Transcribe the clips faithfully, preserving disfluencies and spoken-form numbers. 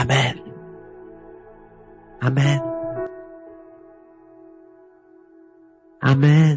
阿们，阿们，阿们。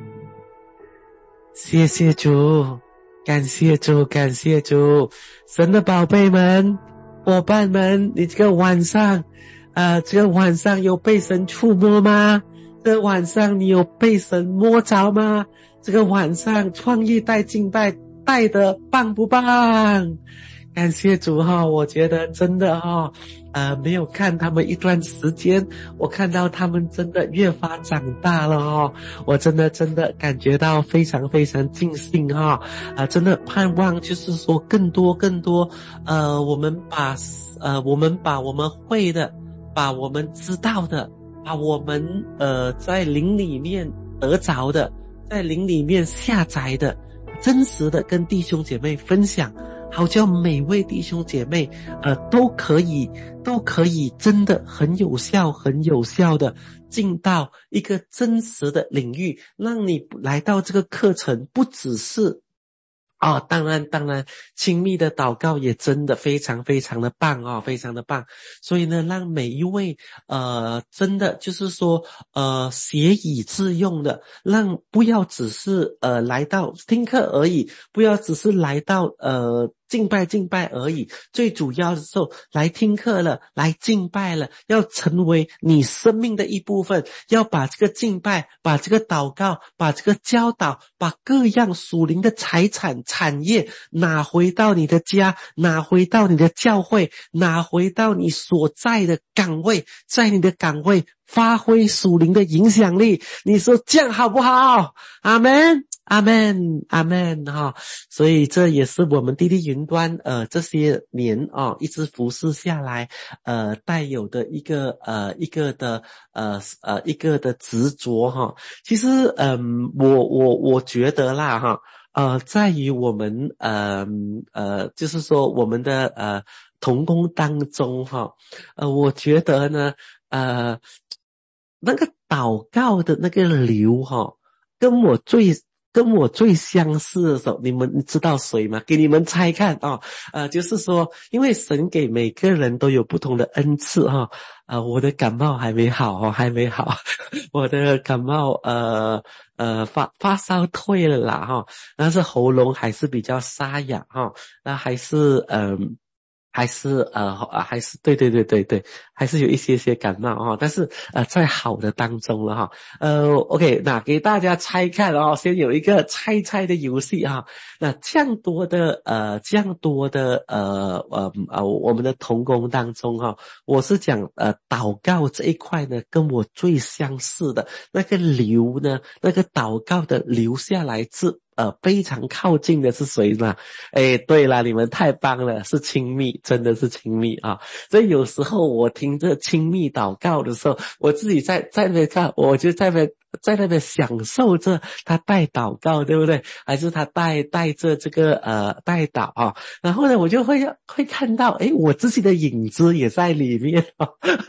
谢谢主，感谢主，感谢主。神的宝贝们，伙伴们，你这个晚上呃，这个晚上有被神触摸吗？这个晚上你有被神摸着吗？这个晚上创意带敬拜带的棒不棒？感谢主哈，我觉得真的哈，呃，没有看他们一段时间，我看到他们真的越发长大了哈，我真的真的感觉到非常非常尽兴哈，啊、呃，真的盼望就是说更多更多，呃，我们把呃我们把我们会的，把我们知道的，把我们呃在灵里面得着的，在灵里面下载的，真实的跟弟兄姐妹分享。好叫每位弟兄姐妹呃都可以都可以真的很有效很有效的进到一个真实的领域，让你来到这个课程不只是哦，当然当然亲密的祷告也真的非常非常的棒哦，非常的棒。所以呢，让每一位呃真的就是说呃学以致用的，让不要只是呃来到听课而已，不要只是来到呃敬拜敬拜而已，最主要的时候来听课了，来敬拜了，要成为你生命的一部分，要把这个敬拜，把这个祷告，把这个教导，把各样属灵的财产产业拿回到你的家，拿回到你的教会，拿回到你所在的岗位，在你的岗位发挥属灵的影响力。你说这样好不好？阿们阿们阿们哈，所以这也是我们滴滴云端呃这些年哦一直服侍下来呃带有的一个呃一个的呃呃一个的执着哈。其实嗯、呃、我我我觉得啦哈呃在于我们呃呃就是说我们的呃同工当中哈呃我觉得呢呃那个祷告的那个流哈跟我最跟我最相似的时候，你们知道谁吗？给你们猜看啊、哦！呃，就是说，因为神给每个人都有不同的恩赐哈。呃，我的感冒还没好哦，还没好，我的感冒呃呃发发烧退了啦哈，但是喉咙还是比较沙哑哈，那还是嗯。呃还是呃还是对对对对对，还是有一些些感冒哈，但是呃在好的当中了哈。呃 OK， 那给大家猜看哦，先有一个猜猜的游戏哈。那这样多的呃这样多的呃呃呃我们的同工当中哈，我是讲呃祷告这一块呢，跟我最相似的那个流呢，那个祷告的流下来是呃非常靠近的是谁呢？哎，对了，你们太棒了，是亲密，真的是亲密啊！所以有时候我听着亲密祷告的时候，我自己在在那边看，我就在那边在那边享受着他带祷告，对不对？还是他带带着这个呃带祷啊？然后呢，我就会会看到，哎，我自己的影子也在里面啊。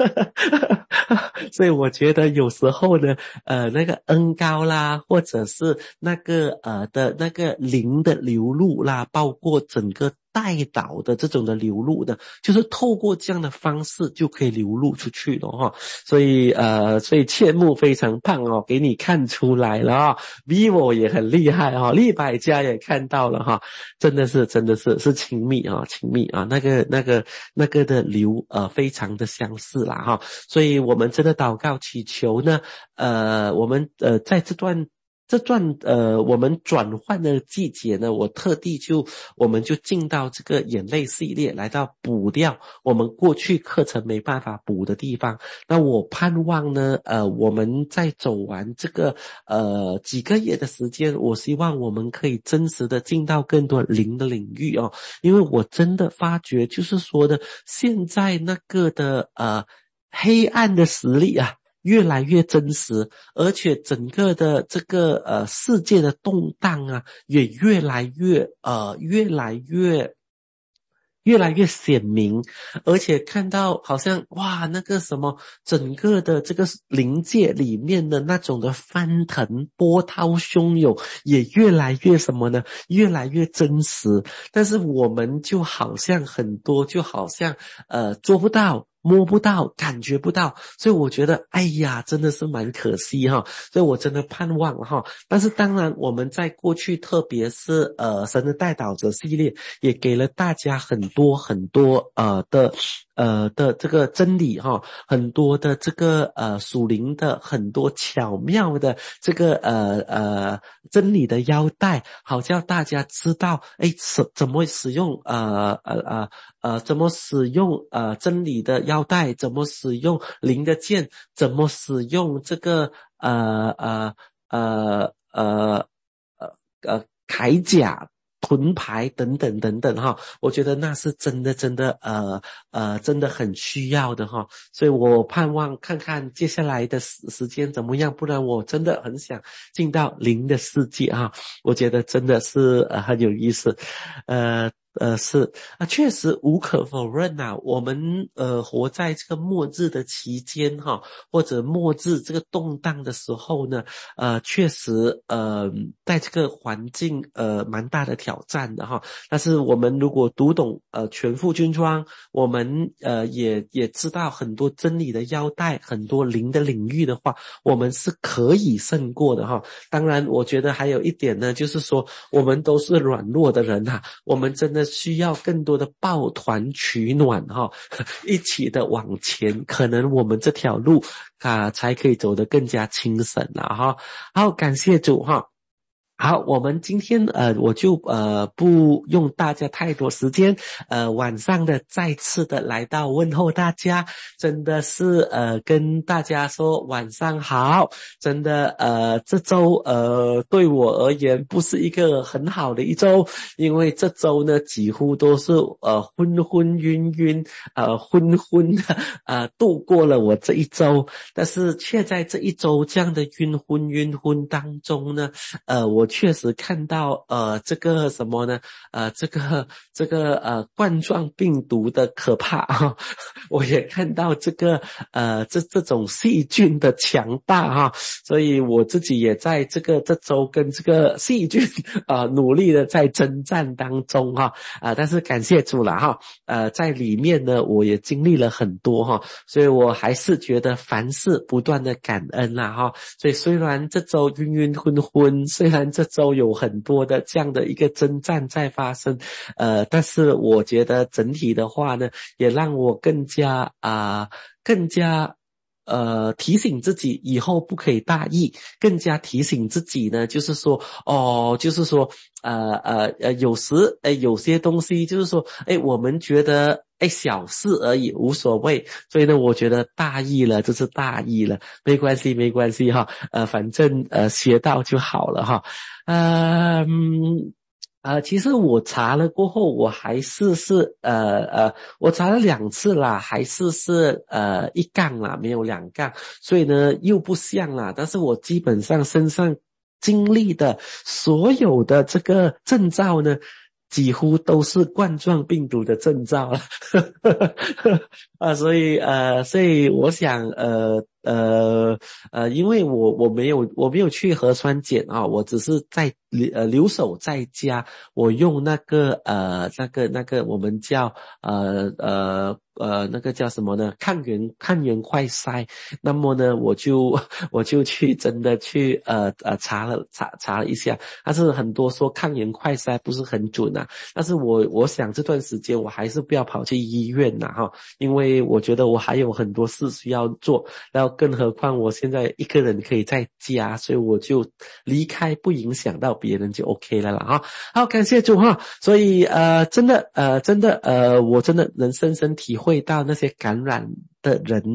所以我觉得有时候呢，呃，那个恩膏啦，或者是那个呃的那个灵的流露啦，包括整个带导的这种的流露的，就是透过这样的方式就可以流露出去了哈。所以呃，所以切木非常棒哦，给你看出来了啊、哦、，vivo 也很厉害哈、哦，利百家也看到了哈、哦，真的是真的是是亲密啊、哦，亲密啊，那个那个那个的流呃非常的相似啦哈、哦，所以我们真的祷告祈求呢，呃，我们呃在这段。这段呃，我们转换的季节呢，我特地就我们就进到这个眼泪系列，来到补掉我们过去课程没办法补的地方。那我盼望呢，呃，我们在走完这个呃几个月的时间，我希望我们可以真实的进到更多灵的领域哦，因为我真的发觉，就是说的现在那个的呃黑暗的实力啊。越来越真实，而且整个的这个呃世界的动荡啊，也越来越呃越来越越来越显明，而且看到好像哇，那个什么整个的这个灵界里面的那种的翻腾波涛汹涌也越来越什么呢，越来越真实。但是我们就好像很多就好像呃做不到，摸不到，感觉不到，所以我觉得哎呀真的是蛮可惜哈。所以我真的盼望哈，但是当然我们在过去特别是呃神的代祷者系列也给了大家很多很多呃的呃的这个真理哈，很多的这个呃属灵的很多巧妙的这个呃呃真理的腰带，好叫大家知道哎怎怎么使用呃呃呃呃怎么使用呃真理的腰带，怎么使用灵的剑，怎么使用这个呃呃呃呃呃呃铠甲盾牌等等等等哈，我觉得那是真的真的呃呃真的很需要的哈，所以我盼望看看接下来的时时间怎么样，不然我真的很想进到灵的世界哈，我觉得真的是呃很有意思，呃。呃，是啊，确实无可否认呐、啊，我们呃活在这个末日的期间哈，或者末日这个动荡的时候呢，呃，确实呃在这个环境呃蛮大的挑战的哈。但是我们如果读懂呃全副军装，我们呃也也知道很多真理的腰带，很多灵的领域的话，我们是可以胜过的哈。当然，我觉得还有一点呢，就是说我们都是软弱的人哈、啊，我们真的需要更多的抱团取暖哈，一起的往前，可能我们这条路啊才可以走得更加轻省了哈。好，感谢主哈。好，我们今天呃，我就呃不用大家太多时间，呃，晚上的再次的来到问候大家，真的是呃跟大家说晚上好，真的呃这周呃对我而言不是一个很好的一周，因为这周呢几乎都是呃昏昏晕晕呃昏昏的呃度过了我这一周，但是却在这一周这样的晕昏晕昏当中呢，呃我。我确实看到呃这个什么呢呃这个这个呃冠状病毒的可怕哈，我也看到这个呃这这种细菌的强大哈，所以我自己也在这个这周跟这个细菌啊、呃、努力的在征战当中哈啊、呃、但是感谢主了哈，呃在里面呢我也经历了很多哈，所以我还是觉得凡事不断的感恩啦哈，所以虽然这周晕晕昏昏，虽然这周有很多的这样的一个征战在发生，呃，但是我觉得整体的话呢，也让我更加啊、呃，更加呃提醒自己以后不可以大意，更加提醒自己呢，就是说哦，就是说呃呃呃，有时呃有些东西就是说，哎，我们觉得。哎，小事而已，无所谓。所以呢，我觉得大意了就是大意了，没关系，没关系哈。呃，反正呃学到就好了哈。呃嗯呃，其实我查了过后，我还是是呃呃，我查了两次啦，还是是呃一杠啦，没有两杠，所以呢又不像啦。但是我基本上身上经历的所有的这个证照呢。几乎都是冠状病毒的征兆了，啊，所以呃，所以我想呃呃呃，因为我我没有我没有去核酸检啊，我只是在呃留守在家，我用那个呃那个那个我们叫呃呃。呃，那个叫什么呢？抗原抗原快筛。那么呢，我就我就去真的去呃呃查了查查了一下，但是很多说抗原快筛不是很准啊。但是我我想这段时间我还是不要跑去医院呐哈，因为我觉得我还有很多事需要做，然后更何况我现在一个人可以在家，所以我就离开不影响到别人就 OK 了啦哈。好，感谢主哈。所以呃真的呃真的呃我真的能深深体会。会到那些感染的人的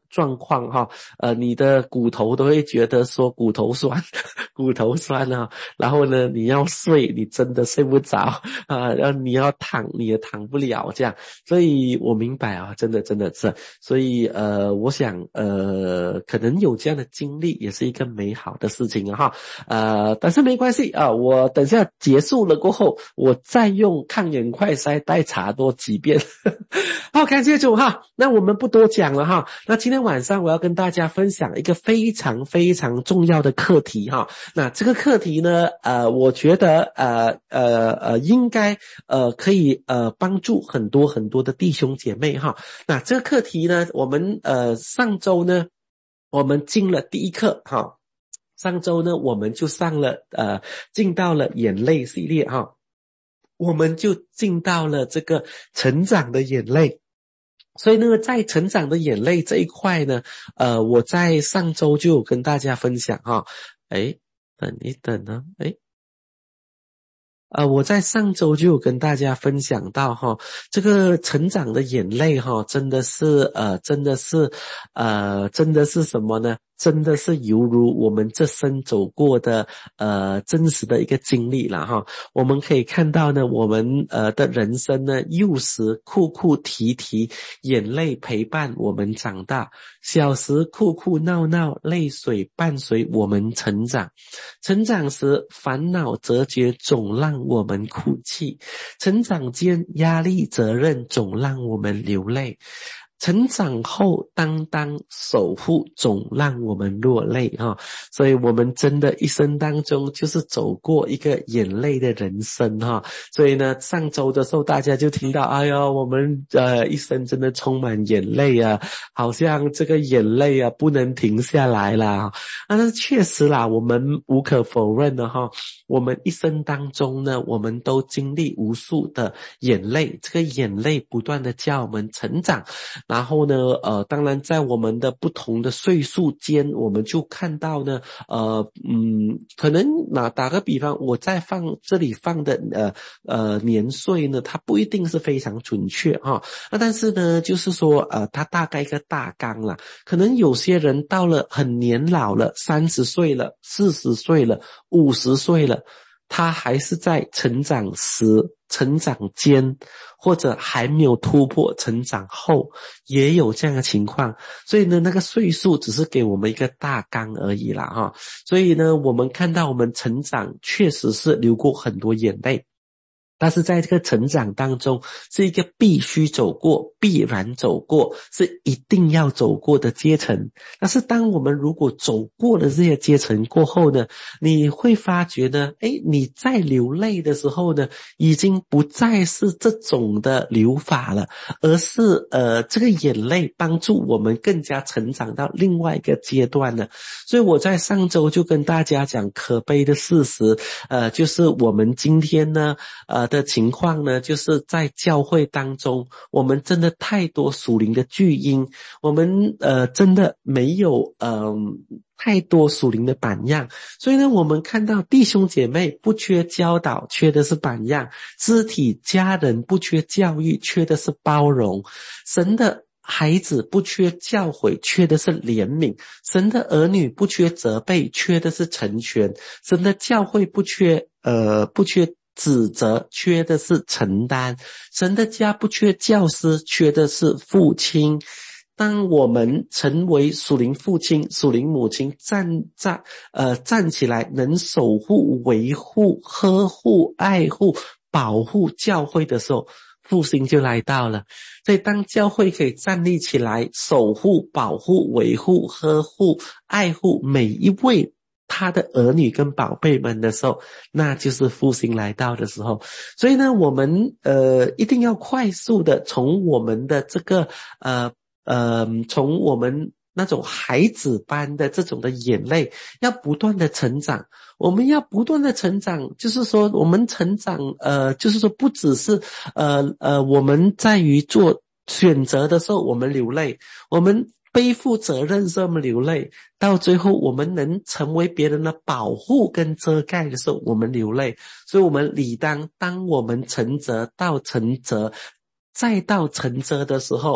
状况哈，呃，你的骨头都会觉得说骨头酸，骨头酸啊，然后呢，你要睡，你真的睡不着啊，然后你要躺，你也躺不了这样，所以我明白啊，真的真的是，所以呃，我想呃，可能有这样的经历也是一个美好的事情啊哈，呃，但是没关系啊，我等下结束了过后，我再用抗原快筛再查多几遍。好，感谢主哈，那我们不多讲了哈。那今天晚上我要跟大家分享一个非常非常重要的课题哈。那这个课题呢，呃，我觉得呃呃呃，应该呃可以呃帮助很多很多的弟兄姐妹哈。那这个课题呢，我们呃上周呢，我们进了第一课哈。上周呢，我们就上了呃进到了眼泪系列哈。我们就进到了这个成长的眼泪，所以呢，在成长的眼泪这一块呢，呃，我在上周就有跟大家分享哈，诶，等一等呢，诶。呃，我在上周就有跟大家分享到哈，这个成长的眼泪哈，真的是呃，真的是呃，真的是什么呢？真的是犹如我们这生走过的呃真实的一个经历了哈。我们可以看到呢，我们呃的人生呢，幼时哭哭啼啼，眼泪陪伴我们长大；小时哭哭闹闹，泪水伴随我们成长。成长时烦恼折绝，总让我们哭泣；成长间压力责任，总让我们流泪。成长后担当守护，总让我们落泪哈、哦，所以我们真的一生当中就是走过一个眼泪的人生哈、哦。所以呢，上周的时候大家就听到，哎呦，我们呃一生真的充满眼泪啊，好像这个眼泪啊不能停下来啦。啊，那确实啦，我们无可否认的哈、哦，我们一生当中呢，我们都经历无数的眼泪，这个眼泪不断的叫我们成长。然后呢，呃，当然在我们的不同的岁数间，我们就看到呢，呃，嗯，可能那打个比方，我在放这里放的呃呃年岁呢，它不一定是非常准确哈，那但是呢，就是说呃，它大概一个大纲啦，可能有些人到了很年老了，三十岁了，四十岁了，五十岁了。他还是在成长时、成长间，或者还没有突破成长后，也有这样的情况。所以呢，那个岁数只是给我们一个大纲而已啦，哈。所以呢，我们看到我们成长确实是流过很多眼泪。但是在这个成长当中，是一个必须走过、必然走过、是一定要走过的阶层。但是当我们如果走过了这些阶层过后呢，你会发觉呢，诶，你在流泪的时候呢，已经不再是这种的流法了，而是呃，这个眼泪帮助我们更加成长到另外一个阶段了。所以我在上周就跟大家讲可悲的事实，呃，就是我们今天呢，呃。的情况呢，就是在教会当中，我们真的太多属灵的巨婴，我们呃真的没有呃太多属灵的榜样，所以呢，我们看到弟兄姐妹不缺教导，缺的是榜样；肢体家人不缺教育，缺的是包容。神的孩子不缺教诲，缺的是怜悯；神的儿女不缺责备，缺的是成全；神的教会不缺呃不缺指责，缺的是承担；神的家不缺教师，缺的是父亲。当我们成为属灵父亲、属灵母亲，站在呃站起来，能守护、维护、呵护、爱护、保护教会的时候，复兴就来到了。所以当教会可以站立起来，守护、保护、维护、呵护、爱护每一位他的儿女跟宝贝们的时候，那就是复兴来到的时候。所以呢，我们呃一定要快速的从我们的这个呃呃从我们那种孩子般的这种的眼泪，要不断的成长。我们要不断的成长，就是说我们成长呃就是说不只是呃呃我们在于做选择的时候我们流泪，我们背负责任时候我们流泪，到最后我们能成为别人的保护跟遮盖的时候我们流泪。所以我们理当当我们成责到成责再到成责的时候，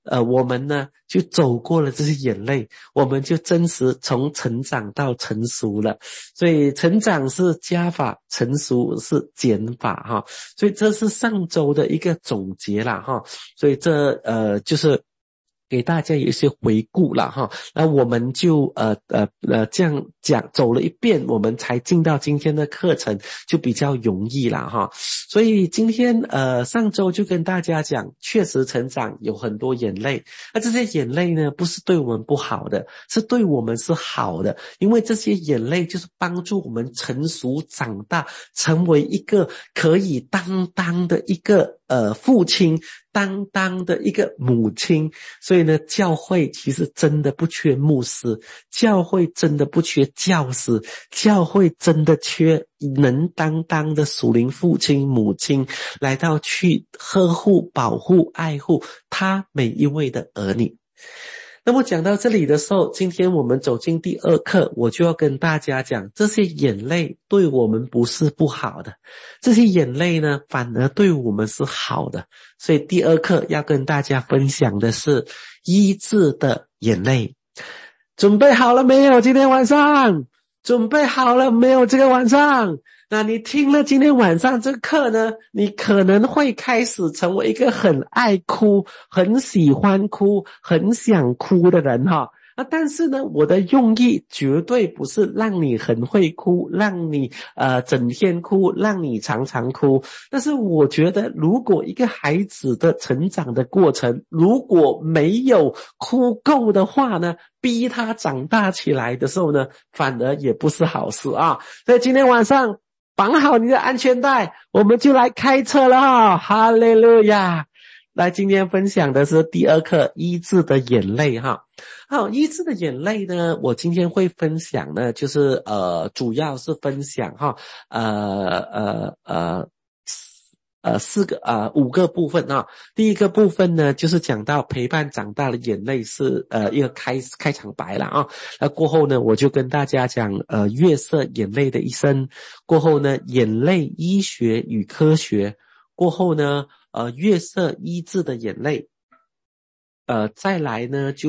呃，我们呢就走过了这些眼泪，我们就真实从成长到成熟了。所以成长是加法，成熟是减法哈。所以这是上周的一个总结啦哈。所以这呃就是给大家有一些回顾了哈，那我们就呃呃呃这样讲走了一遍，我们才进到今天的课程，就比较容易了哈。所以今天呃上周就跟大家讲，确实成长有很多眼泪，那这些眼泪呢不是对我们不好的，是对我们是好的，因为这些眼泪就是帮助我们成熟长大，成为一个可以担当的一个呃父亲，担当的一个母亲。所以呢，教会其实真的不缺牧师，教会真的不缺教师，教会真的缺能担当的属灵父亲母亲，来到去呵护保护爱护他每一位的儿女。那么讲到这里的时候，今天我们走进第二课，我就要跟大家讲，这些眼泪对我们不是不好的，这些眼泪呢反而对我们是好的。所以第二课要跟大家分享的是医治的眼泪。准备好了没有？今天晚上准备好了没有？这个晚上，那你听了今天晚上这个课呢，你可能会开始成为一个很爱哭，很喜欢哭，很想哭的人哈。啊，但是呢，我的用意绝对不是让你很会哭，让你呃整天哭，让你常常哭。但是我觉得，如果一个孩子的成长的过程如果没有哭够的话呢，逼他长大起来的时候呢，反而也不是好事啊。所以今天晚上绑好你的安全带，我们就来开车了哈！哈利路亚！来，今天分享的是第二课医治的眼泪哈。好，医治的眼泪呢，我今天会分享呢，就是呃，主要是分享哈，呃呃呃呃四个呃五个部分啊。第一个部分呢，就是讲到陪伴长大的眼泪是呃一个开开场白了啊。那过后呢，我就跟大家讲呃月色眼泪的一生，过后呢，眼泪医学与科学，过后呢。呃，月色医治的眼泪，呃，再来呢就是，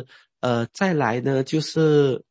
呃，再来呢就是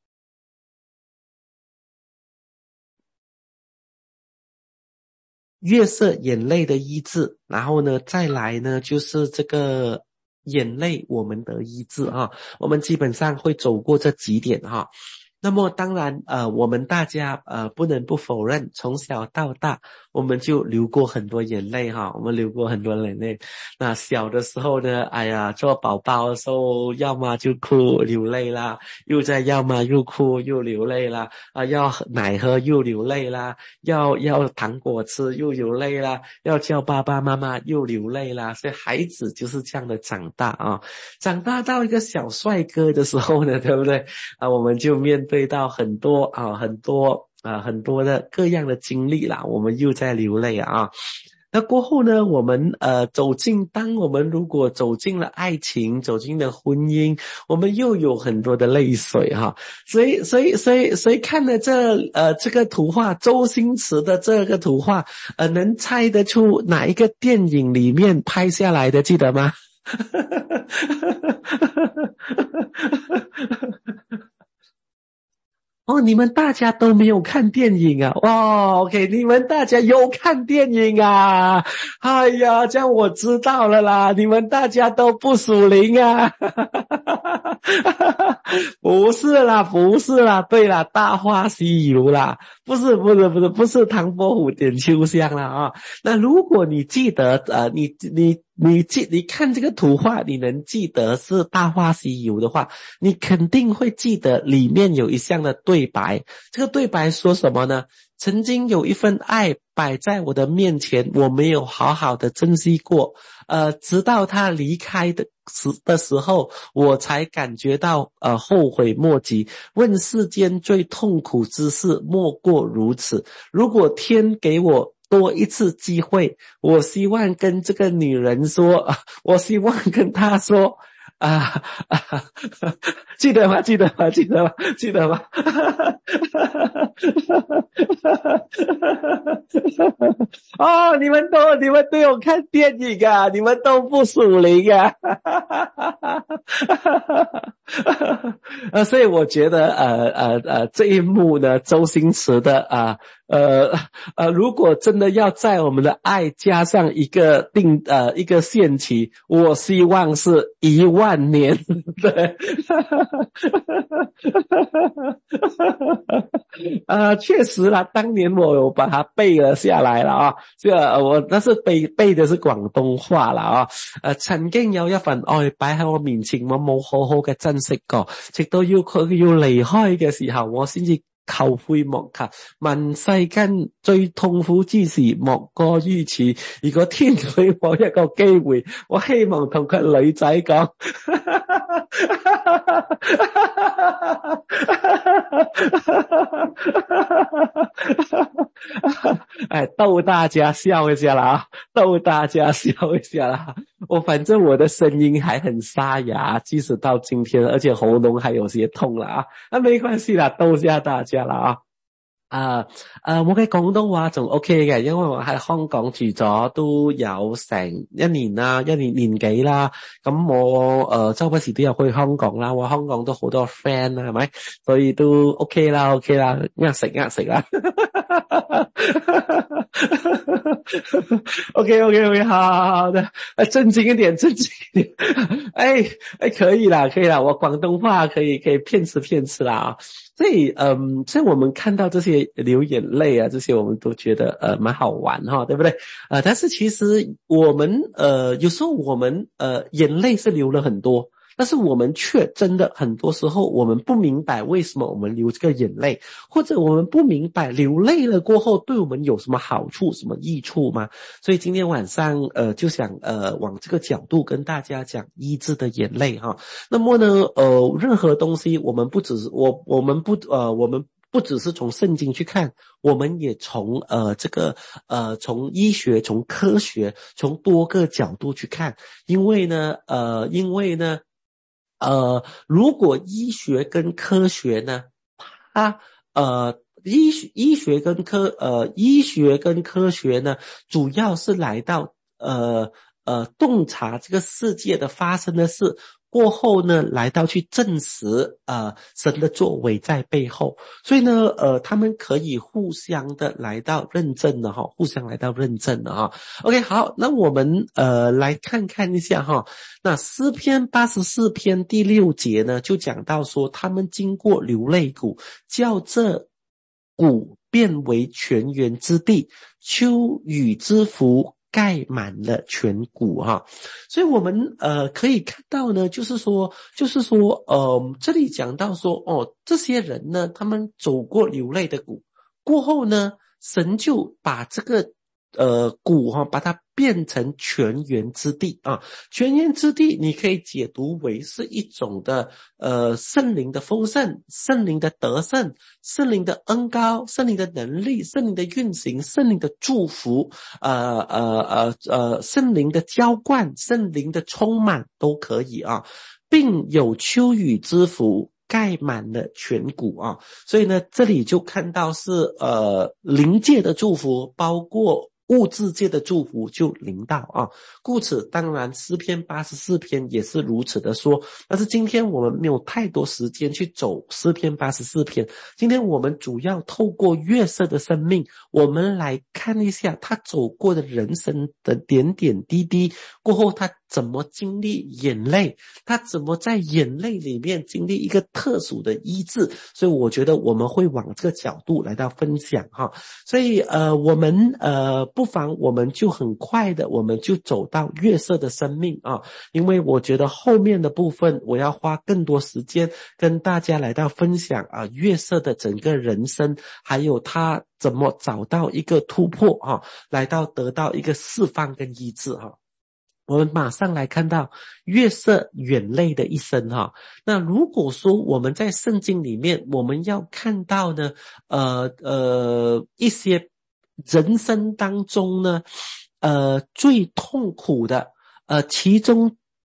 月色眼泪的医治，然后呢，再来呢就是这个眼泪我们的医治哈，我们基本上会走过这几点哈。那么当然呃我们大家呃不能不否认，从小到大我们就流过很多眼泪哈，我们流过很多眼泪。那小的时候呢，哎呀做宝宝的时候要么就哭流泪啦，又在要么又哭又流泪啦，啊要奶喝又流泪啦，要要糖果吃又流泪啦，要叫爸爸妈妈又流泪啦。所以孩子就是这样的长大啊，长大到一个小帅哥的时候呢，对不对啊？我们就面对对到很多啊很多啊很多的各样的经历啦，我们又在流泪啊。那过后呢，我们呃走进，当我们如果走进了爱情，走进了婚姻，我们又有很多的泪水哈。所以所以所以所以看了这呃这个图画，周星驰的这个图画，呃能猜得出哪一个电影里面拍下来的，记得吗？哦，你们大家都没有看电影啊？哇 ，OK， 你们大家有看电影啊？哎呀，这样我知道了啦，你们大家都不属灵啊。不是啦，不是啦，对啦，大话西游啦，不是不是不是不是唐伯虎点秋香啦啊。那如果你记得呃你你你记你看这个图画，你能记得是大话西游的话，你肯定会记得里面有一项的对白。这个对白说什么呢？曾经有一份爱摆在我的面前，我没有好好的珍惜过，呃，直到他离开的时的时候，我才感觉到呃后悔莫及。问世间最痛苦之事，莫过如此。如果天给我多一次机会，我希望跟这个女人说，我希望跟她说， 啊啊，记得吗？记得吗？记得吗？记得吗？哦，你们都你们都有看电影啊，你们都不属灵啊。呃，所以我觉得呃呃呃这一幕呢，周星驰的啊呃呃，如果真的要在我们的爱加上一个定呃一个限期，我希望是一万年。对。呃，确实啦，当年我有把它背了下来了啊。这个我那是背背的是廣東話啦啊。誒，曾經有一份愛擺喺我面前，我冇好好嘅珍惜過，直到要佢要離開嘅時候，我先至後悔莫及。問世間最痛苦之事莫過於此。如果天俾我一個機會，我希望同佢女仔講。哎，逗大家笑一下啦啊，逗大家笑一下啦。我反正我的聲音還很沙啞，即使到今天，而且喉嚨還有些痛了啊。那沒關係啦，逗下大家啦啊。啊啊，我嘅廣東話仲 OK 嘅，因為我喺香港住咗都有成一年啦，一年年幾啦。咁我誒、呃、周不時都有去香港啦，我香港都好多 friend 啦，係咪？所以都 OK 啦 ，OK 啦，呃食呃食啦。OK OK OK， 好好好的，正經一點，正經一點。哎哎，可以啦，可以啦，我廣東話可以可以騙吃騙吃啦啊。所以嗯，所以我們看到這些流眼淚啊，這些我們都覺得呃蠻好玩哈，對不對？呃，但是其實我們呃有時候我們呃眼淚是流了很多，但是我們卻真的很多時候我們不明白為什麼我們流這個眼淚，或者我們不明白流淚了過後對我們有什麼好處、什麼益處嗎？所以今天晚上呃就想呃往這個角度跟大家講醫治的眼淚哈。那麼呢呃任何東西我們不只是我我們不呃我們不只是從聖經去看，我們也從呃這個呃從醫學、從科學、從多個角度去看，因為呢呃因為呢呃如果醫學跟科學呢它呃醫學醫學跟科呃醫學跟科學呢主要是來到呃呃洞察這個世界的發生的事過後呢，來到去證實呃神的作為在背後，所以呢呃他們可以互相的來到認證的哈，互相來到認證的哈。OK， 好，那我們呃來看看一下哈。那詩篇八十四篇第六節呢就講到說，他們經過流淚谷，叫這谷變為泉源之地，秋雨之福蓋滿了全谷哈。所以我們呃可以看到呢，就是說就是說呃這裡講到說哦，這些人呢他們走過流淚的谷過後呢，神就把這個呃谷哈把它變成泉源之地啊。泉源之地你可以解讀為是一種的呃聖靈的豐盛，聖靈的得勝，聖靈的恩膏，聖靈的能力，聖靈的運行，聖靈的祝福，呃呃呃呃聖靈的澆灌，聖靈的充滿都可以啊，並有秋雨之福蓋滿了全谷啊。所以呢這裡就看到是呃靈界的祝福，包括物質界的祝福就臨到啊，故此當然詩篇八十四篇也是如此的說，但是今天我們沒有太多時間去走詩篇八十四篇，今天我們主要透過約瑟的生命，我們來看一下他走過的人生的點點滴滴，過後他怎麼經歷眼淚，他怎麼在眼淚裡面經歷一個特殊的醫治，所以我覺得我們會往這個角度來到分享哈。所以呃我們呃不妨我們就很快的我們就走到約瑟的生命啊，因為我覺得後面的部分我要花更多時間跟大家來到分享啊約瑟的整個人生，還有他怎麼找到一個突破啊，來到得到一個釋放跟醫治哈。我們馬上來看到約瑟眼淚的一生哈。那如果說我們在聖經裡面我們要看到呢呃呃一些人生當中呢呃最痛苦的呃其中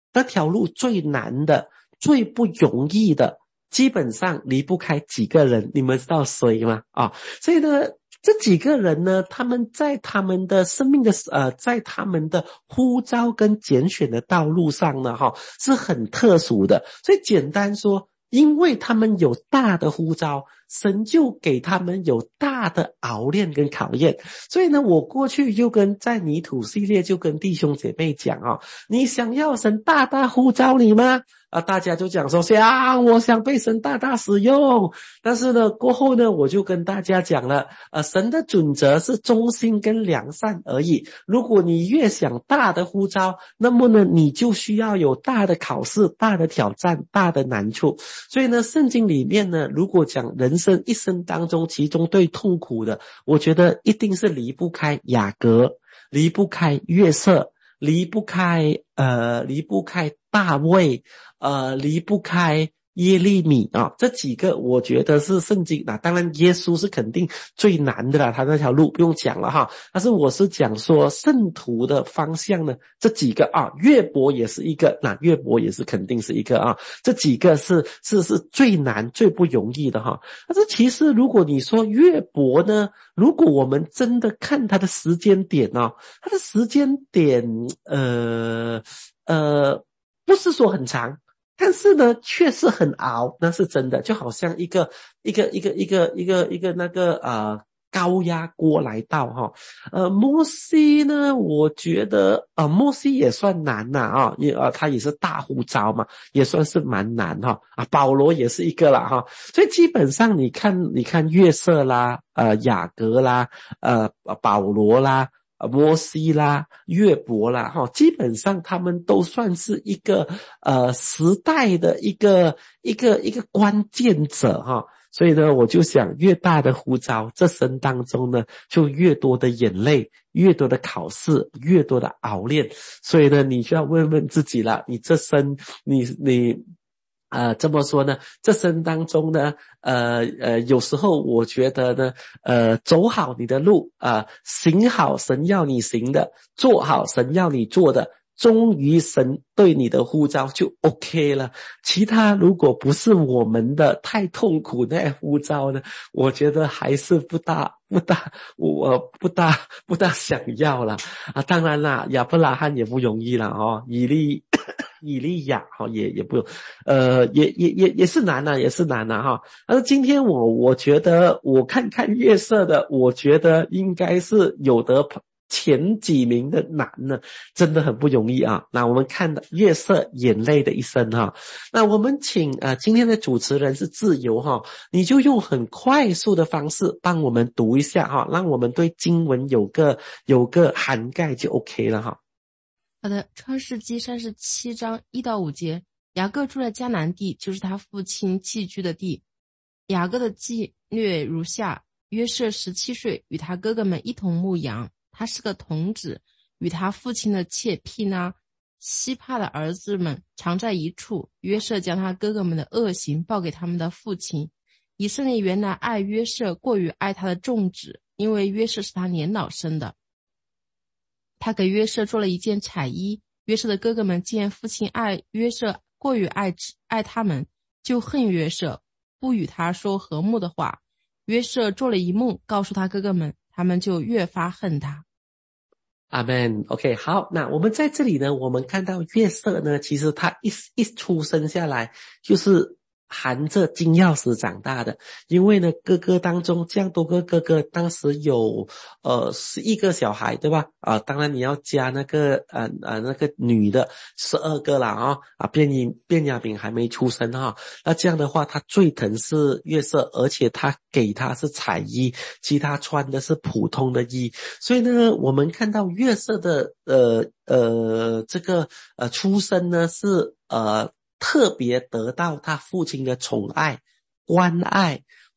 那条路最难的、最不容易的，基本上离不开几个人，你们知道谁吗？啊，所以呢，这几个人呢，他们在他们的生命的呃，在他们的呼召跟拣选的道路上呢，哈，是很特殊的。所以简单说，因为他们有大的呼召，神就给他们有大的熬炼跟考验。所以呢，我过去就跟在泥土系列就跟弟兄姐妹讲哦，你想要神大大呼召你吗？啊，大家就讲说想，我想被神大大使用。但是呢，过后呢，我就跟大家讲了，呃，神的准则是忠心跟良善而已。如果你越想大的呼召，那么呢，你就需要有大的考试、大的挑战、大的难处。所以呢，圣经里面呢，如果讲人生一生当中其中最痛苦的，我觉得一定是离不开雅各，离不开约瑟，离不开呃离不开大卫，呃离不开耶利米啊，这几个我觉得是圣经啊，当然耶稣是肯定最难的啦，他那条路不用讲了哈。但是我是讲说圣徒的方向呢，这几个啊，约伯也是一个，那约伯也是肯定是一个啊，这几个是是是最难最不容易的哈。但是其实如果你说约伯呢，如果我们真的看他的时间点啊，他的时间点呃呃不是说很长。但是呢，确实很熬，那是真的，就好像一个一个一个一个一个一个那个呃高压锅来到哈。呃，摩西呢，我觉得呃摩西也算难呐啊，也呃他也是大呼召嘛，也算是蛮难哈啊。保罗也是一个啦哈，所以基本上你看你看约瑟啦，呃雅各啦，呃保罗啦。呃，摩西啦，约伯啦，哈，基本上他们都算是一个呃时代的一个一个一个关键者哈，所以呢，我就想越大的呼召，这生当中呢，就越多的眼泪，越多的考试，越多的熬炼，所以呢，你就要问问自己了，你这生，你你。呃，这么说呢，这生当中呢，呃呃，有时候我觉得呢，呃，走好你的路啊、呃，行好神要你行的，做好神要你做的，忠于神对你的呼召就 OK 了。其他如果不是我们的太痛苦那呼召呢，我觉得还是不大不大，我不大不大想要了啊。当然啦，亚伯拉罕也不容易了哦，以利。以利亚哈也也不用，呃也也也也是难啊，也是难啊哈。但是今天我我觉得我看看约瑟的，我觉得应该是有得前几名的难呢，真的很不容易啊。那我们看到约瑟眼泪的一生哈。那我们请呃今天的主持人是自由哈，你就用很快速的方式帮我们读一下哈，让我们对经文有个有个涵盖就 OK 了哈。 好的，创世纪三十七章一到五节，雅各住在迦南地，就是他父亲寄居的地。雅各的记略如下：约瑟十七岁，与他哥哥们一同牧羊，他是个童子，与他父亲的妾毗拿、西帕的儿子们常在一处。约瑟将他哥哥们的恶行报给他们的父亲。以色列原来爱约瑟过于爱他的众子，因为约瑟是他年老生的。他给约瑟做了一件彩衣，约瑟的哥哥们见父亲爱约瑟过于爱爱他们，就恨约瑟，不与他说和睦的话。约瑟做了一梦，告诉他哥哥们，他们就越发恨他。 阿们 OK 好，那我们在这里呢，我们看到约瑟呢，其实他一一出生下来就是含着金钥匙长大的，因为呢，哥哥当中这样多个哥哥，当时有呃十一个小孩，对吧？啊、呃，当然你要加那个呃呃那个女的十二个啦啊啊，便雅便雅悯还没出生哈、啊，那这样的话，他最疼是约瑟，而且他给他是彩衣，其他穿的是普通的衣，所以呢，我们看到约瑟的呃呃这个呃出生呢是呃。特别得到他父亲的宠爱、关爱、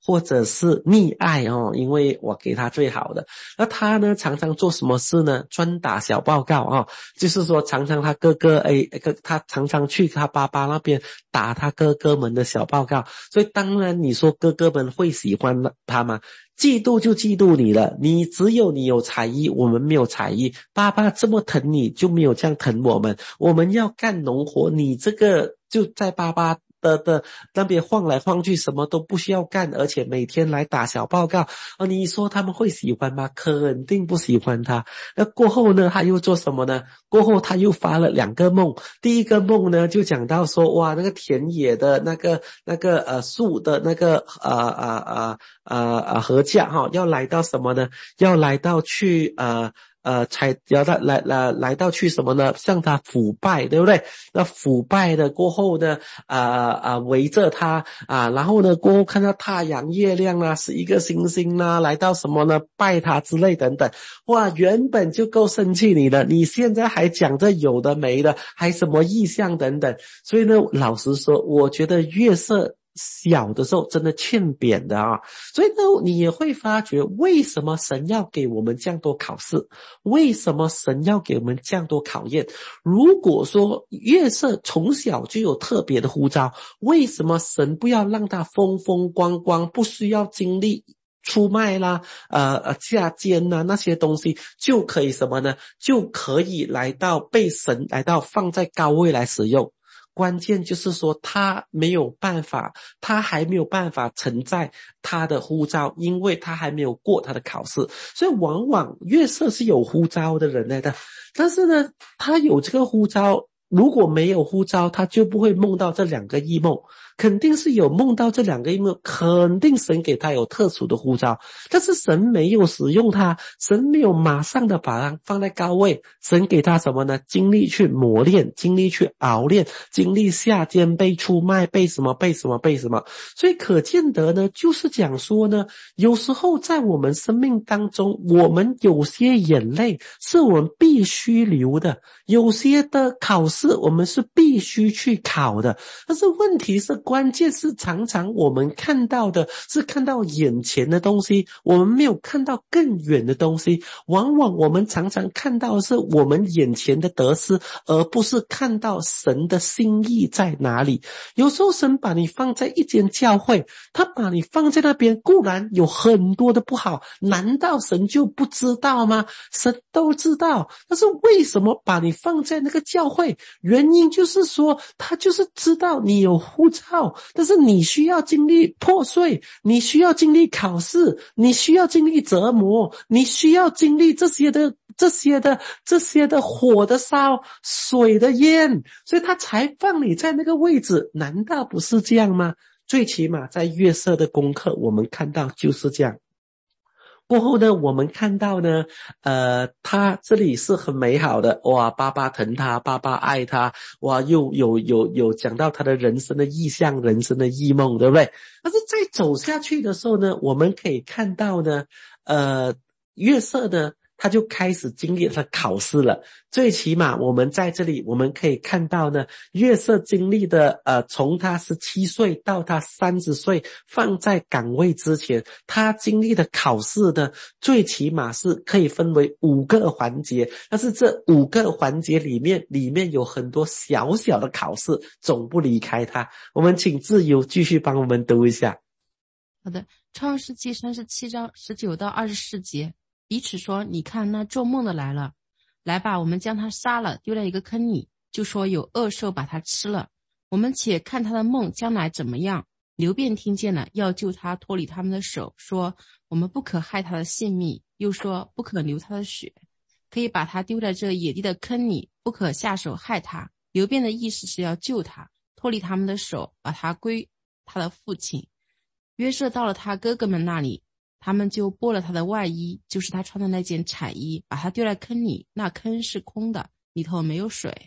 或者是溺爱哦，因为我给他最好的。那他呢常常做什么事呢？专打小报告哦，就是说常常他哥哥诶，他常常去他爸爸那边打他哥哥们的小报告，所以当然你说哥哥们会喜欢他吗？嫉妒就嫉妒你了，你只有你有才艺，我们没有才艺，爸爸这么疼你就没有这样疼我们，我们要干农活，你这个就在爸爸的的那边晃来晃去，什么都不需要干，而且每天来打小报告，哦，你说他们会喜欢吗？肯定不喜欢他。那过后呢，他又做什么呢？过后他又发了两个梦，第一个梦呢就讲到说，哇，那个田野的那个那个呃树的那个呃呃呃呃呃禾稼哈，要来到什么呢？要来到去呃。呃，才要来来来来到去什么呢？向他腐败，对不对？那腐败的过后呢，啊、呃、啊围着他啊，然后呢过后看到太阳、月亮啊，是一个星星啦、啊，来到什么呢？拜他之类等等。哇，原本就够生气你了，你现在还讲这有的没的，还什么意象等等。所以呢，老实说，我觉得月色小的时候真的欠扁的啊，所以呢，你也会发觉为什么神要给我们这样多考试，为什么神要给我们这样多考验？如果说月色从小就有特别的呼召，为什么神不要让他风风光光，不需要经历出卖啦，呃呃下监呐那些东西，就可以什么呢？就可以来到被神来到放在高位来使用。关键就是说他没有办法，他还没有办法承载他的呼召，因为他还没有过他的考试。所以往往月色是有呼召的人来的，但是呢，他有这个呼召，如果没有呼召，他就不会梦到这两个异梦。肯定是有梦到这两个异梦，肯定神给他有特殊的呼召，但是神没有使用他，神没有马上的把他放在高位，神给他什么呢？精力去磨练，精力去熬练，精力下监被出卖，被什么被什么被什么。所以可见得呢，就是讲说呢，有时候在我们生命当中，我们有些眼泪是我们必须流的，有些的考试我们是必须去考的，但是问题是关键是常常我们看到的是看到眼前的东西，我们没有看到更远的东西，往往我们常常看到的是我们眼前的得失，而不是看到神的心意在哪里。有时候神把你放在一间教会，他把你放在那边固然有很多的不好，难道神就不知道吗？神都知道，但是为什么把你放在那个教会？原因就是说他就是知道你有呼召，但是你需要经历破碎，你需要经历考试，你需要经历折磨，你需要经历这些的这些的这些的火的烧，水的淹，所以他才放你在那个位置，难道不是这样吗？最起码在月色的功课我们看到就是这样。过后呢，我们看到呢，呃，他这里是很美好的，哇，爸爸疼他，爸爸爱他，哇，又有有有讲到他的人生的意象，人生的异梦，对不对？但是在走下去的时候呢，我们可以看到呢，呃，月色呢，他就开始经历了考试了。最起码我们在这里我们可以看到呢，月色经历的呃，从他十七岁到他三十岁放在岗位之前，他经历的考试的最起码是可以分为五个环节，但是这五个环节里面里面有很多小小的考试总不离开他。我们请自由继续帮我们读一下。 好的，创世纪三十七章十九到二十四节，彼此说，你看那做梦的来了，来吧，我们将他杀了，丢在一个坑里，就说有恶兽把他吃了。我们且看他的梦将来怎么样。流便听见了，要救他脱离他们的手，说我们不可害他的性命，又说不可流他的血，可以把他丢在这野地的坑里，不可下手害他。流便的意思是要救他，脱离他们的手，把他归他的父亲。约瑟到了他哥哥们那里，他们就剥了他的外衣，就是他穿的那件彩衣，把他丢在坑里，那坑是空的，里头没有水。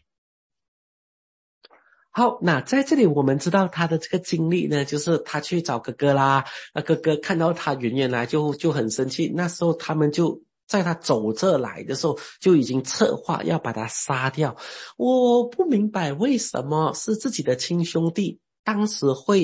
好，那在这里我们知道他的这个经历呢，就是他去找哥哥啦，那哥哥看到他远远来就就很生气，那时候他们就在他走这来的时候就已经策划要把他杀掉。我不明白为什么是自己的亲兄弟当时会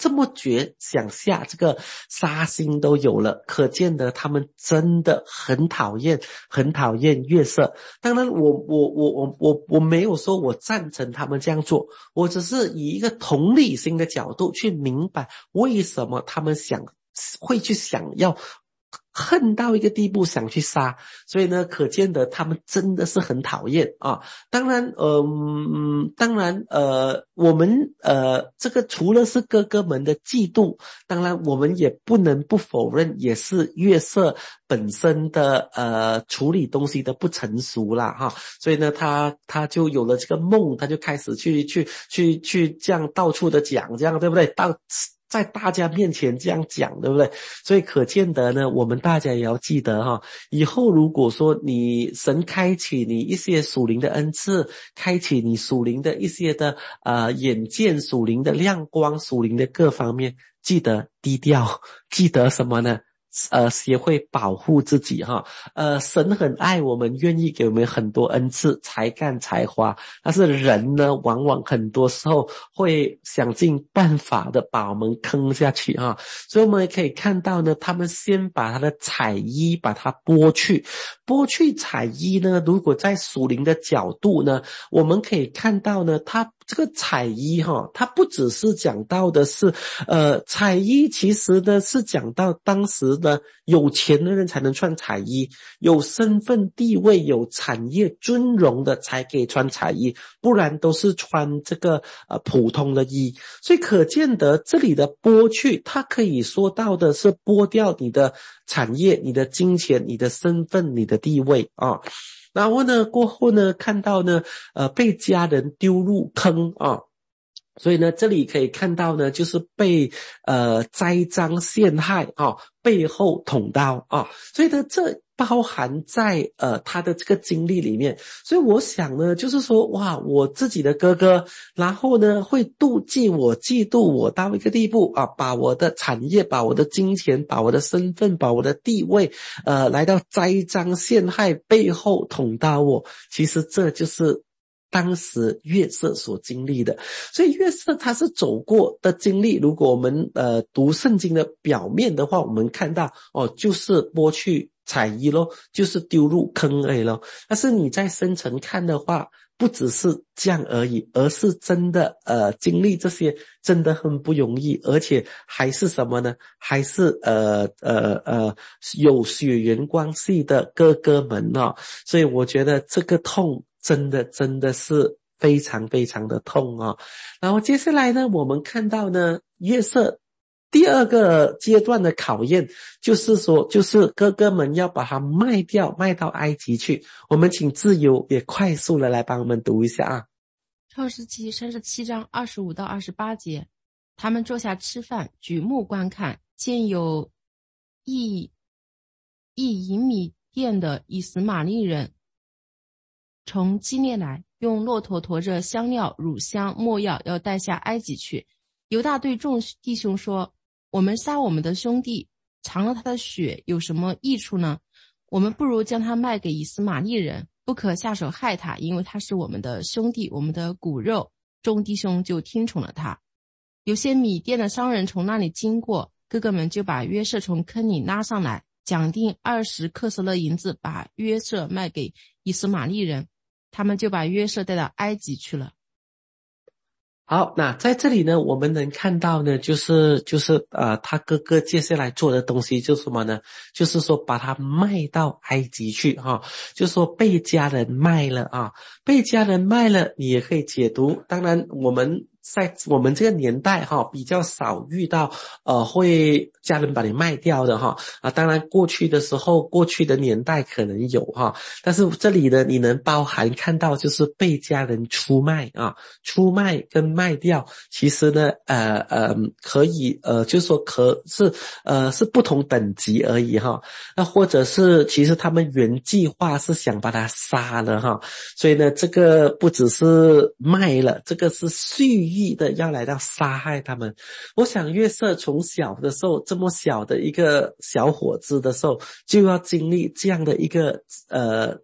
这么绝，想下这个杀心都有了，可见得他们真的很讨厌很讨厌月色。当然我我我我我我没有说我赞成他们这样做，我只是以一个同理心的角度去明白为什么他们想会去想要恨到一个地步想去杀，所以呢可见得他们真的是很讨厌啊。当然呃嗯当然呃我们呃这个除了是哥哥们的嫉妒，当然我们也不能不否认也是月色本身的呃处理东西的不成熟啦哈。所以呢他他就有了这个梦，他就开始去去去去这样到处的讲，这样对不对？到在大家面前这样讲，对不对？所以可见得呢，我们大家也要记得哈，以后如果说你神开启你一些属灵的恩赐，开启你属灵的一些的呃眼见，属灵的亮光，属灵的各方面，记得低调，记得什么呢？呃，学会保护自己哈。呃，神很爱我们，愿意给我们很多恩赐、才干、才华，但是人呢，往往很多时候会想尽办法的把我们坑下去哈。所以我们也可以看到呢，他们先把他的彩衣把它剥去，剥去彩衣呢，如果在属灵的角度呢，我们可以看到呢，他这个彩衣哈，它不只是讲到的是呃彩衣，其实呢是讲到当时的有钱的人才能穿彩衣，有身份地位有产业尊荣的才可以穿彩衣，不然都是穿这个呃普通的衣。所以可见得这里的剥去，它可以说到的是剥掉你的产业、你的金钱、你的身份、你的地位啊。然后呢过后呢看到呢呃被家人丢入坑啊，所以呢这里可以看到呢就是被呃栽赃陷害啊，背后捅刀啊，所以呢这包含在呃他的这个经历里面。所以我想呢就是说哇，我自己的哥哥然后呢会妒忌我嫉妒我到一个地步啊，把我的产业把我的金钱把我的身份把我的地位呃来到栽赃陷害背后捅刀我，其实这就是当时月色所经历的。所以月色他是走过的经历，如果我们呃读圣经的表面的话，我们看到哦就是剥去彩衣咯，就是丢入坑而已咯。但是你在深层看的话，不只是这样而已，而是真的呃经历这些真的很不容易，而且还是什么呢？还是呃呃呃有血缘关系的哥哥们哦。所以我觉得这个痛真的真的是非常非常的痛哦。然后接下来呢我们看到呢约瑟第二个阶段的考验，就是说就是哥哥们要把它卖掉，卖到埃及去。我们请自由也快速的来帮我们读一下啊。 创世纪三十七章二十五到二十八节，他们坐下吃饭，举目观看，见有一一银米店的以实玛利人从基列来，用骆驼驮着香料、乳香、没药，要带下埃及去。犹大对众弟兄说：我们杀我们的兄弟，尝了他的血，有什么益处呢？我们不如将他卖给以实玛利人，不可下手害他，因为他是我们的兄弟，我们的骨肉。众弟兄就听从了他。有些米甸的商人从那里经过，哥哥们就把约瑟从坑里拉上来，讲定二十克色勒银子，把约瑟卖给以实玛利人，他们就把约瑟带到埃及去了。 好，那在这里呢我们能看到呢就是就是呃他哥哥接下来做的东西就是什么呢？就是说把他卖到埃及去哈，就是说被家人卖了啊，被家人卖了你也可以解读。当然我们在我们这个年代哈比较少遇到呃会家人把你卖掉的哈啊，当然过去的时候过去的年代可能有哈，但是这里呢你能包含看到就是被家人出卖啊，出卖跟卖掉其实呢呃呃可以呃就是说可是呃是不同等级而已哈。那或者是其实他们原计划是想把他杀了哈，所以呢这个不只是卖了，这个是蓄意的要来到杀害他们。我想约瑟从小的时候这么小的一个小伙子的时候就要经历这样的一个呃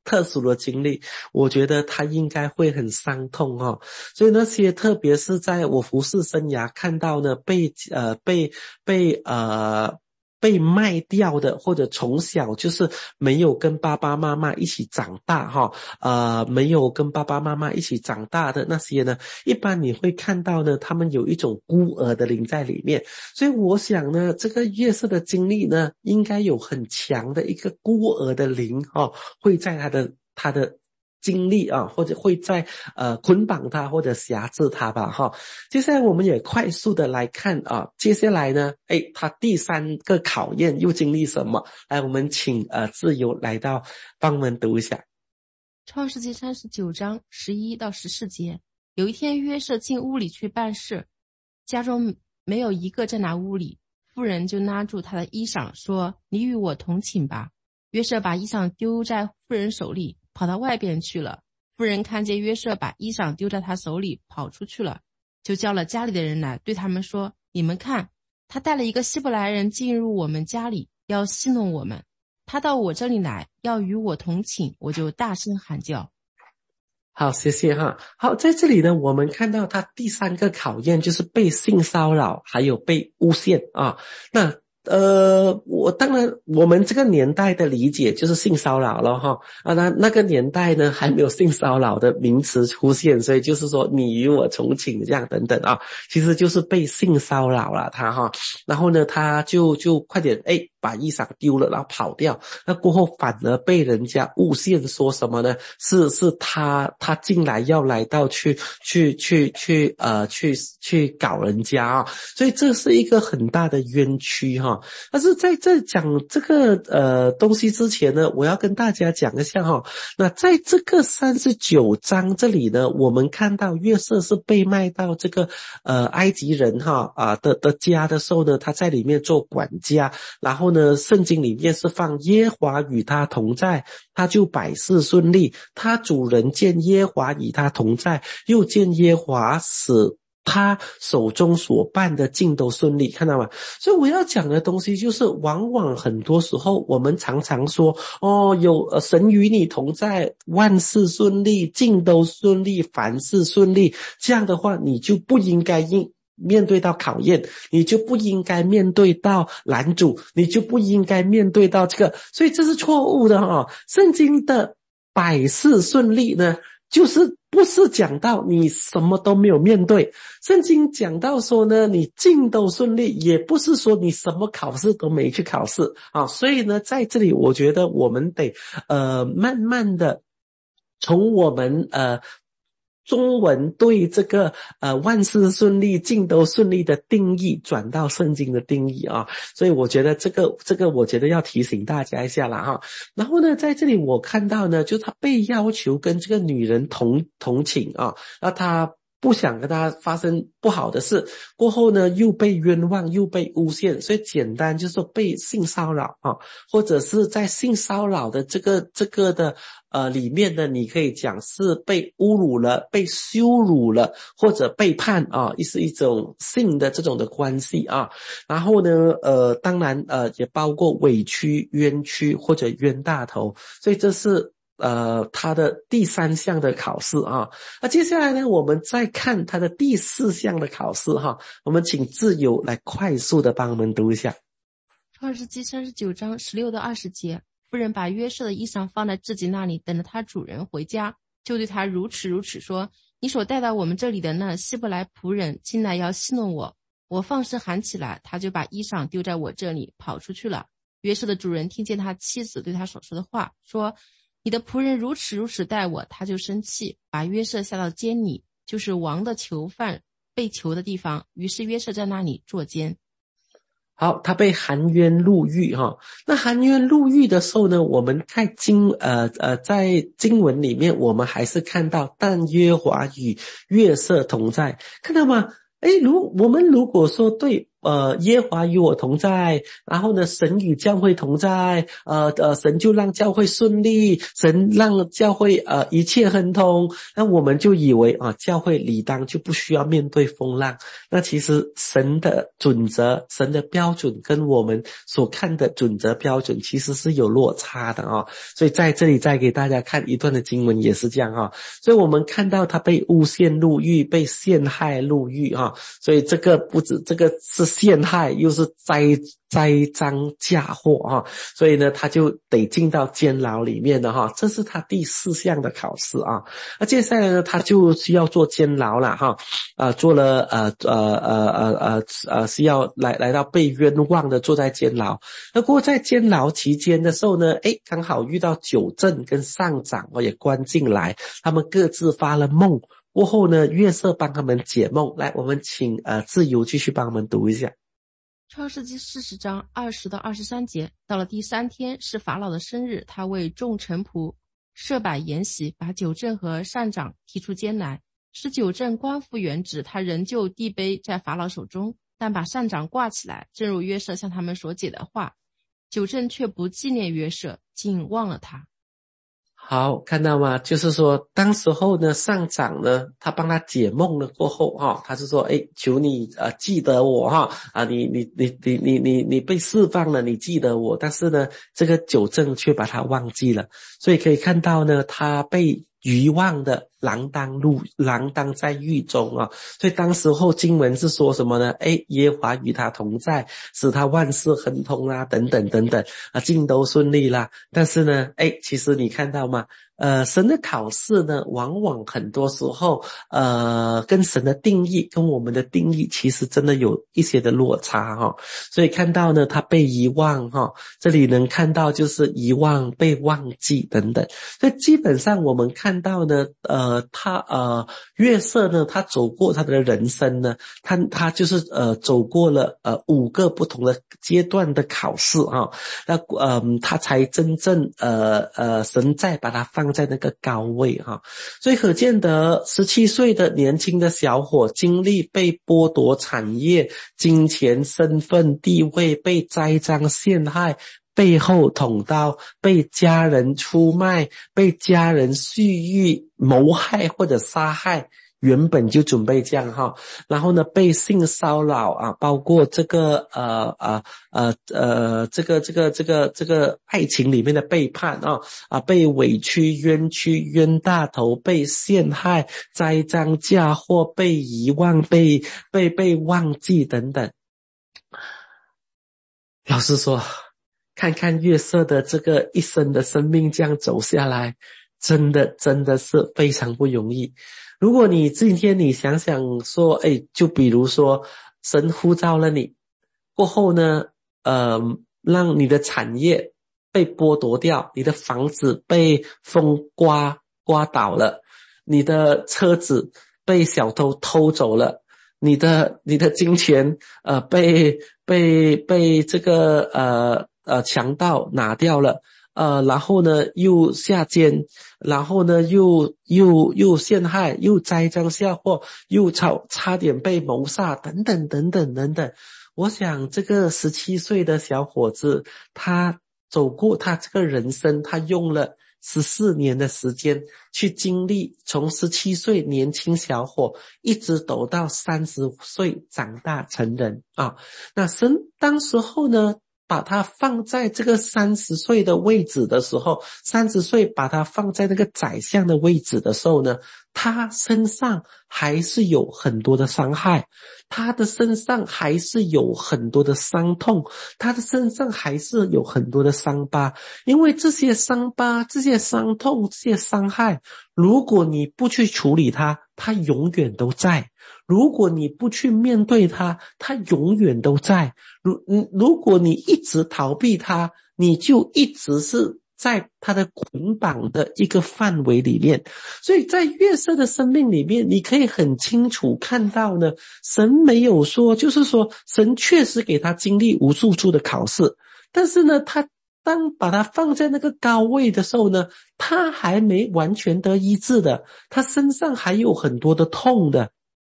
特殊的经历，我觉得他应该会很伤痛哦。所以那些特别是在我服侍生涯看到呢，被呃被被呃被卖掉的，或者从小就是没有跟爸爸妈妈一起长大哈，呃，没有跟爸爸妈妈一起长大的那些呢，一般你会看到呢，他们有一种孤儿的灵在里面。所以我想呢，这个约瑟的经历呢，应该有很强的一个孤儿的灵哈，会在他的他的经历啊，或者会在呃捆绑他或者辖制他吧哈。接下来我们也快速的来看啊，接下来呢，诶，他第三个考验又经历什么？来，我们请呃自由来到帮我们读一下。 创世纪三十九章十一到十四节，有一天约瑟进屋里去办事，家中没有一个在那屋里，妇人就拉住他的衣裳说：“你与我同寝吧。”约瑟把衣裳丢在妇人手里，跑到外边去了。妇人看见约瑟把衣裳丢在他手里，跑出去了，就叫了家里的人来，对他们说：“你们看，他带了一个希伯来人进入我们家里，要戏弄我们。他到我这里来，要与我同寝，我就大声喊叫。” 好，谢谢哈。好，在这里呢，我们看到他第三个考验就是被性骚扰，还有被诬陷啊。那呃，我当然我们这个年代的理解就是性骚扰了哈啊，那那个年代呢还没有性骚扰的名词出现，所以就是说你与我同寝这样等等啊，其实就是被性骚扰了他哈。然后呢，他就就快点诶把衣裳丢了，然后跑掉。那过后反而被人家诬陷说什么呢？是是他他进来要来到去去去去呃去去搞人家啊，所以这是一个很大的冤屈哈。但是在这讲这个呃东西之前呢，我要跟大家讲一下哈。那在这个三十九章这里呢，我们看到约瑟是被卖到这个呃埃及人哈啊的的家的时候呢，他在里面做管家，然后呢圣经里面是放耶和华与他同在，他就百事顺利。他主人见耶和华与他同在，又见耶和华使他手中所办的尽都顺利，看到吗？所以我要讲的东西就是，往往很多时候我们常常说，哦，有呃神与你同在，万事顺利，尽都顺利，凡事顺利。这样的话，你就不应该应面对到考验，你就不应该面对到拦阻，你就不应该面对到这个，所以这是错误的哦。圣经的百事顺利呢，就是不是讲到你什么都没有面对，圣经讲到说呢，你尽都顺利，也不是说你什么考试都没去考试啊。所以呢，在这里我觉得我们得呃慢慢的从我们呃中文对这个呃万事顺利尽都顺利的定义转到圣经的定义啊，所以我觉得这个这个我觉得要提醒大家一下啦哈。然后呢，在这里我看到呢，就他被要求跟这个女人同同寝啊，那他不想跟他发生不好的事，过后呢又被冤枉又被诬陷，所以简单就是说被性骚扰啊，或者是在性骚扰的这个这个的呃里面呢，你可以讲是被侮辱了，被羞辱了，或者背叛啊，是一种性的这种的关系啊。然后呢呃当然呃也包括委屈、冤屈或者冤大头，所以这是呃他的第三项的考试啊。那接下来呢，我们再看他的第四项的考试哈。我们请自由来快速的帮我们读一下。 创世纪三十九章十六到二十节，妇人把约瑟的衣裳放在自己那里，等着他主人回家，就对他如此如此说：“你所带到我们这里的那希伯来仆人进来要戏弄我，我放声喊起来，他就把衣裳丢在我这里，跑出去了。”约瑟的主人听见他妻子对他所说的话，说：“你的仆人如此如此待我。”他就生气，把约瑟下到监里，就是王的囚犯被囚的地方。于是约瑟在那里坐监。 好，他被含冤入狱哈。那含冤入狱的时候呢，我们看经呃呃在经文里面，我们还是看到但耶和华与约瑟同在，看到吗？诶，如我们如果说对呃，耶和华与我同在，然后呢，神与教会同在，呃呃，神就让教会顺利，神让教会呃一切亨通，那我们就以为啊，教会理当就不需要面对风浪。那其实神的准则，神的标准跟我们所看的准则标准其实是有落差的啊。所以在这里再给大家看一段的经文也是这样啊。所以我们看到他被诬陷入狱，被陷害入狱啊，所以这个不止这个是陷害，又是栽栽赃嫁祸啊，所以呢他就得进到监牢里面了哈，这是他第四项的考试啊。那接下来呢他就需要做监牢了哈，呃做了呃呃呃呃呃呃是要来来到被冤枉的坐在监牢。那过在监牢期间的时候呢，诶刚好遇到九正跟上长也关进来，他们各自发了梦。过后呢，约瑟帮他们解梦。来，我们请呃自由继续帮我们读一下。 创世纪四十章二十到二十三节，到了第三天是法老的生日，他为众臣仆设摆筵席，把九正和上长提出监来，使九正官复原职，他仍旧递杯在法老手中，但把上长挂起来，正如约瑟向他们所解的话。九正却不纪念约瑟，竟忘了他。 好，看到吗？就是说当时候呢，上长呢他帮他解梦了过后哈、哦，他是说诶求你呃记得我哈啊你你你你你你你被释放了，你记得我，但是呢这个九正却把他忘记了。所以可以看到呢，他被遗忘的锒铛入锒铛在狱中啊，所以当时候经文是说什么呢？诶耶和华与他同在，使他万事亨通啦，等等等等啊，尽都顺利啦。但是呢，诶其实你看到吗？呃，神的考试呢，往往很多时候，呃，跟神的定义跟我们的定义其实真的有一些的落差哈、哦。所以看到呢，他被遗忘哈、哦，这里能看到就是遗忘、被忘记等等。所以基本上我们看到呢，呃，他呃，约瑟呢，他走过他的人生呢，他他就是呃，走过了呃五个不同的阶段的考试哈，那呃，他才真正呃呃，神再把他放在那个高位哈，所以可见得十七岁的年轻的小伙经历被剥夺产业、金钱、身份、地位，被栽赃陷害，背后捅刀，被家人出卖，被家人蓄意谋害或者杀害，原本就准备这样哈，然后呢被性骚扰啊，包括这个呃呃呃呃这个这个这个这个爱情里面的背叛啊啊，被委屈冤屈冤大头，被陷害栽赃嫁祸，被遗忘，被被被忘记等等。老实说，看看约瑟的这个一生的生命这样走下来，真的真的是非常不容易。如果你今天你想想说，哎，就比如说神呼召了你，过后呢，呃，让你的产业被剥夺掉，你的房子被风刮刮倒了，你的车子被小偷偷走了，你的你的金钱呃被被被这个呃呃强盗拿掉了。呃，然后呢，又下监，然后呢，又又又陷害，又栽赃下祸，又差差点被谋杀，等等等等等等。我想，这个十七岁的小伙子，他走过他这个人生，他用了十四年的时间去经历，从十七岁年轻小伙，一直走到三十岁长大成人啊。那神当时候呢，把他放在这个三十岁的位置的时候，三十岁把他放在那个宰相的位置的时候呢，他身上还是有很多的伤害，他的身上还是有很多的伤痛，他的身上还是有很多的伤疤。因为这些伤疤、这些伤痛、这些伤害，如果你不去处理它，它永远都在。如果你不去面对它，它永远都在。如如果你一直逃避它，你就一直是在它的捆绑的一个范围里面。所以在约瑟的生命里面，你可以很清楚看到呢，神没有说，就是说神确实给他经历无数处的考试，但是呢，他当把他放在那个高位的时候呢，他还没完全得医治的，他身上还有很多的痛的。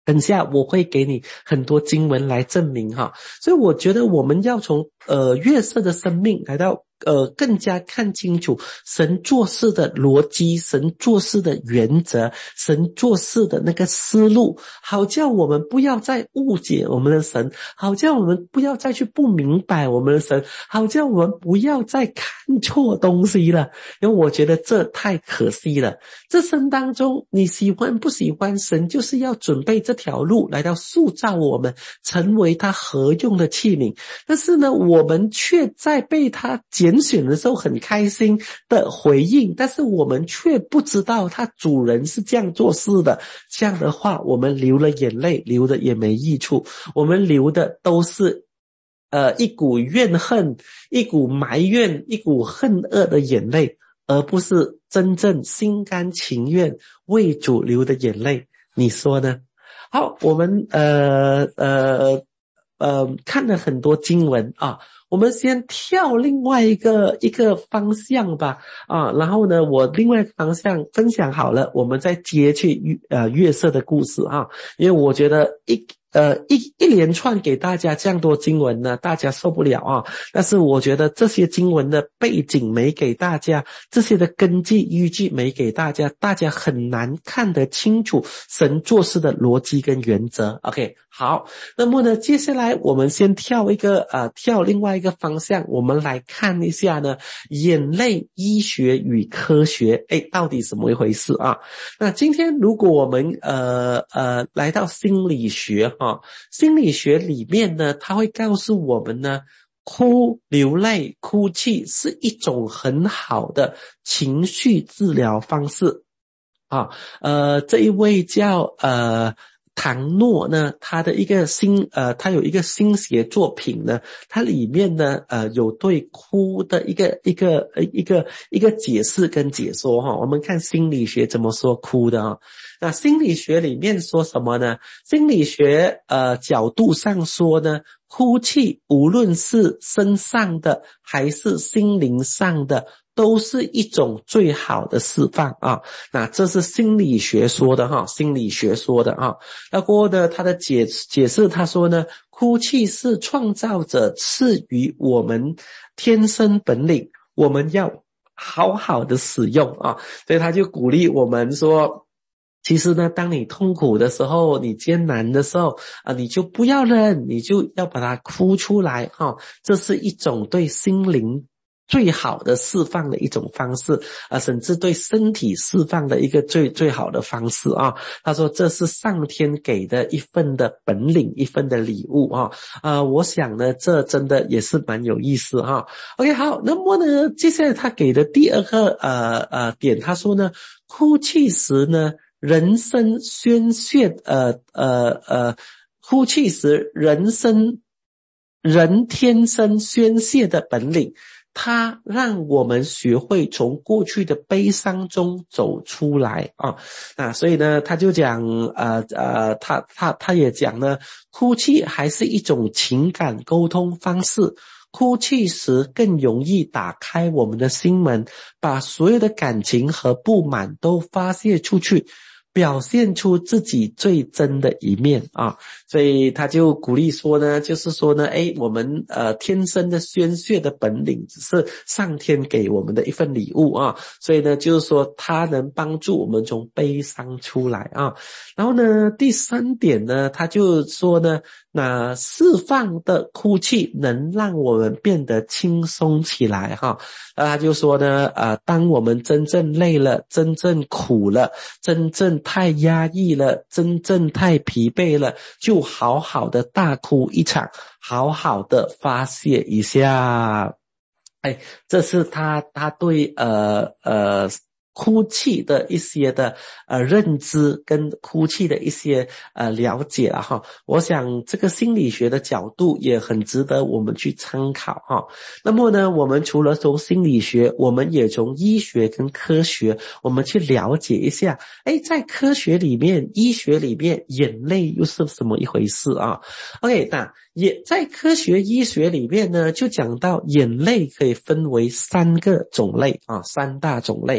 等下我会给你很多经文来证明哈，所以我觉得我们要从呃约瑟的生命来到呃更加看清楚神做事的逻辑，神做事的原则，神做事的那个思路，好叫我们不要再误解我们的神，好叫我们不要再去不明白我们的神，好叫我们不要再看错东西了，因为我觉得这太可惜了。这生当中你喜欢不喜欢，神就是要准备这条路来到塑造我们成为他合用的器皿，但是呢我们却在被他拣选的时候很开心的回应，但是我们却不知道他主人是这样做事的，这样的话我们流了眼泪流的也没益处，我们流的都是呃一股怨恨，一股埋怨，一股恨恶的眼泪，而不是真正心甘情愿为主流的眼泪，你说呢？好，我们呃呃呃看了很多经文啊，我们先跳另外一个一个方向吧啊，然后呢我另外一个方向分享好了，我们再接去呃约瑟的故事啊，因为我觉得一呃一一连串给大家这样多经文呢，大家受不了啊，但是我觉得这些经文的背景没给大家，这些的根基依据没给大家，大家很难看得清楚神做事的逻辑跟原则。 OK， 好，那么呢接下来我们先跳一个呃跳另外一个方向，我们来看一下呢眼泪医学与科学，诶到底什么一回事啊？那今天如果我们呃呃来到心理学啊，心理学里面呢它会告诉我们呢，哭流泪哭泣是一种很好的情绪治疗方式啊。呃这一位叫呃唐诺呢，他的一个新呃他有一个新写作品呢，它里面呢呃有对哭的一个一个呃一个一个解释跟解说哈。我们看心理学怎么说哭的啊。那心理学里面说什么呢？心理学呃角度上说呢，哭泣无论是身上的还是心灵上的都是一种最好的释放啊。那这是心理学说的哈，心理学说的啊。那过后呢他的解解释他说呢，哭泣是创造者赐予我们天生本领，我们要好好的使用啊。所以他就鼓励我们说，其实呢当你痛苦的时候，你艰难的时候啊，你就不要忍，你就要把它哭出来哈，这是一种对心灵最好的释放的一种方式啊，甚至对身体释放的一个最最好的方式啊。他说这是上天给的一份的本领，一份的礼物啊。呃我想呢这真的也是蛮有意思哈。 OK， 好，那么呢接下来他给的第二个呃呃点，他说呢，哭泣时呢人生宣泄呃呃呃哭泣时人生人天生宣泄的本领，它让我们学会从过去的悲伤中走出来啊。那所以呢他就讲呃呃他他他也讲呢，哭泣还是一种情感沟通方式，哭泣时更容易打开我们的心门，把所有的感情和不满都发泄出去，表现出自己最真的一面啊。所以他就鼓励说呢，就是说呢，诶我们呃天生的宣泄的本领只是上天给我们的一份礼物啊，所以呢就是说它能帮助我们从悲伤出来啊。然后呢第三点呢他就说呢，那释放的哭泣能让我们变得轻松起来哈。那他就说呢呃当我们真正累了，真正苦了，真正太压抑了，真正太疲惫了，就好好的大哭一场，好好的发泄一下。哎，这是他他对呃呃哭泣的一些的呃认知跟哭泣的一些呃了解啊哈。我想这个心理学的角度也很值得我们去参考哈。那么呢我们除了从心理学，我们也从医学跟科学我们去了解一下，诶在科学里面医学里面眼泪又是什么一回事啊。 OK， 那也在科学医学里面呢就讲到眼泪可以分为三个种类啊，三大种类。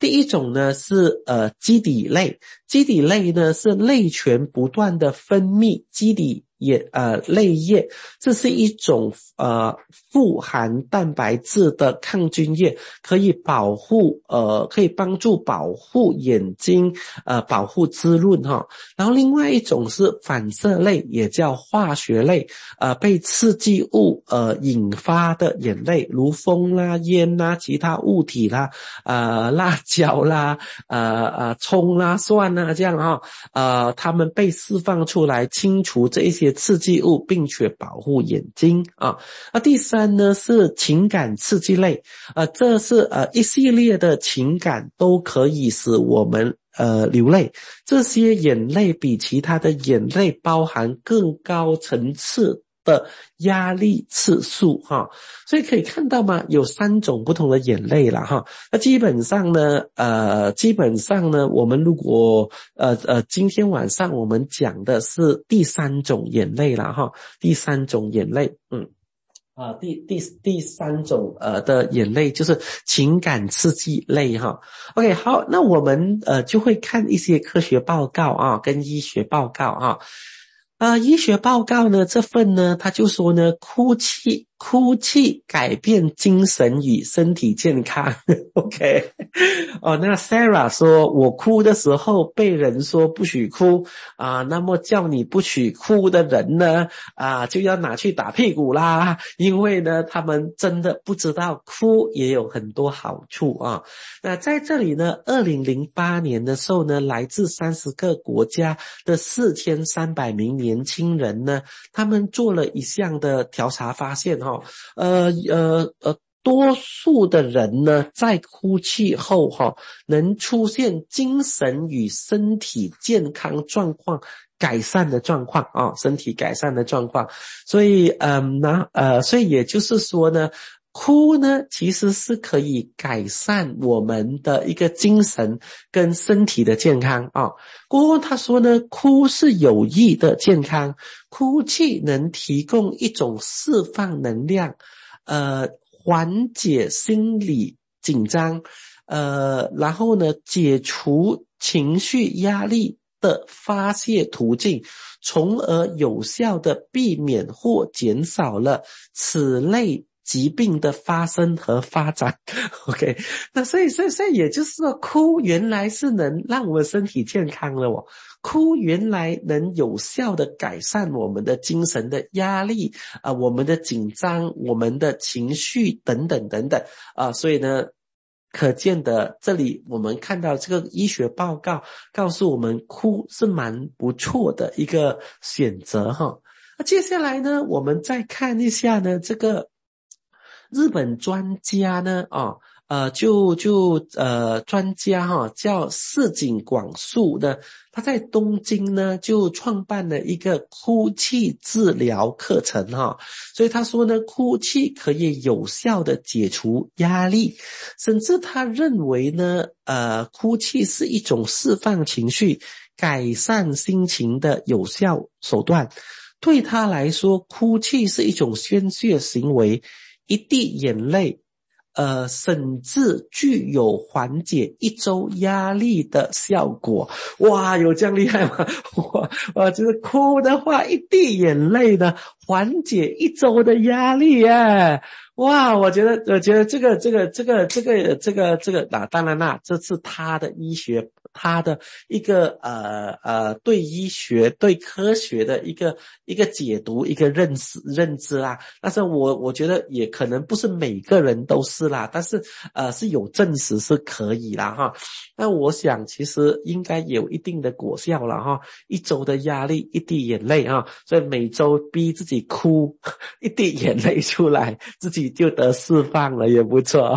第一种呢是呃基底类，基底类呢是类泉不断的分泌基底也呃泪液，这是一种呃富含蛋白质的抗菌液，可以保护呃可以帮助保护眼睛呃保护滋润哈。然后另外一种是反射类，也叫化学类，呃被刺激物呃引发的眼泪，如风啦、烟啦、其他物体啦、呃辣椒啦、呃呃葱啦、蒜啦这样哈、哦，呃它们被释放出来清除这一些刺激物，并且保护眼睛啊。那第三呢是情感刺激类，呃这是呃一系列的情感都可以使我们呃流泪，这些眼泪比其他的眼泪包含更高层次的压力次数哈，所以可以看到吗？有三种不同的眼泪啦哈。那基本上呢，呃，基本上呢，我们如果呃呃，今天晚上我们讲的是第三种眼泪啦哈，第三种眼泪，嗯。啊、呃，第第第三种呃的眼泪就是情感刺激类哈。OK， 好，那我们呃就会看一些科学报告啊，跟医学报告啊。呃，医学报告呢，这份呢，他就说呢，哭泣，哭泣改变精神与身体健康。OK， 哦，那 Sarah 说，我哭的时候被人说不许哭啊，那么叫你不许哭的人呢，啊，就要拿去打屁股啦，因为呢，他们真的不知道哭也有很多好处啊。那在这里呢，二零零八年的时候呢，来自三十个国家的四千三百名年轻人呢，他们做了一项的调查，发现哈、哦，呃呃呃，多数的人呢，在哭泣后哈、哦，能出现精神与身体健康状况改善的状况啊、哦，身体改善的状况，所以嗯，那呃，所以也就是说呢。哭呢，其实是可以改善我们的一个精神跟身体的健康啊。过后他说呢，哭是有益的健康，哭泣能提供一种释放能量，呃，缓解心理紧张，呃，然后呢，解除情绪压力的发泄途径，从而有效的避免或减少了此类疾病的发生和发展。 OK， 那所以所以所以也就是说，哭原来是能让我们身体健康的哦，哭原来能有效的改善我们的精神的压力啊、呃，我们的紧张，我们的情绪等等等等啊、呃，所以呢可见的，这里我们看到这个医学报告告诉我们，哭是蛮不错的一个选择哈。那接下来呢，我们再看一下呢，这个日本专家呢，啊，呃，就就呃，专家哈、哦，叫市井广树呢，他在东京呢就创办了一个哭泣治疗课程哈、哦，所以他说呢，哭泣可以有效的解除压力，甚至他认为呢，呃，哭泣是一种释放情绪、改善心情的有效手段。对他来说，哭泣是一种宣泄行为。一滴眼泪，呃，甚至具有缓解一周压力的效果。哇，有这样厉害吗？哇，我就是哭的话，一滴眼泪呢，缓解一周的压力耶。哇，我觉得，我觉得这个，这个，这个，这个，这个，这个，啊，当然啦，这是他的医学，他的一个呃呃对医学、对科学的一个一个解读、一个认识认知啦。但是我我觉得也可能不是每个人都是啦，但是呃是有证实是可以啦哈。那我想其实应该有一定的果效了哈。一周的压力，一滴眼泪啊，所以每周逼自己哭一滴眼泪出来，自己就得释放了，也不错。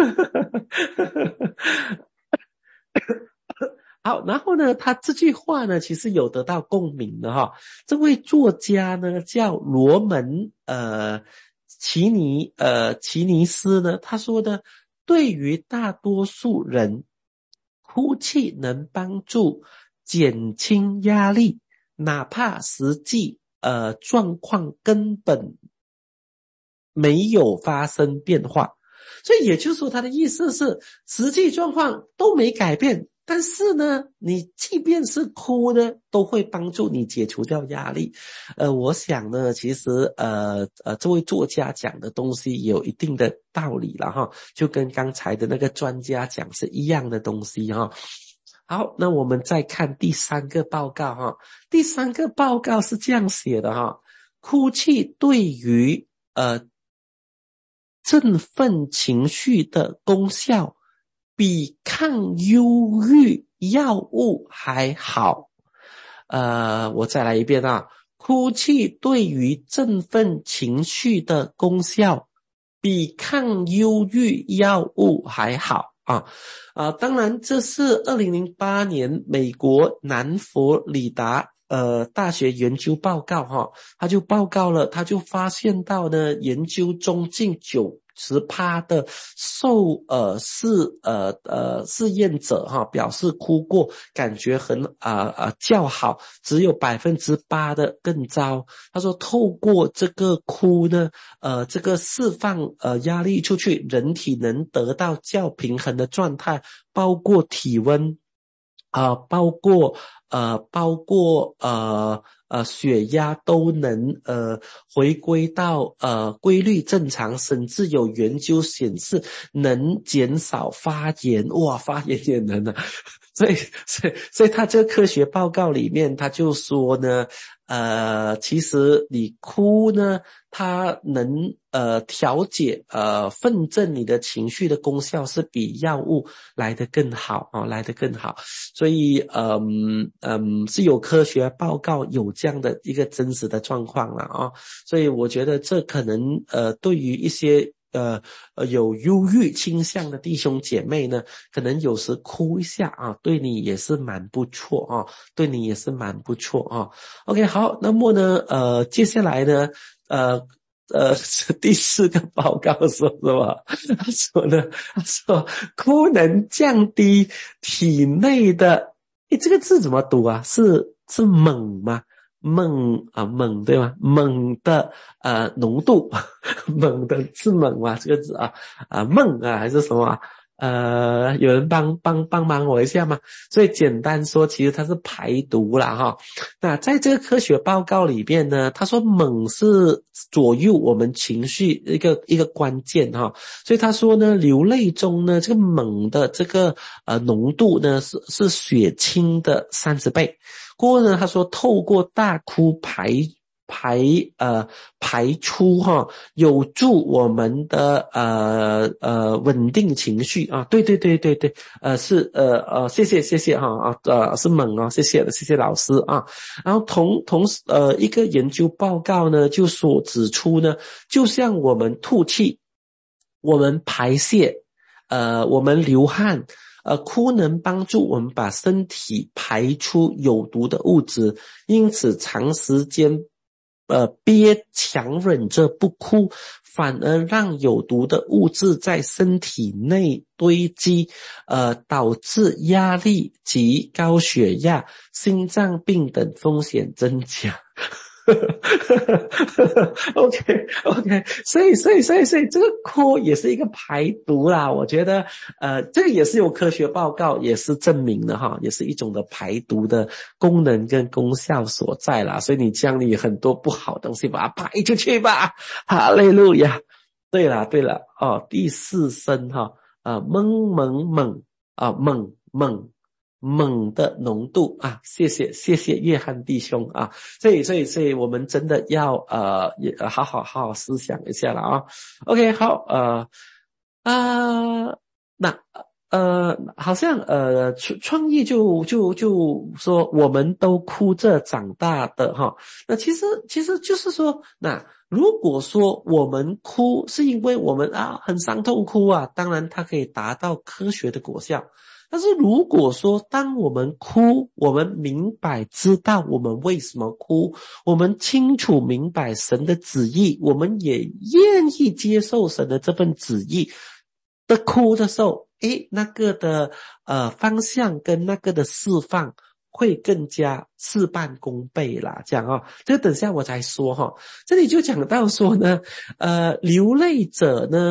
好，然后呢，他这句话呢，其实有得到共鸣的哈。这位作家呢，叫罗门呃奇尼呃奇尼斯呢，他说呢，对于大多数人，哭泣能帮助减轻压力，哪怕实际呃状况根本没有发生变化。 所以也就是说他的意思是实际状况都没改变，但是呢你即便是哭呢都会帮助你解除掉压力。呃我想呢其实呃呃这位作家讲的东西有一定的道理了哈，就跟刚才的那个专家讲是一样的东西哈。好，那我们再看第三个报告哈。第三个报告是这样写的哈，哭泣对于呃振奋情绪的功效比抗忧郁药物还好。呃我再来一遍啊，哭泣对于振奋情绪的功效比抗忧郁药物还好啊。啊，当然这是二零零八年美国南佛里达呃大学研究报告哈，他就报告了，他就发现到呢，研究中近九十趴的受呃试呃呃试验者哈表示哭过感觉很啊啊、呃呃、较好，只有百分之八的更糟。他说透过这个哭呢，呃这个释放呃压力出去，人体能得到较平衡的状态，包括体温啊、呃，包括呃包括呃呃血压都能呃回归到呃规律正常，甚至有研究显示能减少发炎。哇，发炎也能啊。所以所以所以他这个科学报告里面他就说呢，呃其实你哭呢它能呃调节呃愤振你的情绪的功效是比药物来得更好啊，来得更好。所以嗯嗯是有科学报告有这样的一个真实的状况了啊。所以我觉得这可能呃对于一些呃呃有忧郁倾向的弟兄姐妹呢，可能有时哭一下啊，对你也是蛮不错啊，对你也是蛮不错啊。OK， 好，那么呢呃接下来呢呃呃第四个报告说什么？他说呢他说哭能降低体内的，诶这个字怎么读啊？是是锰吗？锰啊锰对吗？锰的呃浓度，锰的是锰吗？这个字啊啊锰啊还是什么啊？呃有人帮帮帮忙我一下吗？所以简单说其实它是排毒啦哈。那在这个科学报告里边呢，他说锰是左右我们情绪一个一个关键哈。所以他说呢流泪中呢这个锰的这个呃浓度呢是是血清的三十倍。过后呢他说透过大哭排排呃排出哈，有助我们的呃呃稳定情绪啊。对对对对对，呃是呃呃谢谢谢谢哈啊呃是锰啊，谢谢谢谢老师啊。然后同同时呃一个研究报告呢就所指出呢，就像我们吐气，我们排泄，呃我们流汗。呃，哭能帮助我们把身体排出有毒的物质，因此长时间呃憋强忍着不哭，反而让有毒的物质在身体内堆积，呃导致压力及高血压、心脏病等风险增加。OK OK， 所以所以所以所以这个哭也是一个排毒啦，我觉得呃这个也是有科学报告也是证明的哈，也是一种的排毒的功能跟功效所在啦。所以你将你很多不好的东西把它排出去吧，哈利路亚。对了对了哦，第四声哈啊锰锰锰啊锰锰锰的浓度啊，谢谢谢谢约翰弟兄啊。所以所以所以我们真的要呃也好好好好思想一下了啊。OK 好呃啊那呃好像呃创创意就就就说我们都哭着长大的哈。那其实其实就是说，那如果说我们哭是因为我们啊很伤痛哭啊，当然它可以达到科学的果效。但是如果说当我们哭，我们明白知道我们为什么哭，我们清楚明白神的旨意，我们也愿意接受神的这份旨意的哭的时候，诶，那个的呃方向跟那个的释放会更加事半功倍啦，这样哦，这个等下我才说哈。这里就讲到说呢，呃，流泪者呢，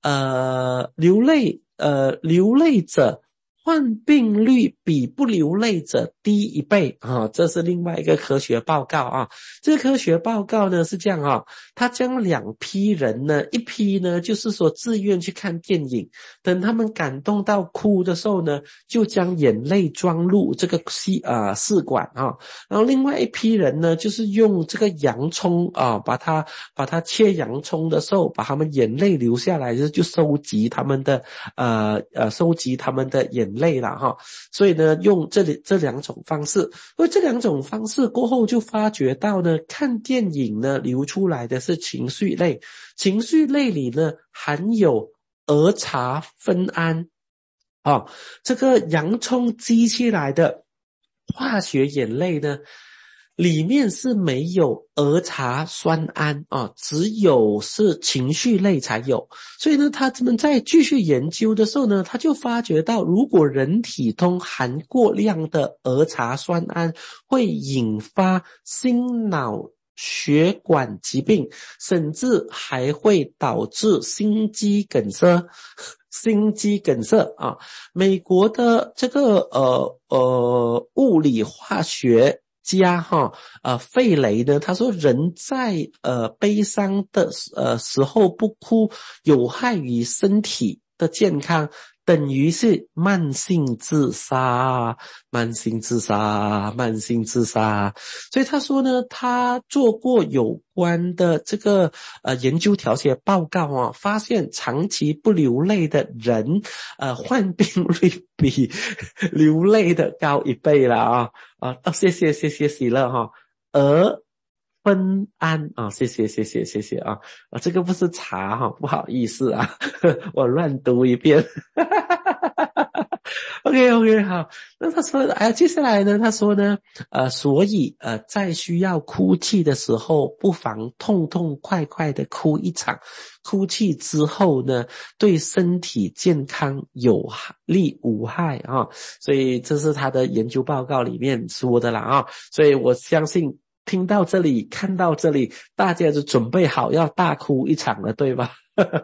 呃流泪呃流泪者患病率比不流泪者低一倍啊，这是另外一个科学报告啊。这个科学报告呢是这样啊，他将两批人呢，一批呢就是说自愿去看电影，等他们感动到哭的时候呢，就将眼泪装入这个吸啊试管啊，然后另外一批人呢，就是用这个洋葱啊，把它把它切洋葱的时候，把他们眼泪流下来，就就收集他们的呃呃收集他们的眼泪了哈。所以呢，用这里这两种方式，而这两种方式过后就发觉到呢，看电影呢流出来的是情绪泪，情绪泪里呢含有儿茶酚胺啊，这个洋葱激起来的化学眼泪呢，里面是没有儿茶酸胺啊，只有是情绪类才有。所以呢，他们在继续研究的时候呢，他就发觉到，如果人体中含过量的儿茶酸胺，会引发心脑血管疾病，甚至还会导致心肌梗塞。心肌梗塞啊！美国的这个呃呃物理化学家哈呃费雷呢，他说人在呃悲伤的呃时候不哭，有害于身体的健康，等于是慢性自杀，慢性自杀，慢性自杀。所以他说呢，他做过有关的这个呃研究调节报告啊，发现长期不流泪的人，呃患病率比流泪的高一倍了啊啊！哦，谢谢谢谢喜乐哈，而酚胺啊，谢谢谢谢谢谢啊啊，这个不是茶哈，不好意思啊，我乱读一遍。OK OK 好，那他说哎，接下来呢，他说呢，呃，所以呃，在需要哭泣的时候，不妨痛痛快快的哭一场，哭泣之后呢，对身体健康有利无害啊，所以这是他的研究报告里面说的啦啊，所以我相信听到这里看到这里，大家就准备好要大哭一场了，对吧？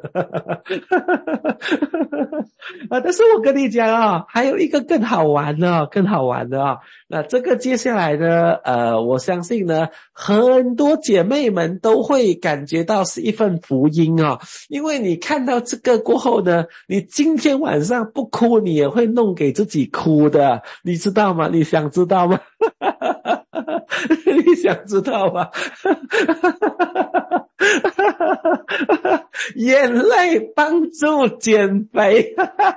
啊！但是我跟你讲啊，还有一个更好玩的，更好玩的啊。那这个接下来呢，呃，我相信呢，很多姐妹们都会感觉到是一份福音啊，因为你看到这个过后呢，你今天晚上不哭，你也会弄给自己哭的，你知道吗？你想知道吗？你想知道吗？眼泪帮助减肥。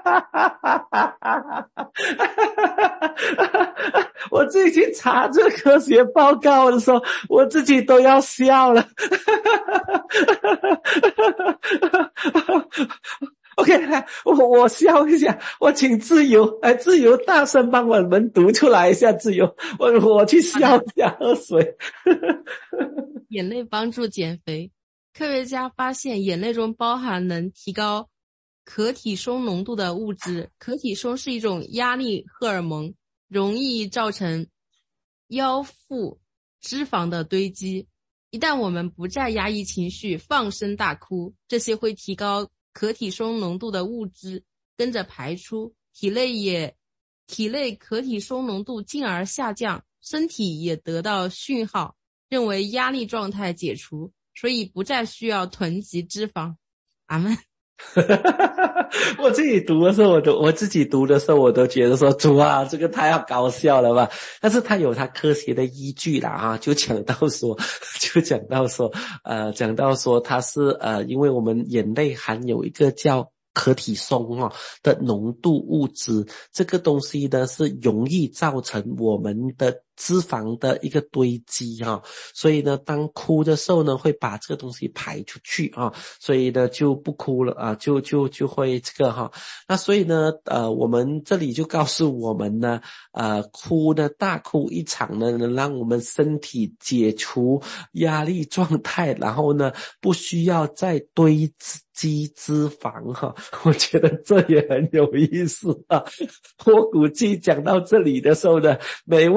我自己去查这科学报告的时候，我自己都要笑了。OK， 来，我我笑一下，我请自由来，自由大声帮我们读出来一下，自由，我我去笑一下，喝水。 眼泪帮助减肥，科学家发现眼泪中包含能提高可体松浓度的物质，可体松是一种压力荷尔蒙，容易造成腰腹脂肪的堆积。一旦我们不再压抑情绪，放声大哭，这些会提高可体松浓度的物质跟着排出，体内也体内可体松浓度进而下降，身体也得到讯号，认为压力状态解除，所以不再需要囤积脂肪。阿们。 我自己读的时候，我都我自己读的时候，我都觉得说，主啊，这个太要搞笑了吧？但是他有他科学的依据啦啊，就讲到说，就讲到说，呃，讲到说他是呃，因为我们眼泪含有一个叫可体松哦的浓度物质，这个东西呢是容易造成我们的脂肪的一个堆积哈、哦，所以呢，当哭的时候呢，会把这个东西排出去啊、哦，所以呢就不哭了啊，就就就会这个哈、哦，那所以呢，呃，我们这里就告诉我们呢，呃，哭呢大哭一场呢，能让我们身体解除压力状态，然后呢，不需要再堆积脂肪哈，我觉得这也很有意思啊。我估计讲到这里的时候呢，每位姐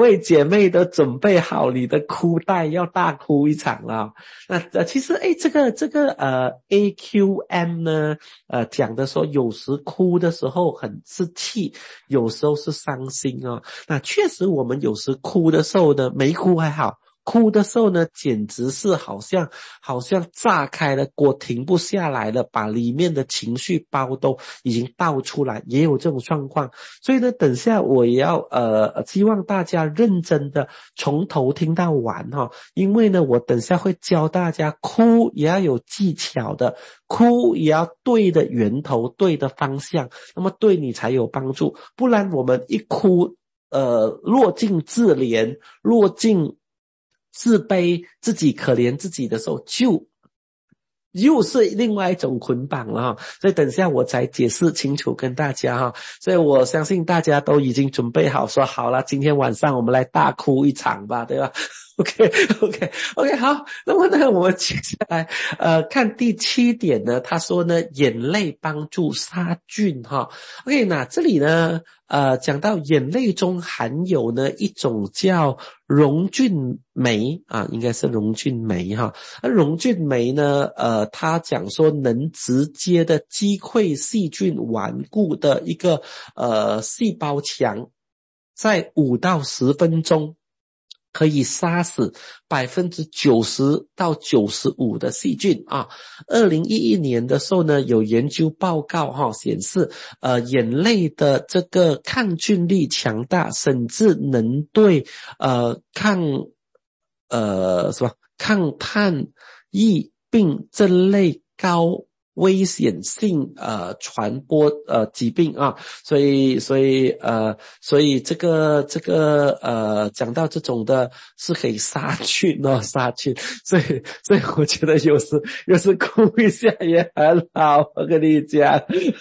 妹都准备好你的哭带，要大哭一场了。那呃，其实诶，这个这个呃 A Q M 呢，呃，讲的说有时哭的时候很是气，有时候是伤心哦。那确实我们有时哭的时候呢，没哭还好。哭的时候呢，简直是好像好像炸开了锅，停不下来了，把里面的情绪包都已经倒出来，也有这种状况。所以呢，等下我也要呃，希望大家认真的从头听到完哈、哦，因为呢，我等下会教大家哭也要有技巧的，哭也要对的源头，对的方向，那么对你才有帮助。不然我们一哭，呃，落进自怜，落进自卑，自己可怜自己的时候，就又是另外一种捆绑了哈。所以等一下我才解释清楚跟大家哈。所以我相信大家都已经准备好，说好了，今天晚上我们来大哭一场吧，对吧？OK OK OK 好，那么呢，我们接下来呃看第七点呢，他说呢，眼泪帮助杀菌哈。OK， 那这里呢呃讲到眼泪中含有呢一种叫溶菌酶啊，应该是溶菌酶哈。那溶菌酶呢呃他讲说能直接的击溃细菌顽固的一个呃细胞墙，在五到十分钟可以杀死 百分之九十 到 九十五 的细菌啊。二零一一年的时候呢，有研究报告哈、哦、显示，呃，眼泪的这个抗菌力强大，甚至能对呃抗呃什么抗炭疫病这类高危险性呃传播呃疾病啊，所以所以呃所以这个这个呃讲到这种的是可以杀菌哦，杀菌，所以所以我觉得有时有时哭一下也很好，我跟你讲。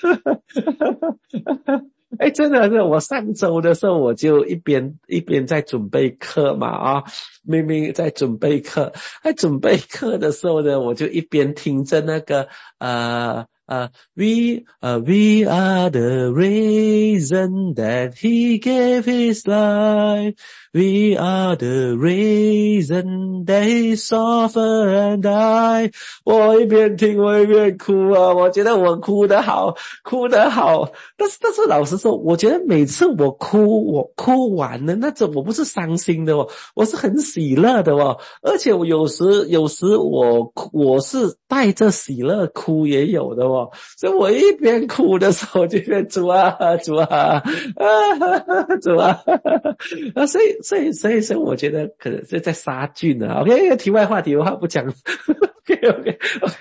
哎，真的是我上周的时候，我就一边一边在准备课嘛啊，明明在准备课，在准备课的时候呢，我就一边听着那个呃呃 We 呃 We are the reason that he gave his life. We are the reason that he suffered and died. 我一边听我一边哭啊，我觉得我哭得好，哭得好。但是但是老实说，我觉得每次我哭，我哭完了那种，我不是伤心的哦，我是很喜乐的哦。而且我有时有时我我是带着喜乐哭也有的哦。所以我一边哭的时候就边主啊主啊啊主啊啊，所以所以所以所以我觉得可能是在杀菌啊。OK， 题外话题外话不讲。OK OK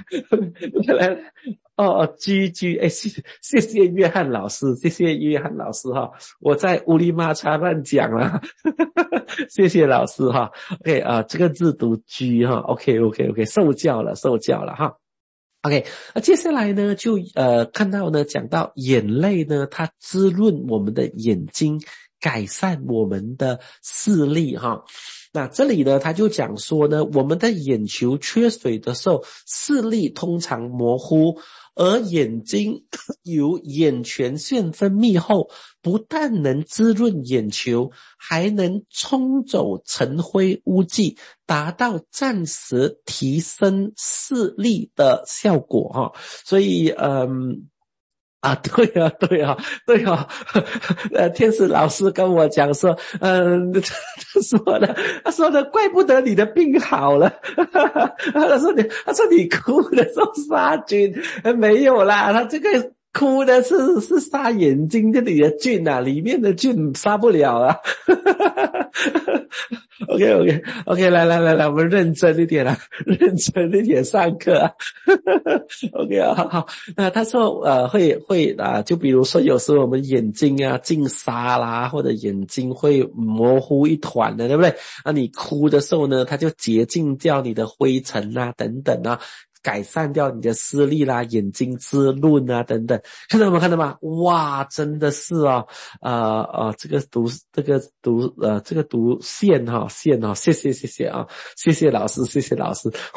OK 来哦，G G， 哎，谢谢谢约翰老师，谢谢约翰老师哈，我在乌里马叉乱讲了，谢谢老师哈。OK 啊、呃，这个字读 G 哈 ，OK OK OK， 受教了受教了哈。OK， 那接下来呢，就呃看到呢，讲到眼泪呢，它滋润我们的眼睛，改善我们的视力哈。那这里呢，他就讲说呢，我们的眼球缺水的时候，视力通常模糊，而眼睛由眼泉腺分泌后，不但能滋润眼球，还能冲走尘灰污迹，达到暂时提升视力的效果哈。所以嗯啊，对啊，对啊，对啊，呃，天使老师跟我讲说，嗯、呃，他说的，他说的，怪不得你的病好了，他说你，他说你哭的时候杀菌，没有啦，他这个哭的是是杀眼睛这里的菌啊，里面的菌杀不了啊。OK OK OK， 来来来来，我们认真一点啦，认真一点上课啊。OK 啊，好好。那他说呃会会啊，就比如说有时候我们眼睛啊进沙啦，或者眼睛会模糊一团的，对不对？那你哭的时候呢，它就洁净掉你的灰尘啊等等啊。改善掉你的视力啦，眼睛滋润啊等等，看到吗？看到吗？哇，真的是哦，呃呃，这个读这个读呃这个读线哈、哦、线哈、哦，谢谢谢谢啊，谢谢老师谢谢老师。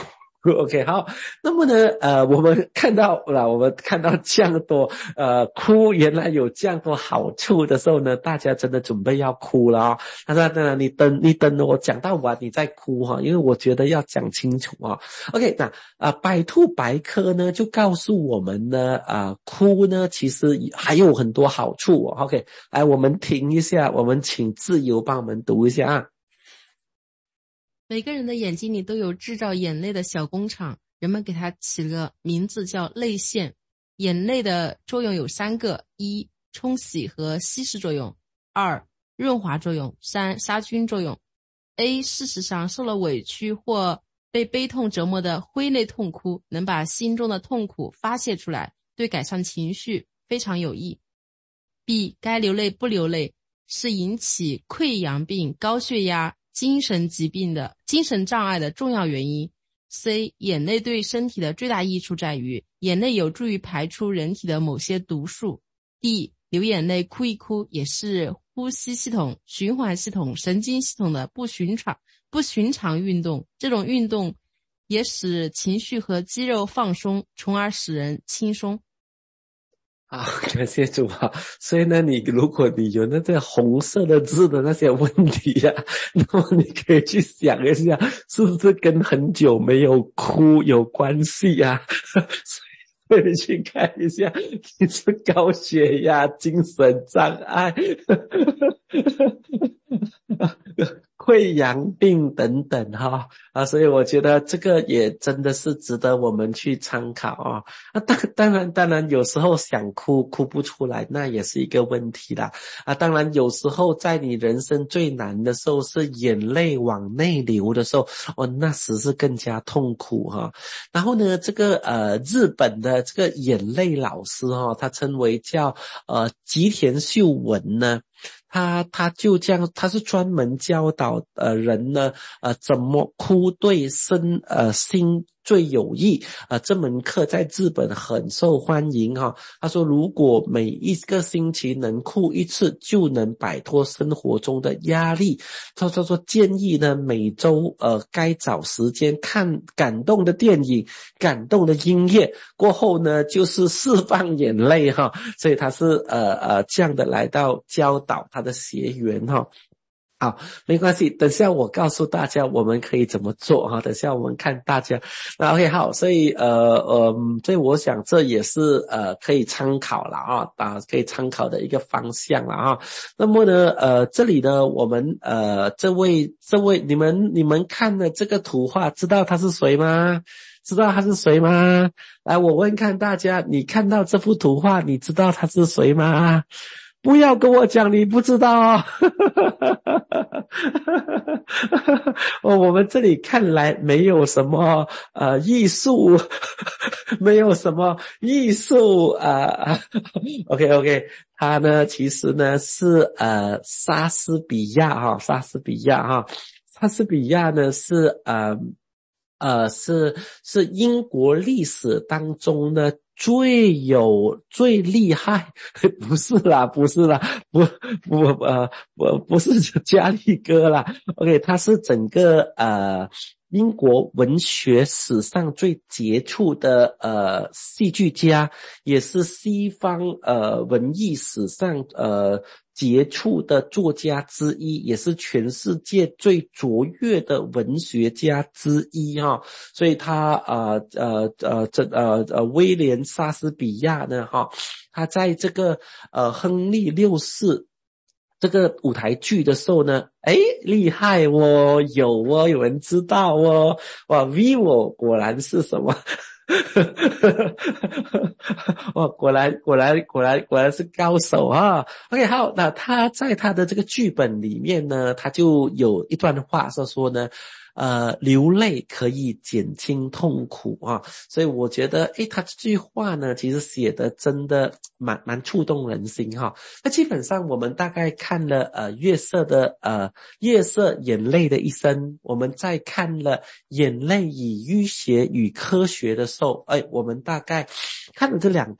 OK， 好，那么呢，呃，我们看到了，我们看到这样多，呃，哭原来有这样多好处的时候呢，大家真的准备要哭了啊！当然，当然，你等，你等我讲到完，你再哭哈，因为我觉得要讲清楚啊。OK， 那啊、呃，百兔百科呢就告诉我们呢，啊、呃，哭呢其实还有很多好处哦。OK， 来，我们停一下，我们请自由帮我们读一下啊。 每个人的眼睛里都有制造眼泪的小工厂，人们给它起了个名字叫泪腺。眼泪的作用有三个：一、冲洗和稀释作用；二、润滑作用；三、杀菌作用。A 事实上受了委屈或被悲痛折磨的挥泪痛哭，能把心中的痛苦发泄出来，对改善情绪非常有益。B 该流泪不流泪是引起溃疡病、高血压、精神疾病的精神障碍的重要原因。C 眼泪对身体的最大益处在于眼泪有助于排出人体的某些毒素。D 流眼泪哭一哭也是呼吸系统、循环系统、神经系统的不寻常不寻常运动，这种运动也使情绪和肌肉放松，从而使人轻松。 好，感谢主啊！所以呢，你如果你有那个红色的字的那些问题啊，那么你可以去想一下，是不是跟很久没有哭有关系啊？所以你去看一下，你是高血压、精神障碍、溃疡病等等哈啊，所以我觉得这个也真的是值得我们去参考啊。啊，当当然当然有时候想哭哭不出来，那也是一个问题啦。啊，当然有时候在你人生最难的时候是眼泪往内流的时候，哦，那时是更加痛苦哈。然后呢，这个呃日本的这个眼泪老师哈，他称为叫呃吉田秀文呢。他他就这样，他是专门教导呃人呢呃怎么哭对身呃心最有益啊、呃，这门课在日本很受欢迎哈、哦。他说，如果每一个星期能哭一次，就能摆脱生活中的压力。他他说建议呢，每周呃该找时间看感动的电影、感动的音乐，过后呢就是释放眼泪哈、哦。所以他是呃呃这样的来到教导他的学员哈、哦。好，没关系，等下我告诉大家我们可以怎么做哈。等下我们看大家，那 OK 好，所以呃呃，所以我想这也是呃可以参考了啊啊，可以参考的一个方向了啊。那么呢呃这里呢我们呃这位这位你们你们看的这个图画，知道他是谁吗？知道他是谁吗？来，我问看大家，你看到这幅图画，你知道他是谁吗？不要跟我讲你不知道哦。哦，我们这里看来没有什么呃艺术，没有什么艺术啊。OK OK， 他呢其实呢是呃莎士比亚哈、哦，莎士比亚哈、哦，莎士比亚呢是呃呃是是英国历史当中呢最有最厉害，不是啦，不是啦，不不呃不不是加利哥啦 ，OK， 他是整个呃英国文学史上最杰出的呃戏剧家，也是西方呃文艺史上呃杰出的作家之一，也是全世界最卓越的文学家之一哈、哦。所以他呃呃呃这呃呃威廉莎士比亚呢哈、哦，他在这个呃亨利六世这个舞台剧的时候呢，诶，厉害哦，有哦，有人知道哦，哇 ，Vivo 果然是什么？哇，果然果然果然果然是高手啊 ！OK， 好，那他在他的这个剧本里面呢，他就有一段话说说呢。呃，流泪可以减轻痛苦啊，所以我觉得，诶，他这句话呢，其实写的真的蛮蛮触动人心哈。那基本上我们大概看了呃月色的呃夜色眼泪的一生，我们在看了眼泪与医学与科学的时候，哎，我们大概看了这两段。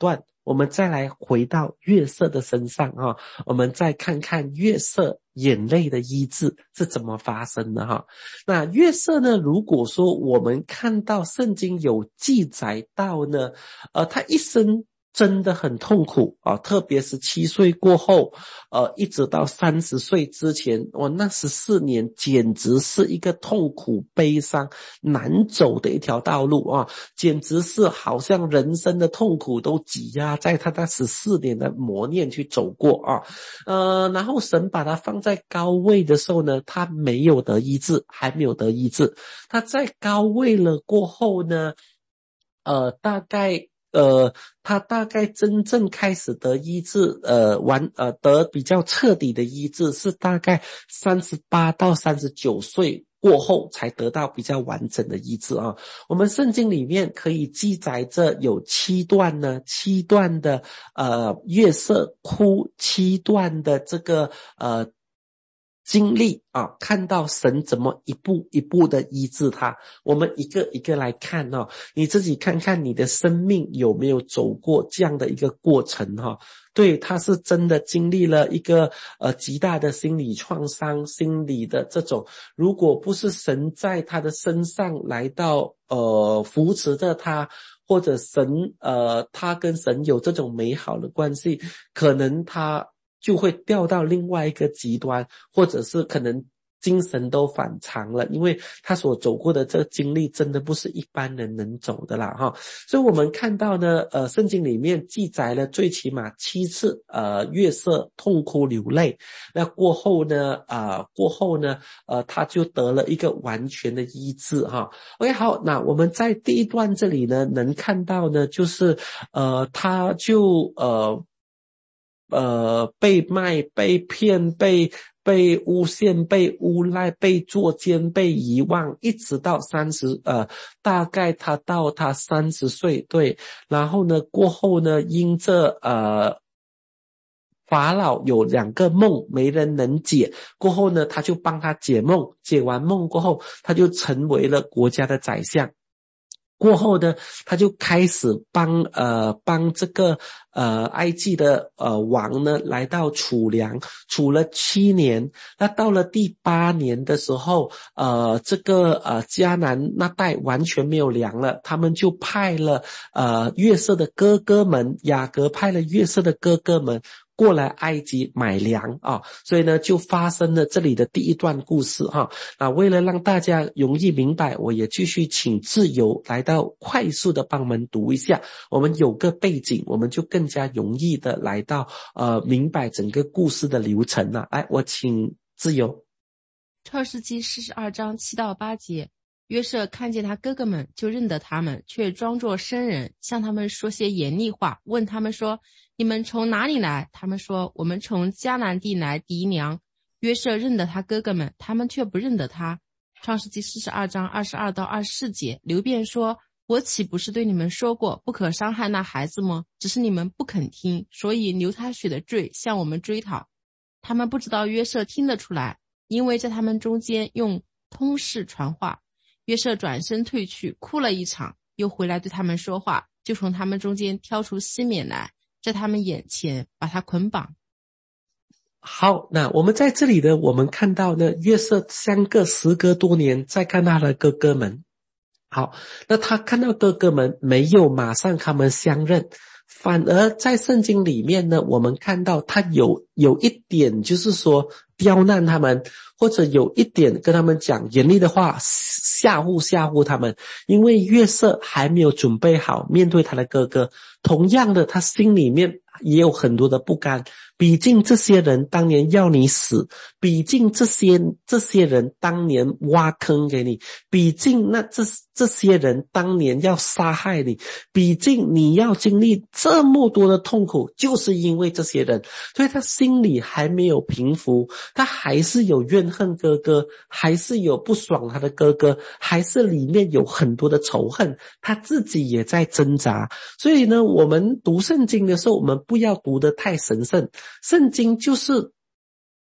我们再来回到约瑟的身上啊，我们再看看约瑟眼泪的医治是怎么发生的哈。那约瑟呢，如果说我们看到圣经有记载到呢，呃，他一生真的很痛苦啊，特别是七岁过后，呃，一直到三十岁之前，哇，那十四年简直是一个痛苦、悲伤、难走的一条道路啊，简直是好像人生的痛苦都挤压在他那十四年的磨练去走过啊，呃，然后神把他放在高位的时候呢，他没有得医治，还没有得医治，他在高位了过后呢，呃，大概。呃，他大概真正开始得医治，呃，完呃得比较彻底的医治，是大概三十八到三十九岁过后才得到比较完整的医治啊。我们圣经里面可以记载着有七段呢，七段的呃约瑟哭，七段的这个呃。经历啊，看到神怎么一步一步的医治他，我们一个一个来看哦，你自己看看你的生命有没有走过这样的一个过程哈、哦？对，他是真的经历了一个呃极大的心理创伤，心理的这种，如果不是神在他的身上来到呃扶持着他，或者神呃他跟神有这种美好的关系，可能他就会掉到另外一个极端，或者是可能精神都反常了，因为他所走过的这个经历真的不是一般人能走的啦哈。所以我们看到呢，呃，圣经里面记载了最起码七次，呃，约瑟痛哭流泪。那过后呢，啊、呃，过后呢，呃，他就得了一个完全的医治哈。OK， 好，那我们在第一段这里呢，能看到呢，就是呃，他就呃。呃，被卖、被骗、被被诬陷、被诬赖、被作奸、被遗忘，一直到三十呃，大概他到他三十岁，对，然后呢，过后呢，因这呃。法老有两个梦，没人能解。过后呢，他就帮他解梦，解完梦过后，他就成为了国家的宰相。过后呢，他就开始帮呃帮这个呃埃及的呃王呢来到储粮，储了七年。那到了第八年的时候，呃这个呃迦南那带完全没有粮了，他们就派了呃约瑟的哥哥们，雅各派了约瑟的哥哥们过来埃及买粮啊，所以呢就发生了这里的第一段故事哈。啊，为了让大家容易明白，我也继续请自由来到快速的帮我们读一下，我们有个背景，我们就更加容易的来到呃明白整个故事的流程了。来，我请自由。 创世纪四十二章七到八节，约瑟看见他哥哥们，就认得他们，却装作生人，向他们说些严厉话，问他们说：你们从哪里来？他们说：我们从迦南地来籴粮。约瑟认得他哥哥们，他们却不认得他。创世纪四十二章二十二到二十四节，流便说：我岂不是对你们说过，不可伤害那孩子吗？只是你们不肯听，所以流他血的罪向我们追讨。他们不知道约瑟听得出来，因为在他们中间用通事传话。约瑟转身退去，哭了一场，又回来对他们说话，就从他们中间挑出西缅来，在他们眼前把他捆绑。 好，那我们在这里呢，我们看到呢，约瑟相隔时隔多年，再看他的哥哥们。好，那他看到哥哥们没有马上他们相认，反而在圣经里面呢，我们看到他有有一点就是说刁难他们，或者有一点跟他们讲严厉的话，吓唬吓唬他们，因为约瑟还没有准备好面对他的哥哥。同样的，他心里面也有很多的不甘，毕竟这些人当年要你死，毕竟这些这些人当年挖坑给你，毕竟那这这些人当年要杀害你，毕竟你要经历这么多的痛苦，就是因为这些人，所以他心里还没有平复，他还是有怨恨哥哥，还是有不爽他的哥哥，还是里面有很多的仇恨，他自己也在挣扎。所以呢，我们读圣经的时候，我们不要读得太神圣，圣经就是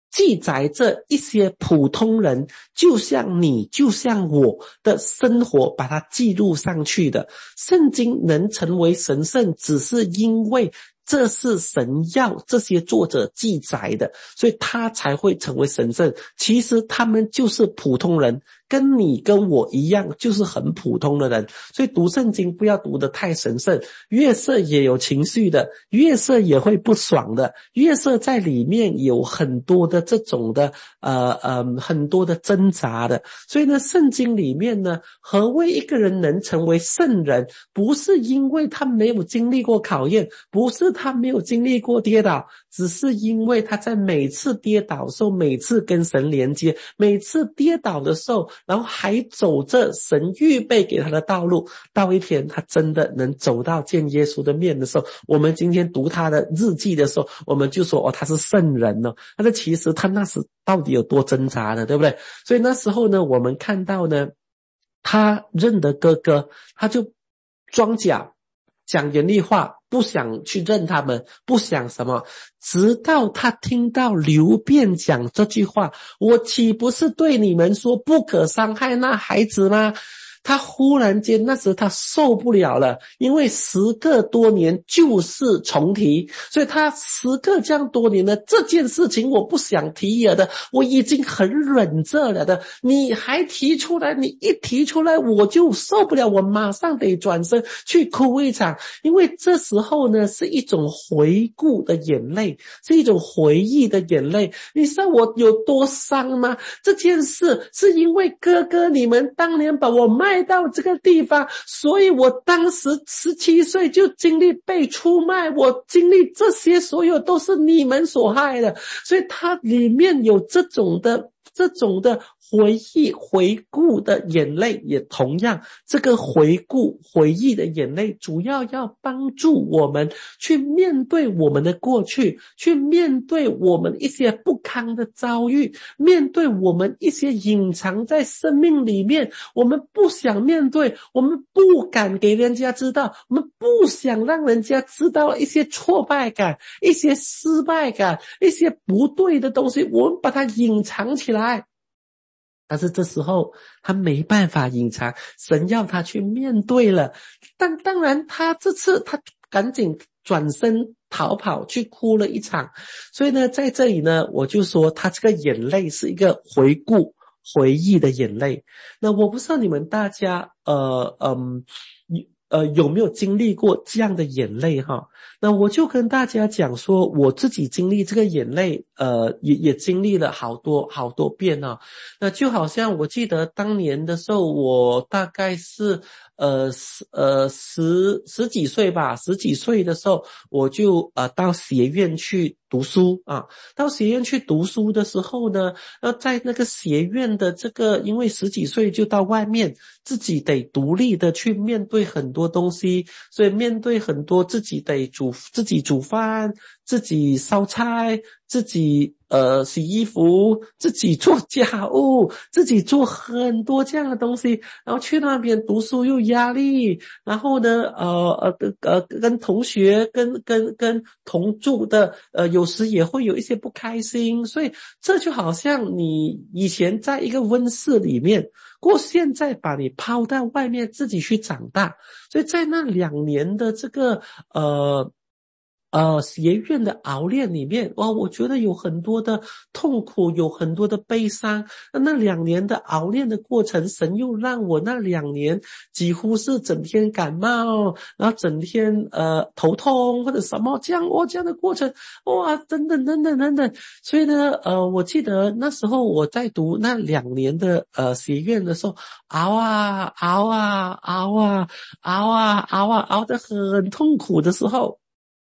记载着一些普通人，就像你就像我的生活，把它记录上去的。圣经能成为神圣，只是因为这是神要这些作者记载的，所以他才会成为神圣。其实他们就是普通人，跟你跟我一样，就是很普通的人。所以读圣经不要读得太神圣，约瑟也有情绪的，约瑟也会不爽的，约瑟在里面有很多的这种的呃呃很多的挣扎的。所以呢，圣经里面呢，何谓一个人能成为圣人，不是因为他没有经历过考验，不是他没有经历过跌倒，只是因为他在每次跌倒的时候，每次跟神连接，每次跌倒的时候，然后还走着神预备给他的道路，到一天他真的能走到见耶稣的面的时候，我们今天读他的日记的时候，我们就说哦，他是圣人哦。但是其实他那时到底有多挣扎的，对不对？所以那时候呢，我们看到呢，他认得哥哥，他就装假，讲严厉话，不想去认他们，不想什么，直到他听到刘辩讲这句话，我岂不是对你们说不可伤害那孩子吗？他忽然间那时他受不了了，因为时隔多年旧事重提，所以他时隔这样多年了，这件事情我不想提了的，我已经很忍着了的，你还提出来，你一提出来我就受不了，我马上得转身去哭一场。因为这时候呢，是一种回顾的眼泪，是一种回忆的眼泪。你知道我有多伤吗？这件事是因为哥哥你们当年把我卖卖到这个地方，所以我当时十七岁就经历被出卖，我经历这些所有都是你们所害的。所以它里面有这种的这种的回忆回顾的眼泪，也同样这个回顾回忆的眼泪主要要帮助我们去面对我们的过去，去面对我们一些不堪的遭遇，面对我们一些隐藏在生命里面我们不想面对，我们不敢给人家知道，我们不想让人家知道一些挫败感，一些失败感，一些不对的东西，我们把它隐藏起来。但是这时候他没办法隐藏，神要他去面对了。但当然他这次他赶紧转身逃跑去哭了一场。所以呢，在这里呢，我就说他这个眼泪是一个回顾回忆的眼泪。那我不知道你们大家呃嗯呃有没有经历过这样的眼泪哈？那我就跟大家讲说，我自己经历这个眼泪呃也也经历了好多好多遍啊。那就好像我记得当年的时候，我大概是呃十呃十十几岁吧，十几岁的时候我就呃到学院去读书啊。到学院去读书的时候呢，呃在那个学院的这个，因为十几岁就到外面自己得独立的去面对很多东西，所以面对很多自己得煮自己煮饭，自己烧菜，自己呃洗衣服，自己做家务，自己做很多这样的东西。然后去那边读书又压力，然后呢呃呃呃跟同学跟跟跟同住的呃有时也会有一些不开心。所以这就好像你以前在一个温室里面，过现在把你抛到外面自己去长大。所以在那两年的这个呃呃学院的熬练里面，哇，我觉得有很多的痛苦，有很多的悲伤。那两年的熬练的过程，神又让我那两年几乎是整天感冒，然后整天呃头痛或者什么这样，哇，这样的过程，哇，等等等等等等。所以呢呃我记得那时候我在读那两年的呃学院的时候，熬啊熬啊熬啊熬啊熬啊熬得很痛苦的时候，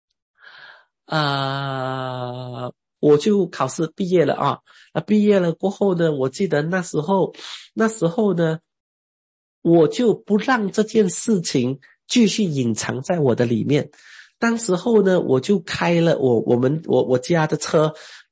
呃我就考试毕业了啊。那毕业了过后呢，我记得那时候那时候呢我就不让这件事情继续隐藏在我的里面。当时候呢，我就开了我我们我我家的车，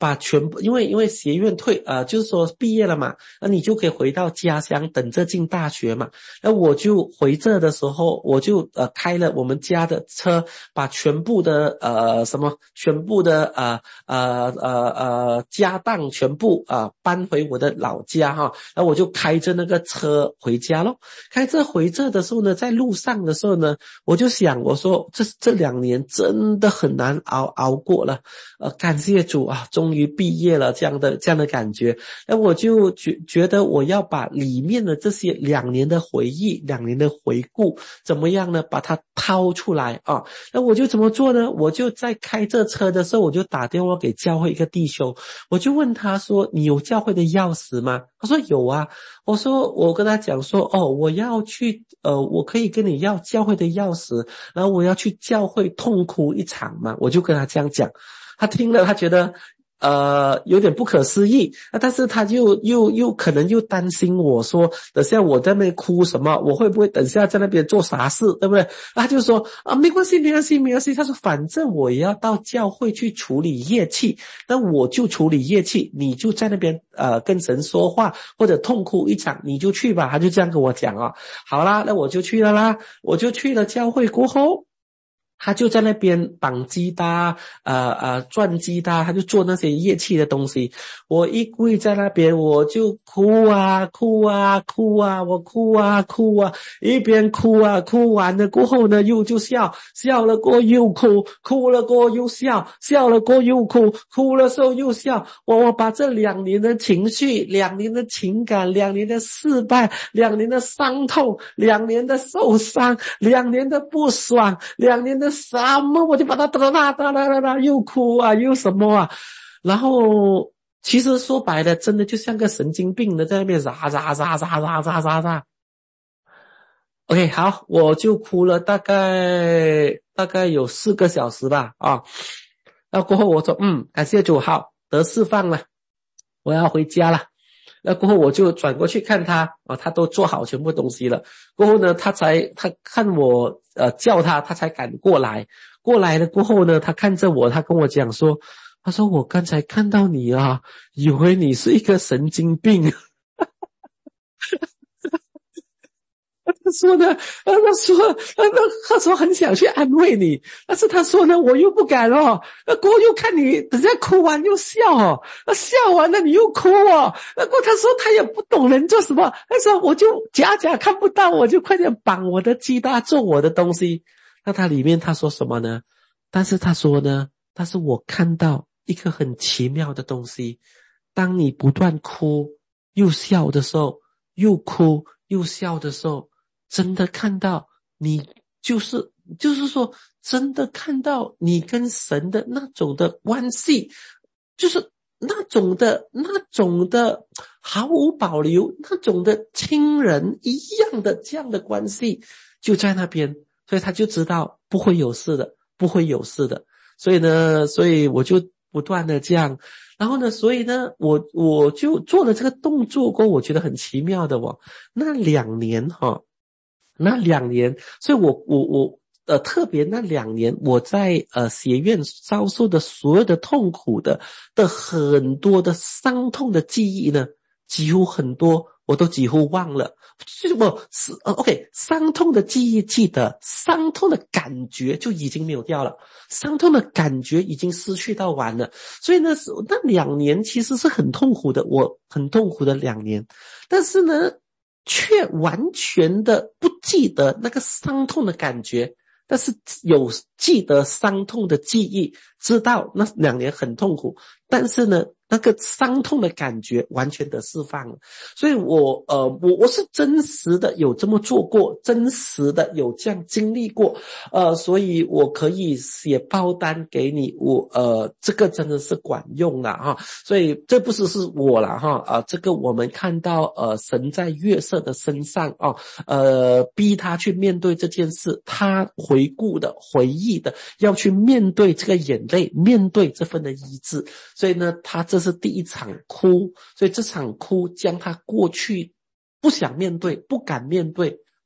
把全部，因为因为学院退呃就是说毕业了嘛，那你就可以回到家乡等着进大学嘛。那我就回这的时候，我就呃开了我们家的车，把全部的呃什么全部的呃呃呃呃家当全部啊、呃、搬回我的老家哈。然后我就开着那个车回家咯。开车回这的时候呢，在路上的时候呢，我就想我说这这两年真的很难熬熬过了，呃感谢主啊，终于毕业了这样的这样的感觉。那我就觉觉得我要把里面的这些两年的回忆两年的回顾怎么样呢，把它掏出来啊。那我就怎么做呢，我就在开这车的时候，我就打电话给教会一个弟兄，我就问他说你有教会的钥匙吗？他说有啊。我说我跟他讲说哦，我要去呃我可以跟你要教会的钥匙，然后我要去教会痛哭一场嘛，我就跟他这样讲。他听了他觉得呃有点不可思议，但是他就又又可能又担心我说等下我在那边哭什么，我会不会等下在那边做傻事，对不对？他就说啊没关系没关系没关系，他说反正我也要到教会去处理业绩，那我就处理业绩，你就在那边呃跟神说话或者痛哭一场，你就去吧。他就这样跟我讲啊。好啦，那我就去了啦，我就去了教会过后，他就在那边绑吉他呃呃转吉他，他就做那些乐器的东西。我一跪在那边，我就哭啊哭啊哭啊，我哭啊哭啊，一边哭啊哭完了过后呢，又就笑，笑了过后又哭，哭了过后又笑，笑了过后又哭，哭的时候又笑。我我把这两年的情绪，两年的情感，两年的失败，两年的伤痛，两年的受伤，两年的不爽，两年的什么，我就把它哒哒哒哒哒哒又哭啊又什么啊。然后其实说白了真的就像个神经病的在那边喳喳喳喳喳喳喳喳。 OK 好，我就哭了大概大概有四个小时吧啊。那过后我说嗯感谢主，好得释放了，我要回家了。那过后我就转过去看他啊，他都做好全部东西了。过后呢，他才他看我呃叫他，他才敢过来。过来了过后呢，他看着我，他跟我讲说，他说我刚才看到你啊，以为你是一个神经病。他说呢，他说，他说很想去安慰你，但是他说呢，我又不敢哦。那过后又看你等下哭完又笑哦，那笑完了你又哭哦。那过后他说他也不懂人做什么，他说我就假假看不到，我就快点绑我的鸡蛋做我的东西。那他里面他说什么呢？但是他说呢，但是我看到一个很奇妙的东西，当你不断哭又笑的时候，又哭又笑的时候，真的看到你就是就是说真的看到你跟神的那种的关系，就是那种的那种的毫无保留，那种的亲人一样的这样的关系就在那边。所以他就知道不会有事的，不会有事的。所以呢，所以我就不断的这样，然后呢，所以呢，我我就做了这个动作过后，我觉得很奇妙的哦。那两年哈、哦，那两年，所以我我我呃特别那两年我在呃学院遭受的所有的痛苦的的很多的伤痛的记忆呢，几乎很多我都几乎忘了。就是我是呃 OK 伤痛的记忆记得，伤痛的感觉就已经没有掉了，伤痛的感觉已经失去到完了。所以呢，那两年其实是很痛苦的，我很痛苦的两年，但是呢却完全的不记得那个伤痛的感觉，但是有记得伤痛的记忆，知道那两年很痛苦，但是呢那个伤痛的感觉完全的释放了。所以我呃我我是真实的有这么做过，真实的有这样经历过，呃所以我可以写包单给你，我呃这个真的是管用了哈。所以这不是是我了哈啊、呃、这个我们看到呃神在约瑟的身上啊呃逼他去面对这件事，他回顾的回忆的要去面对这个眼泪，面对这份的医治。所以呢他这是第一场哭，所以这场哭将他过去不想面对不敢面对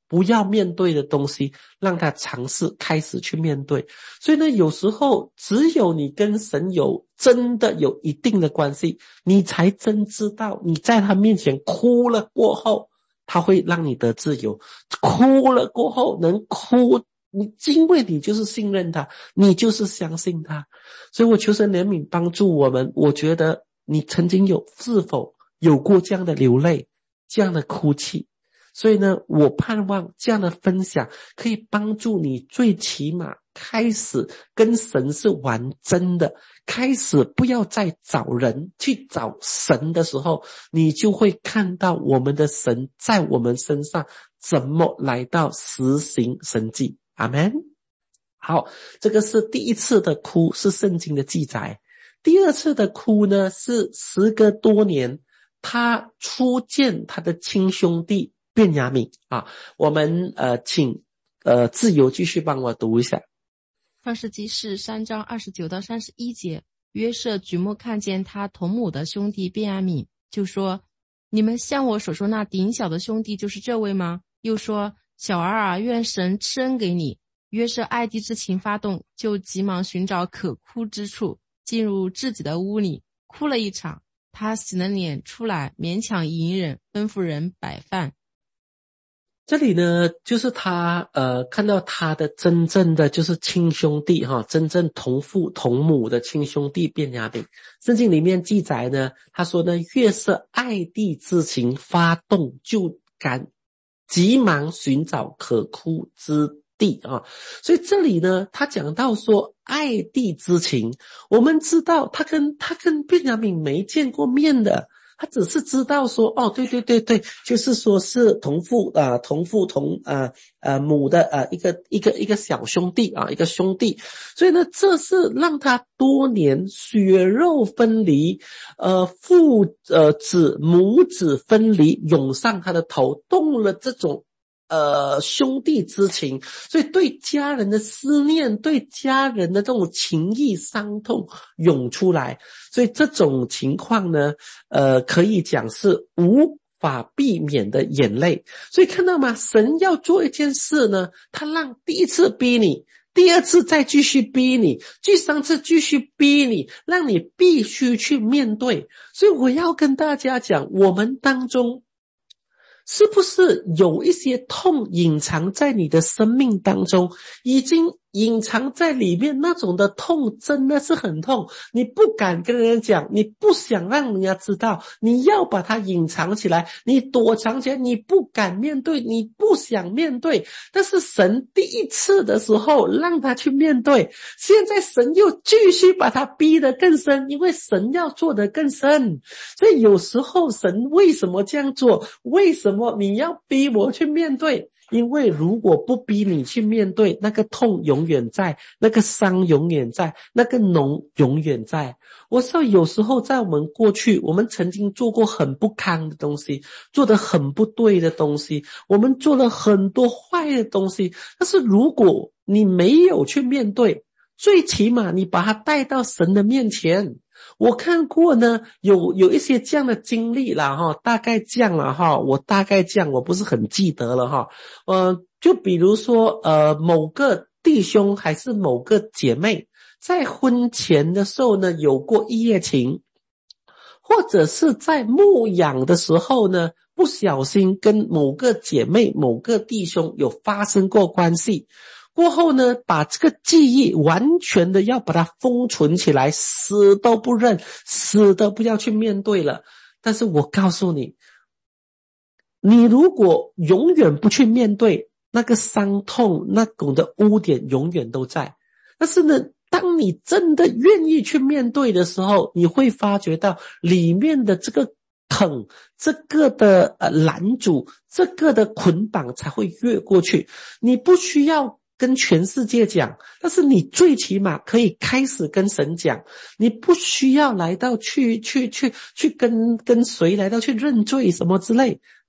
不要面对的东西，让他尝试开始去面对。所以呢，有时候只有你跟神有真的有一定的关系，你才真知道你在他面前哭了过后，他会让你得自由。哭了过后能哭，你因为你就是信任他，你就是相信他。所以我求神怜悯帮助我们。我觉得你曾经有是否有过这样的流泪，这样的哭泣？所以呢，我盼望这样的分享可以帮助你，最起码开始跟神是玩真的，开始不要再找人，去找神的时候，你就会看到我们的神在我们身上怎么来到实行神迹。阿们。好，这个是第一次的哭，是圣经的记载。第二次的哭呢，是时隔多年，他初见他的亲兄弟便雅悯啊。我们呃请呃自由继续帮我读一下。 创世纪是三章二十九到三十一节，约瑟举目看见他同母的兄弟便雅悯，就说：你们像我所说那顶小的兄弟就是这位吗？又说：小儿啊，愿神赐恩给你。约瑟爱弟之情发动，就急忙寻找可哭之处，进入自己的屋里，哭了一场。他洗了脸出来，勉强隐忍，吩咐人摆饭。 这里呢，就是他呃看到他的真正的就是亲兄弟哈，真正同父同母的亲兄弟便雅悯。圣经里面记载呢，他说呢，约瑟爱弟之情发动，就赶急忙寻找可哭之地啊。所以这里呢，他讲到说爱弟之情，我们知道他跟他跟便雅悯没见过面的。他只是知道说，哦，对对对对，就是说是同父啊、呃，同父同呃呃母的呃一个一个一个小兄弟啊，一个兄弟。所以呢，这是让他多年血肉分离，呃父呃子母子分离涌上他的头，动了这种呃兄弟之情，所以对家人的思念，对家人的这种情谊伤痛涌出来。所以这种情况呢，呃，可以讲是无法避免的眼泪。所以看到吗？神要做一件事呢，他让第一次逼你，第二次再继续逼你，第三次继续逼你，让你必须去面对。所以我要跟大家讲，我们当中是不是有一些痛隐藏在你的生命当中，已经隐藏在里面，那种的痛真的是很痛，你不敢跟人家讲，你不想让人家知道，你要把它隐藏起来，你躲藏起来，你不敢面对，你不想面对。但是神第一次的时候让他去面对，现在神又继续把他逼得更深，因为神要做得更深。所以有时候神为什么这样做？为什么你要逼我去面对？因为如果不逼你去面对，那个痛永远在，那个伤永远在，那个脓永远在。我知道有时候在我们过去，我们曾经做过很不堪的东西，做得很不对的东西，我们做了很多坏的东西，但是如果你没有去面对，最起码你把它带到神的面前。我看过呢，有有一些这样的经历啦哈，大概这样了哈，我大概这样，我不是很记得了哈。呃，就比如说呃，某个弟兄还是某个姐妹，在婚前的时候呢，有过一夜情，或者是在牧养的时候呢，不小心跟某个姐妹、某个弟兄有发生过关系。过后呢，把这个记忆完全的要把它封存起来，死都不认，死都不要去面对了。但是我告诉你，你如果永远不去面对，那个伤痛，那种的污点永远都在。但是呢，当你真的愿意去面对的时候，你会发觉到里面的这个坑，这个的呃拦阻，这个的捆绑才会越过去。你不需要跟全世界讲，但是你最起码可以开始跟神讲。你不需要来到去去去去跟跟谁来到去认罪什么之类，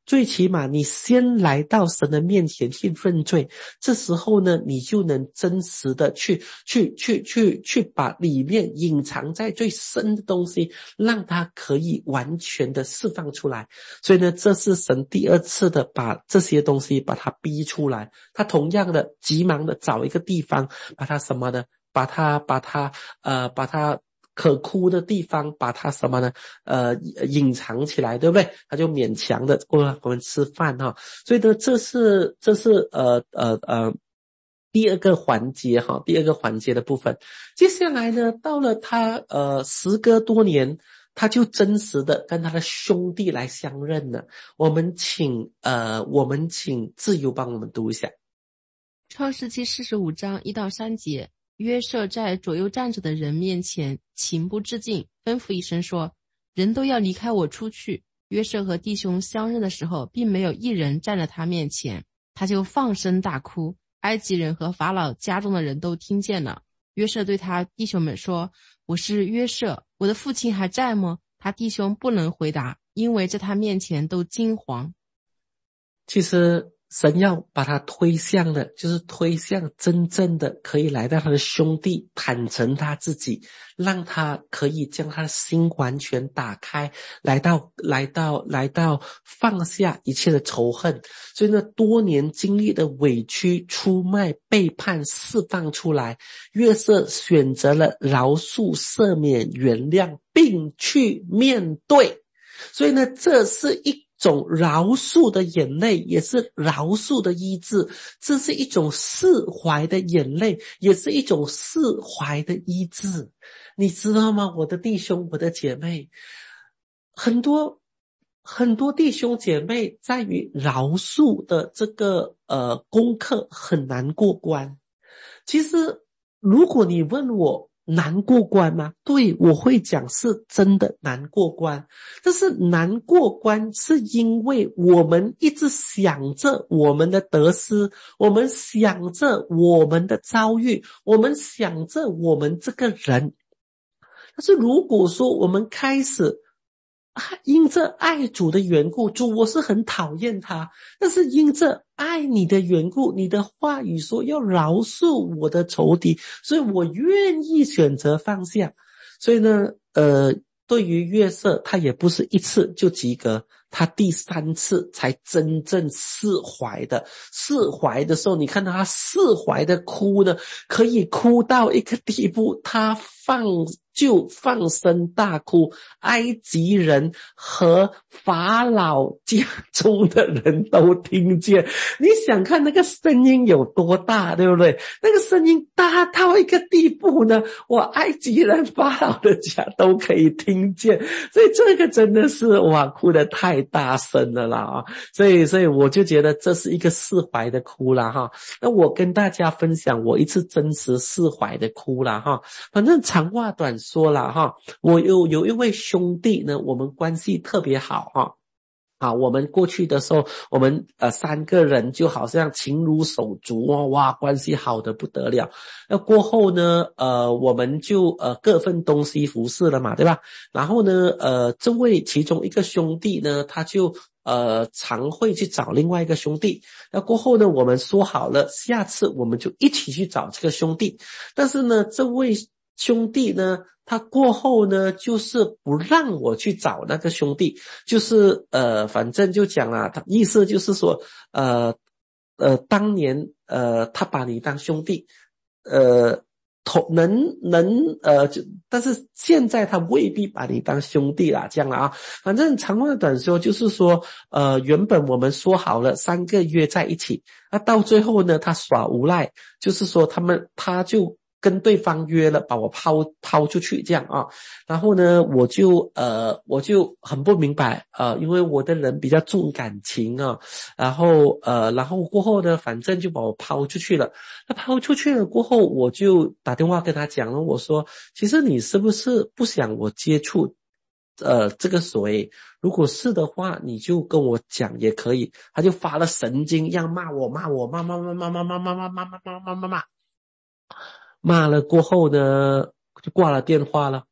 最起码你先来到神的面前去认罪，这时候呢，你就能真实的去去去去去把里面隐藏在最深的东西，让它可以完全的释放出来。所以呢，这是神第二次的把这些东西把它逼出来，他同样的急忙的找一个地方，把它什么呢？把它把它呃把它可哭的地方，把它什么呢？呃，隐藏起来，对不对？他就勉强的过来我们吃饭哈。所以呢，这是这是呃呃呃第二个环节哈，第二个环节的部分。接下来呢，到了他呃时隔多年，他就真实的跟他的兄弟来相认了。我们请呃我们请自由帮我们读一下。 创世纪四十五章一到三节。约瑟在左右站着的人面前情不自禁，吩咐一声说：人都要离开我出去。约瑟和弟兄相认的时候，并没有一人站在他面前，他就放声大哭。埃及人和法老家中的人都听见了。约瑟对他弟兄们说：我是约瑟，我的父亲还在吗？他弟兄不能回答，因为在他面前都惊惶。 其实神要把他推向的，就是推向真正的可以来到他的兄弟，坦诚他自己，让他可以将他的心完全打开，来到来到来到放下一切的仇恨。所以呢，多年经历的委屈、出卖、背叛释放出来，约瑟选择了饶恕、赦免、原谅，并去面对。所以呢，这是一种饶恕的眼泪，也是饶恕的医治，这是一种释怀的眼泪，也是一种释怀的医治。你知道吗，我的弟兄，我的姐妹，很多很多弟兄姐妹在于饶恕的这个呃功课很难过关。其实如果你问我难过关吗？对，我会讲是真的难过关。但是难过关是因为我们一直想着我们的得失，我们想着我们的遭遇，我们想着我们这个人。但是如果说我们开始因着爱主的缘故，主我是很讨厌他，但是因着爱你的缘故，你的话语说要饶恕我的仇敌，所以我愿意选择放下。所以呢呃，对于约瑟，他也不是一次就及格，他第三次才真正释怀的。释怀的时候，你看到他释怀的哭呢，可以哭到一个地步，他放就放声大哭，埃及人和法老家中的人都听见。你想看那个声音有多大，对不对？那个声音大到一个地步呢，我埃及人法老的家都可以听见。所以这个真的是哇，哭得太大声了啦啊！所以所以我就觉得这是一个释怀的哭啦哈。那我跟大家分享我一次真实释怀的哭啦哈。反正长话短说啦哈，我有有一位兄弟呢，我们关系特别好哈。啊，我们过去的时候，我们呃三个人就好像情如手足哦，哇，关系好得不得了。那过后呢，呃，我们就呃各分东西服侍了嘛，对吧？然后呢，呃，这位其中一个兄弟呢，他就呃常会去找另外一个兄弟。那过后呢，我们说好了，下次我们就一起去找这个兄弟。但是呢，这位兄弟呢，他过后呢，就是不让我去找那个兄弟，就是呃，反正就讲啦，他意思就是说，呃呃，当年呃，他把你当兄弟，呃，同能能呃，就但是现在他未必把你当兄弟啦，这样了啊。反正长话短说，就是说，呃，原本我们说好了三个月在一起，那到最后呢，他耍无赖，就是说他们他就跟对方约了把我抛抛出去这样啊。然后呢，我就呃我就很不明白呃因为我的人比较重感情啊，然后呃然后过后呢，反正就把我抛出去了。那抛出去了过后，我就打电话跟他讲了，我说其实你是不是不想我接触呃这个水，如果是的话你就跟我讲也可以。他就发了神经一样骂我骂我骂骂骂骂骂骂骂骂骂骂骂骂骂骂了过后呢，就挂了电话了。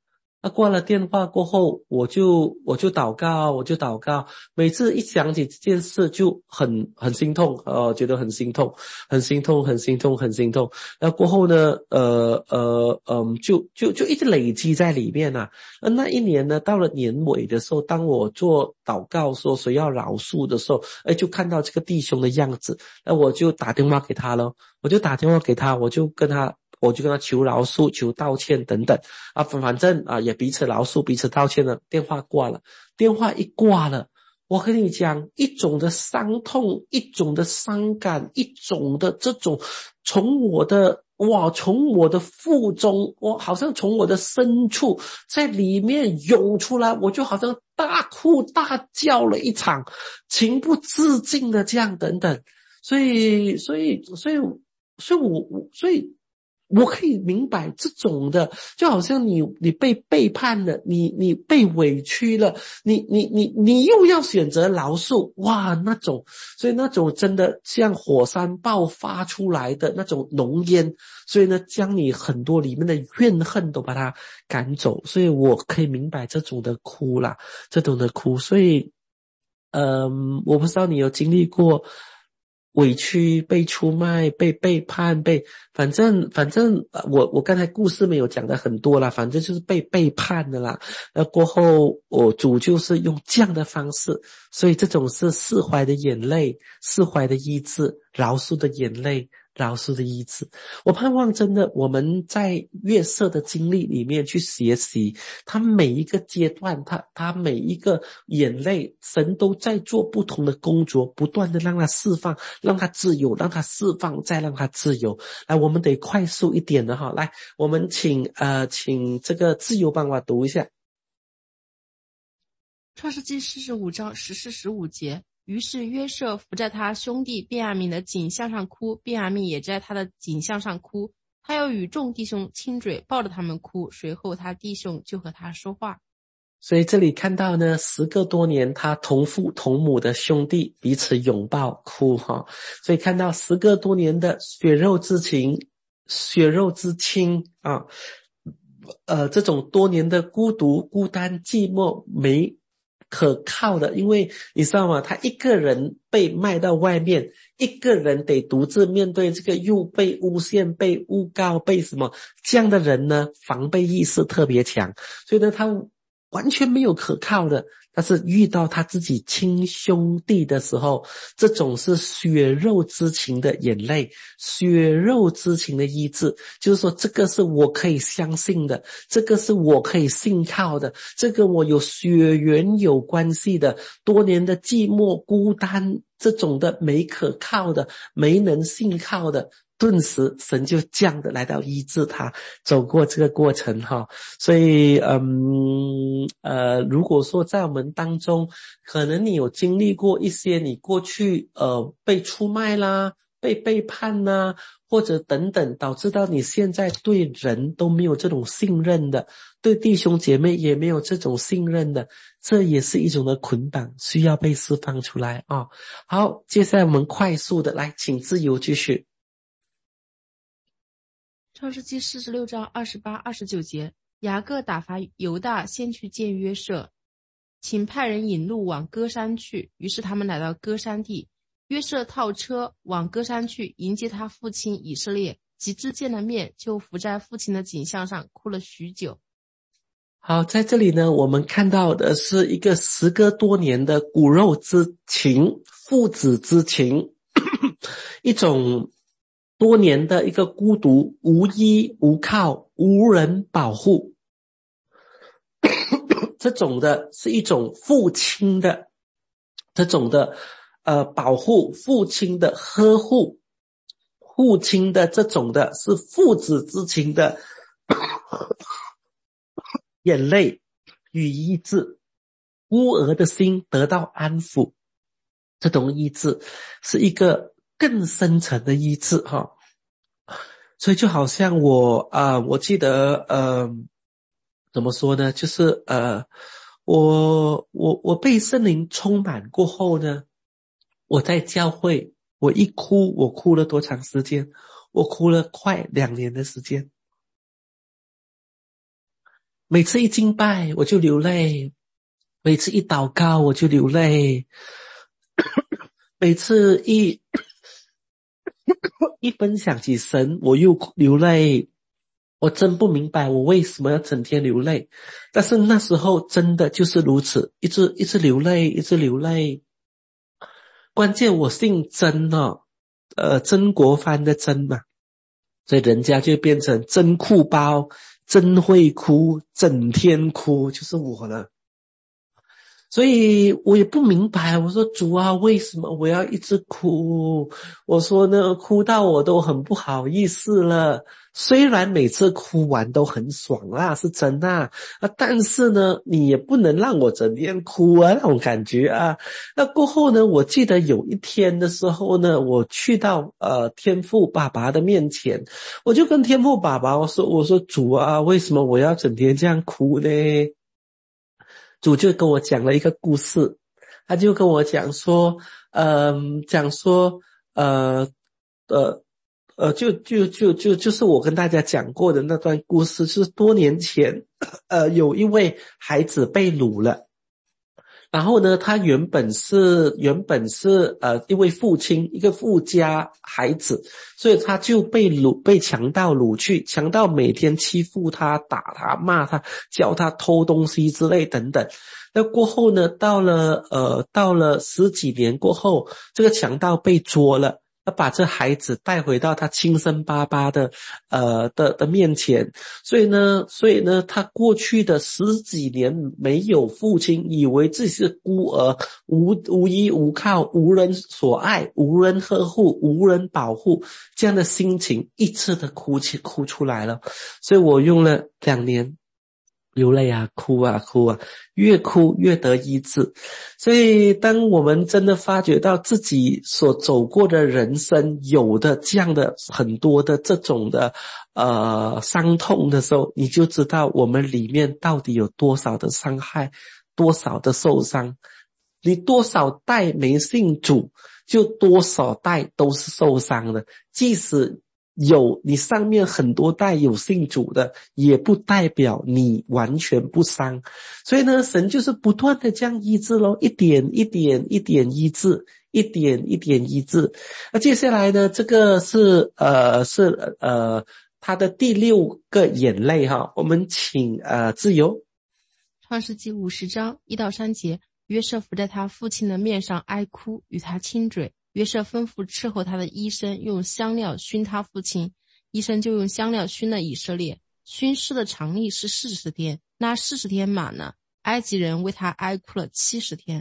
那挂了电话过后，我就我就祷告，我就祷告。每次一想起这件事，就很很心痛，呃，觉得很心痛，很心痛，很心痛，很心痛。那过后呢，呃呃嗯，就就就一直累积在里面啊。那那一年呢，到了年尾的时候，当我做祷告说谁要饶恕的时候，哎，就看到这个弟兄的样子，那我就打电话给他了，我就打电话给他，我就跟他。我就跟他求饶恕、求道歉等等啊，反正啊也彼此饶恕、彼此道歉了。电话挂了，电话一挂了，我跟你讲，一种的伤痛，一种的伤感，一种的这种从我的哇，从我的腹中，我好像从我的深处在里面涌出来，我就好像大哭大叫了一场，情不自禁的这样等等。所以，所以，所以，所以我，所以。我可以明白这种的，就好像你你被背叛了，你你被委屈了，你你你你又要选择饶恕，哇，那种，所以那种真的像火山爆发出来的那种浓烟，所以呢，将你很多里面的怨恨都把它赶走，所以我可以明白这种的哭啦，这种的哭，所以，嗯，我不知道你有经历过。委屈，被出卖，被背叛，被反正反正我我刚才故事没有讲的很多啦，反正就是被背叛的啦。那过后我主就是用这样的方式，所以这种是释怀的眼泪，释怀的医治，饶恕的眼泪，饶恕的医治。我盼望真的我们在约瑟的经历里面去学习，他每一个阶段，他他每一个眼泪，神都在做不同的工作，不断的让他释放，让他自由，让他释放，再让他自由。来，我们得快速一点的哈，来，我们请呃请这个自由帮我读一下。 创世纪四十五章十四十五节。于是约瑟伏在他兄弟便雅悯的颈项上哭，便雅悯也在他的颈项上哭，他又与众弟兄亲嘴，抱着他们哭，随后他弟兄就和他说话。 所以这里看到呢，时隔多年，他同父同母的兄弟彼此拥抱哭哈，所以看到时隔多年的血肉之情、血肉之亲啊，呃，这种多年的孤独、孤单、寂寞、没可靠的，因为你知道吗？他一个人被卖到外面，一个人得独自面对这个又被诬陷、被诬告、被什么这样的人呢？防备意识特别强，所以呢，他完全没有可靠的。但是遇到他自己亲兄弟的时候，这种是血肉之情的眼泪，血肉之情的医治，就是说这个是我可以相信的，这个是我可以信靠的，这个我有血缘有关系的，多年的寂寞孤单，这种的没可靠的，没能信靠的，顿时神就这样的来到医治他，走过这个过程哈。所以嗯呃，如果说在我们当中，可能你有经历过一些你过去呃被出卖啦，被背叛啦，或者等等，导致到你现在对人都没有这种信任的，对弟兄姐妹也没有这种信任的，这也是一种的捆绑，需要被释放出来啊、哦。好，接下来我们快速的来，请自由继续。 创世纪四十六章二十八、二十九节。雅各打发犹大先去见约瑟，请派人引路往歌山去。于是他们来到歌山地，约瑟套车往歌山去迎接他父亲以色列，及至见了面，就伏在父亲的颈项上哭了许久。 好，在这里呢，我们看到的是一个时隔多年的骨肉之情，父子之情，一种多年的一个孤独，无依无靠，无人保护，这种的是一种父亲的这种的呃保护，父亲的呵护，父亲的这种的是父子之情的眼泪与医治，孤儿的心得到安抚，这种医治是一个更深层的医治哈。所以就好像我啊、呃，我记得呃，怎么说呢？就是呃，我我我被圣灵充满过后呢，我在教会，我一哭，我哭了多长时间？我哭了快两年的时间。 每次一敬拜我就流泪，每次一祷告我就流泪，每次一一分享起神我又流泪。我真不明白我为什么要整天流泪，但是那时候真的就是如此，一直一直流泪，一直流泪。关键我姓曾哦，呃，曾国藩的曾嘛，所以人家就变成真哭包，真会哭，整天哭，就是我了。所以我也不明白，我说主啊，为什么我要一直哭？我说呢，哭到我都很不好意思了。虽然每次哭完都很爽啦，是真的啊，但是呢，你也不能让我整天哭啊，那种感觉啊。那过后呢，我记得有一天的时候呢，我去到呃天父爸爸的面前，我就跟天父爸爸我说，我说主啊，为什么我要整天这样哭呢？主就跟我讲了一个故事，他就跟我讲说，嗯、呃，讲说，呃，呃，呃，就就就就就是我跟大家讲过的那段故事，是多年前，呃，有一位孩子被掳了。然后呢，他原本是原本是呃一位父亲，一个富家孩子，所以他就被掳被强盗掳去，强盗每天欺负他、打他、骂他、叫他偷东西之类等等。那过后呢，到了呃到了十几年过后，这个强盗被捉了。他把这孩子带回到他亲生爸爸的呃的的面前，所以呢所以呢他过去的十几年没有父亲，以为自己是孤儿，无无依无靠，无人所爱，无人呵护，无人保护，这样的心情一次的哭泣哭出来了。所以我用了两年流泪啊，哭啊哭啊，越哭越得医治。所以当我们真的发觉到自己所走过的人生有的这样的很多的这种的呃伤痛的时候，你就知道我们里面到底有多少的伤害，多少的受伤。你多少代没信主，就多少代都是受伤的。即使有你上面很多代有信主的，也不代表你完全不伤。所以呢，神就是不断的这样医治咯，一点一点一点医治，一点一点医治。那接下来呢，这个是呃是呃他的第六个眼泪哈，我们请呃自由。 创世纪五十章一到三节，约瑟伏在他父亲的面上哀哭，与他亲嘴。约瑟吩咐伺候他的医生用香料熏他父亲，医生就用香料熏了以色列。熏尸的常例是四十天，那四十天满了，埃及人为他哀哭了七十天。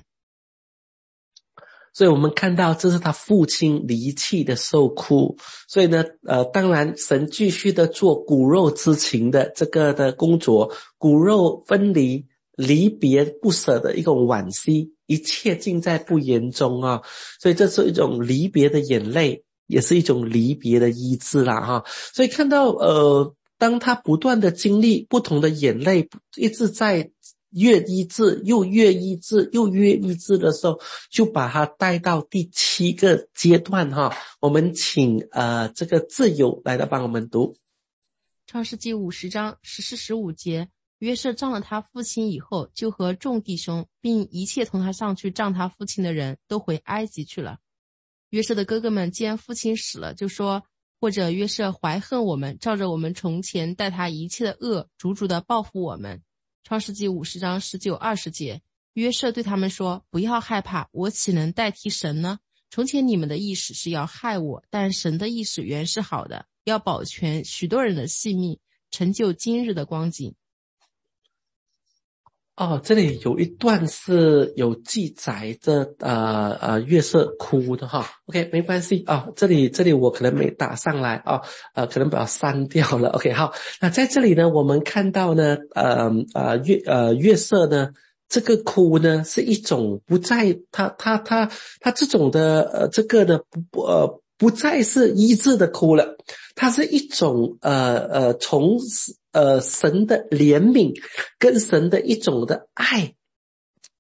所以我们看到这是他父亲离弃的受苦。所以呢呃，当然神继续的做骨肉之情的这个的工作，骨肉分离离别不舍的一种惋惜，一切尽在不言中啊。所以这是一种离别的眼泪，也是一种离别的医治啦哈。所以看到呃，当他不断的经历不同的眼泪，一直在越医治又越医治又越医治的时候，就把他带到第七个阶段哈。我们请呃这个自由来到帮我们读创世纪五十章十四十五节，约瑟葬了他父亲以后，就和众弟兄并一切同他上去葬他父亲的人都回埃及去了。约瑟的哥哥们见父亲死了，就说，或者约瑟怀恨我们，照着我们从前待他一切的恶，足足的报复我们。创世纪五十章十九二十节，约瑟对他们说，不要害怕，我岂能代替神呢？从前你们的意思是要害我，但神的意思原是好的，要保全许多人的性命，成就今日的光景。 哦，这里有一段是有记载着呃呃约瑟哭的哈 ，OK 没关系啊、哦，这里这里我可能没打上来啊、哦，呃可能把它删掉了 ，OK 好，那在这里呢，我们看到呢，呃呃约呃约瑟呢，这个哭呢是一种不再他他他他这种的呃这个的不呃不再是医治的哭了，它是一种呃呃从呃神的怜悯跟神的一种的爱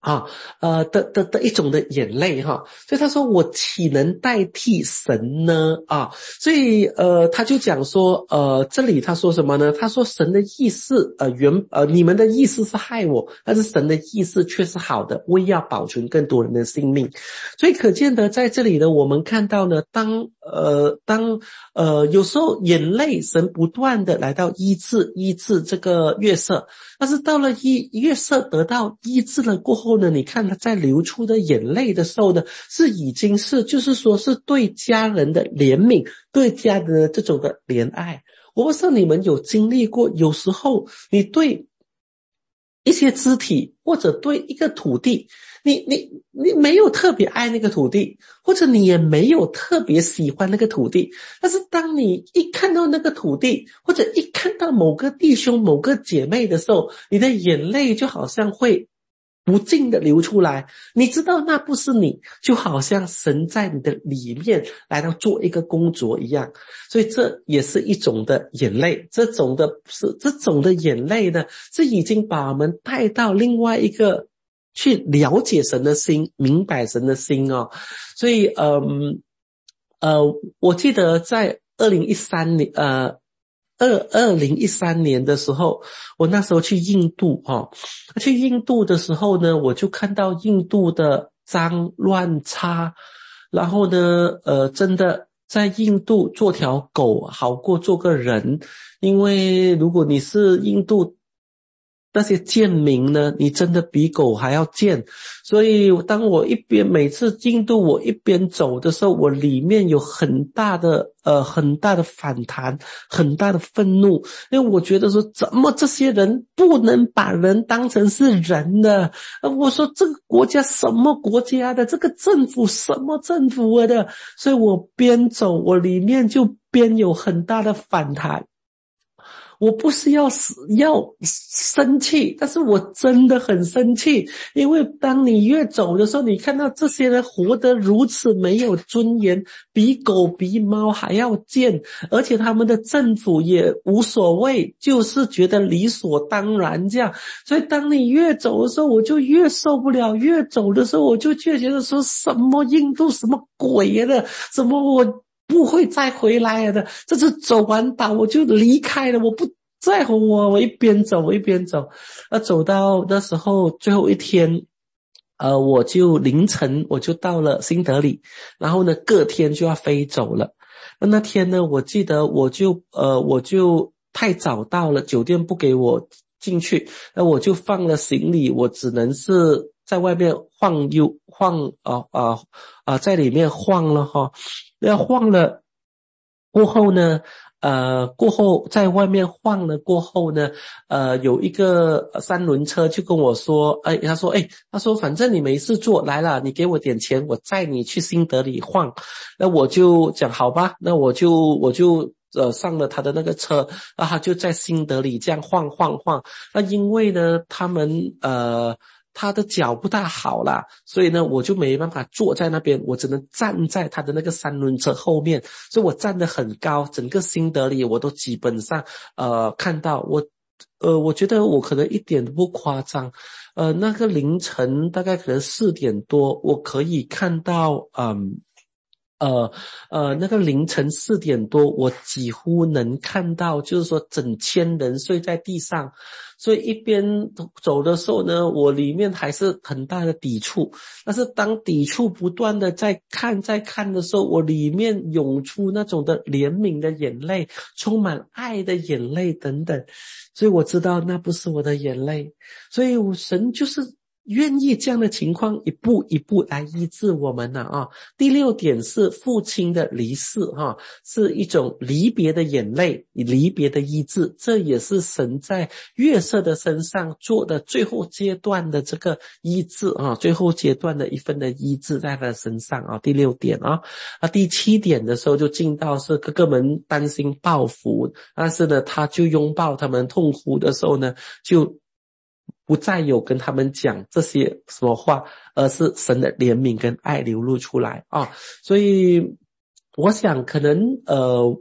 啊，呃的的的一种的眼泪哈，所以他说我岂能代替神呢？啊，所以呃他就讲说呃这里他说什么呢？他说神的意思呃原呃你们的意思是害我，但是神的意思却是好的，为要保存更多人的性命。所以可见的在这里呢，我们看到呢，当呃当呃有时候眼泪神不断的来到医治医治这个约瑟，但是到了医约瑟得到医治了过后呢，你看他在流出的眼泪的时候呢，是已经是就是说是对家人的怜悯，对家人的这种的怜爱。我不知道你们有经历过，有时候你对一些肢体或者对一个土地，你你你没有特别爱那个土地，或者你也没有特别喜欢那个土地，但是当你一看到那个土地，或者一看到某个弟兄某个姐妹的时候，你的眼泪就好像会不禁的流出来。你知道那不是你，就好像神在你的里面来到做一个工作一样。所以这也是一种的眼泪，这种的是这种的眼泪呢，是已经把我们带到另外一个去了解神的心，明白神的心哦。所以嗯呃我记得在二零一三年呃二二零一三年的时候，我那时候去印度哦，去印度的时候呢，我就看到印度的脏乱差，然后呢呃真的在印度做条狗好过做个人，因为如果你是印度那些贱民呢，你真的比狗还要贱。所以当我一边每次印度我一边走的时候，我里面有很大的呃很大的反弹，很大的愤怒，因为我觉得说怎么这些人不能把人当成是人呢？我说这个国家什么国家的，这个政府什么政府的，所以我边走我里面就边有很大的反弹。我不是要死要生气，但是我真的很生气，因为当你越走的时候，你看到这些人活得如此没有尊严，比狗比猫还要贱，而且他们的政府也无所谓，就是觉得理所当然这样。所以当你越走的时候，我就越受不了，越走的时候我就越觉得说什么印度什么鬼的，什么我不会再回来了的，这次走完岛我就离开了，我不在乎我，我一边走我一边走，呃，走到那时候最后一天，呃，我就凌晨我就到了新德里，然后呢，隔天就要飞走了。那那天呢，我记得我就呃我就太早到了，酒店不给我进去，那我就放了行李，我只能是在外面晃悠晃啊啊啊，在里面晃了哈。那晃了过后呢，呃，过后在外面晃了过后呢，呃，有一个三轮车就跟我说，哎，他说，哎，他说反正你没事做，来了，你给我点钱，我载你去新德里晃。那我就讲好吧，那我就我就呃上了他的那个车，然后他就在新德里这样晃晃晃。那因为呢，他们呃。他的脚不大好啦，所以呢我就没办法坐在那边，我只能站在他的那个三轮车后面，所以我站得很高，整个新德里我都基本上呃看到。我呃我觉得我可能一点都不夸张，呃那个凌晨大概可能四点多，我可以看到嗯呃呃那个凌晨四点多，我几乎能看到就是说整千人睡在地上。所以一边走的时候呢，我里面还是很大的抵触，但是当抵触不断的在看在看的时候，我里面涌出那种的怜悯的眼泪，充满爱的眼泪等等。所以我知道那不是我的眼泪，所以我神就是愿意这样的情况一步一步来医治我们呢啊。第六点是父亲的离世哈，是一种离别的眼泪，离别的医治，这也是神在约瑟的身上做的最后阶段的这个医治啊，最后阶段的一份的医治在他的身上啊。第六点啊，啊第七点的时候就进到是哥哥们担心报复，但是呢他就拥抱他们痛苦的时候呢，就不再有跟他们讲这些什么话，而是神的怜悯跟爱流露出来啊。所以我想可能呃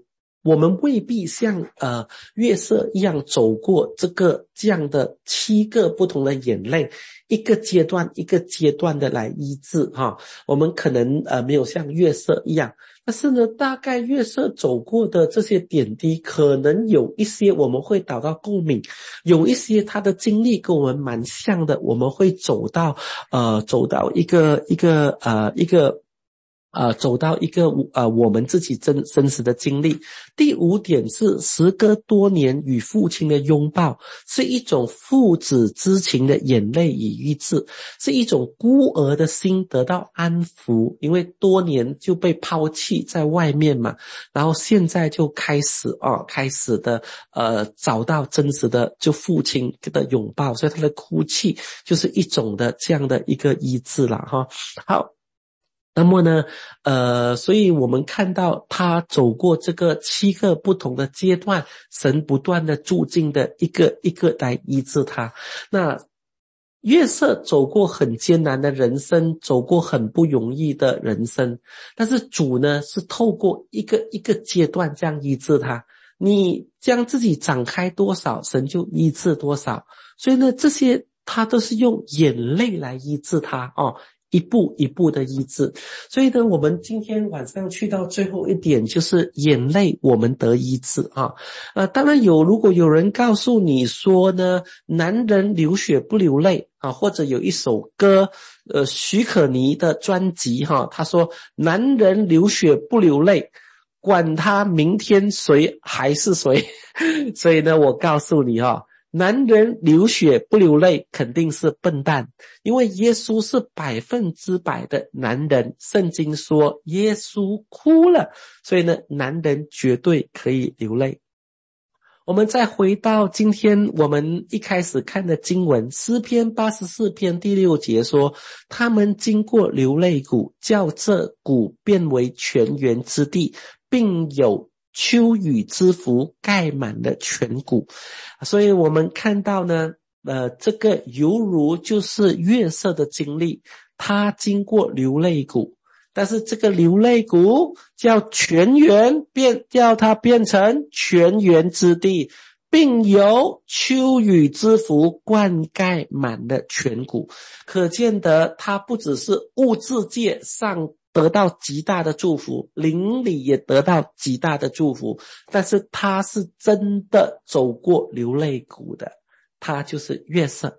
我们未必像呃约瑟一样走过这个这样的七个不同的眼泪，一个阶段一个阶段的来医治哈。我们可能呃没有像约瑟一样，但是呢，大概约瑟走过的这些点滴，可能有一些我们会导到共鸣，有一些他的经历跟我们蛮像的，我们会走到呃走到一个一个呃一个。呃，走到一个呃我们自己真真实的经历。第五点是时隔多年与父亲的拥抱，是一种父子之情的眼泪与医治，是一种孤儿的心得到安抚，因为多年就被抛弃在外面嘛，然后现在就开始哦，开始的呃找到真实的就父亲的拥抱，所以他的哭泣就是一种的这样的一个医治啦哈。好。那么呢，呃，所以我们看到他走过这个七个不同的阶段，神不断的住进的一个一个来医治他。那约瑟走过很艰难的人生，走过很不容易的人生，但是主呢是透过一个一个阶段这样医治他。你将自己展开多少，神就医治多少。所以呢，这些他都是用眼泪来医治他哦。一步一步的医治。所以呢，我们今天晚上去到最后一点，就是眼泪我们得医治啊。呃，当然有，如果有人告诉你说呢，男人流血不流泪啊，或者有一首歌，呃，许可妮的专辑哈，他说男人流血不流泪，管他明天谁还是谁。所以呢，我告诉你哈，男人流血不流泪肯定是笨蛋，因为耶稣是百分之百的男人，圣经说耶稣哭了，所以呢，男人绝对可以流泪。我们再回到今天我们一开始看的经文，诗篇八十四篇第六节说，他们经过流泪谷，叫这谷变为泉源之地，并有秋雨之福盖满了全谷。所以我们看到呢，呃，这个犹如就是约瑟的经历，他经过流泪谷，但是这个流泪谷叫泉源，变叫它变成泉源之地，并有秋雨之福灌溉满了全谷。可见得他不只是物质界上得到极大的祝福，灵里也得到极大的祝福，但是他是真的走过流泪谷的，他就是约瑟。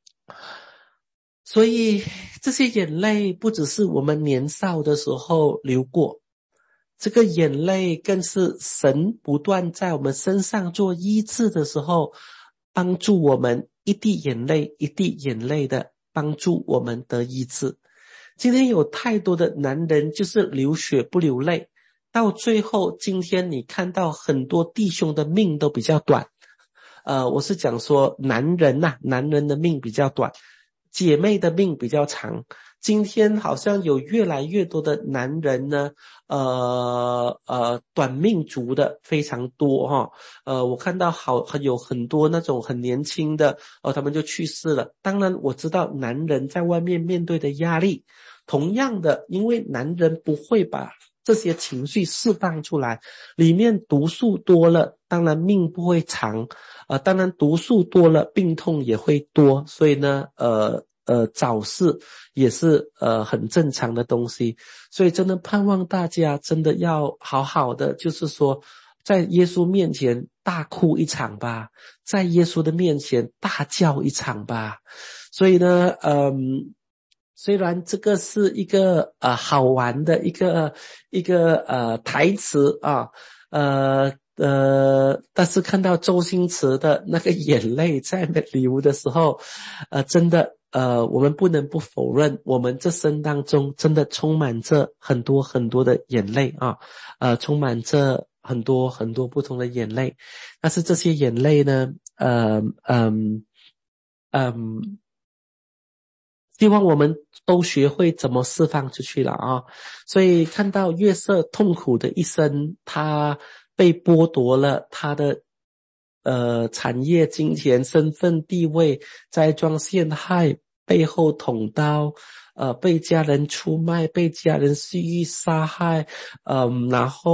所以这些眼泪不只是我们年少的时候流过，这个眼泪更是神不断在我们身上做医治的时候，帮助我们一滴眼泪一滴眼泪的帮助我们得医治。今天有太多的男人就是流血不流泪，到最后今天你看到很多弟兄的命都比较短，呃，我是讲说男人呐、啊，男人的命比较短，姐妹的命比较长。今天好像有越来越多的男人呢，呃呃，短命族的非常多哈。呃，我看到好很有很多那种很年轻的，哦，他们就去世了。当然我知道男人在外面面对的压力，同样的，因为男人不会把这些情绪释放出来，里面毒素多了，当然命不会长，呃，当然毒素多了，病痛也会多，所以呢，呃。呃，早逝也是呃很正常的东西，所以真的盼望大家真的要好好的，就是说在耶稣面前大哭一场吧，在耶稣的面前大叫一场吧。所以呢，嗯，虽然这个是一个呃好玩的一个一个呃台词啊，呃呃，但是看到周星驰的那个眼泪在流的时候，呃，真的。呃，我们不能不否认，我们这生当中真的充满着很多很多的眼泪啊，呃，充满着很多很多不同的眼泪。但是这些眼泪呢，呃，嗯，嗯，希望我们都学会怎么释放出去了啊。所以看到约瑟痛苦的一生，他被剥夺了他的呃，产业、金钱、身份、地位，栽赃陷害，背后捅刀，呃，被家人出卖，被家人蓄意杀害，嗯、呃，然后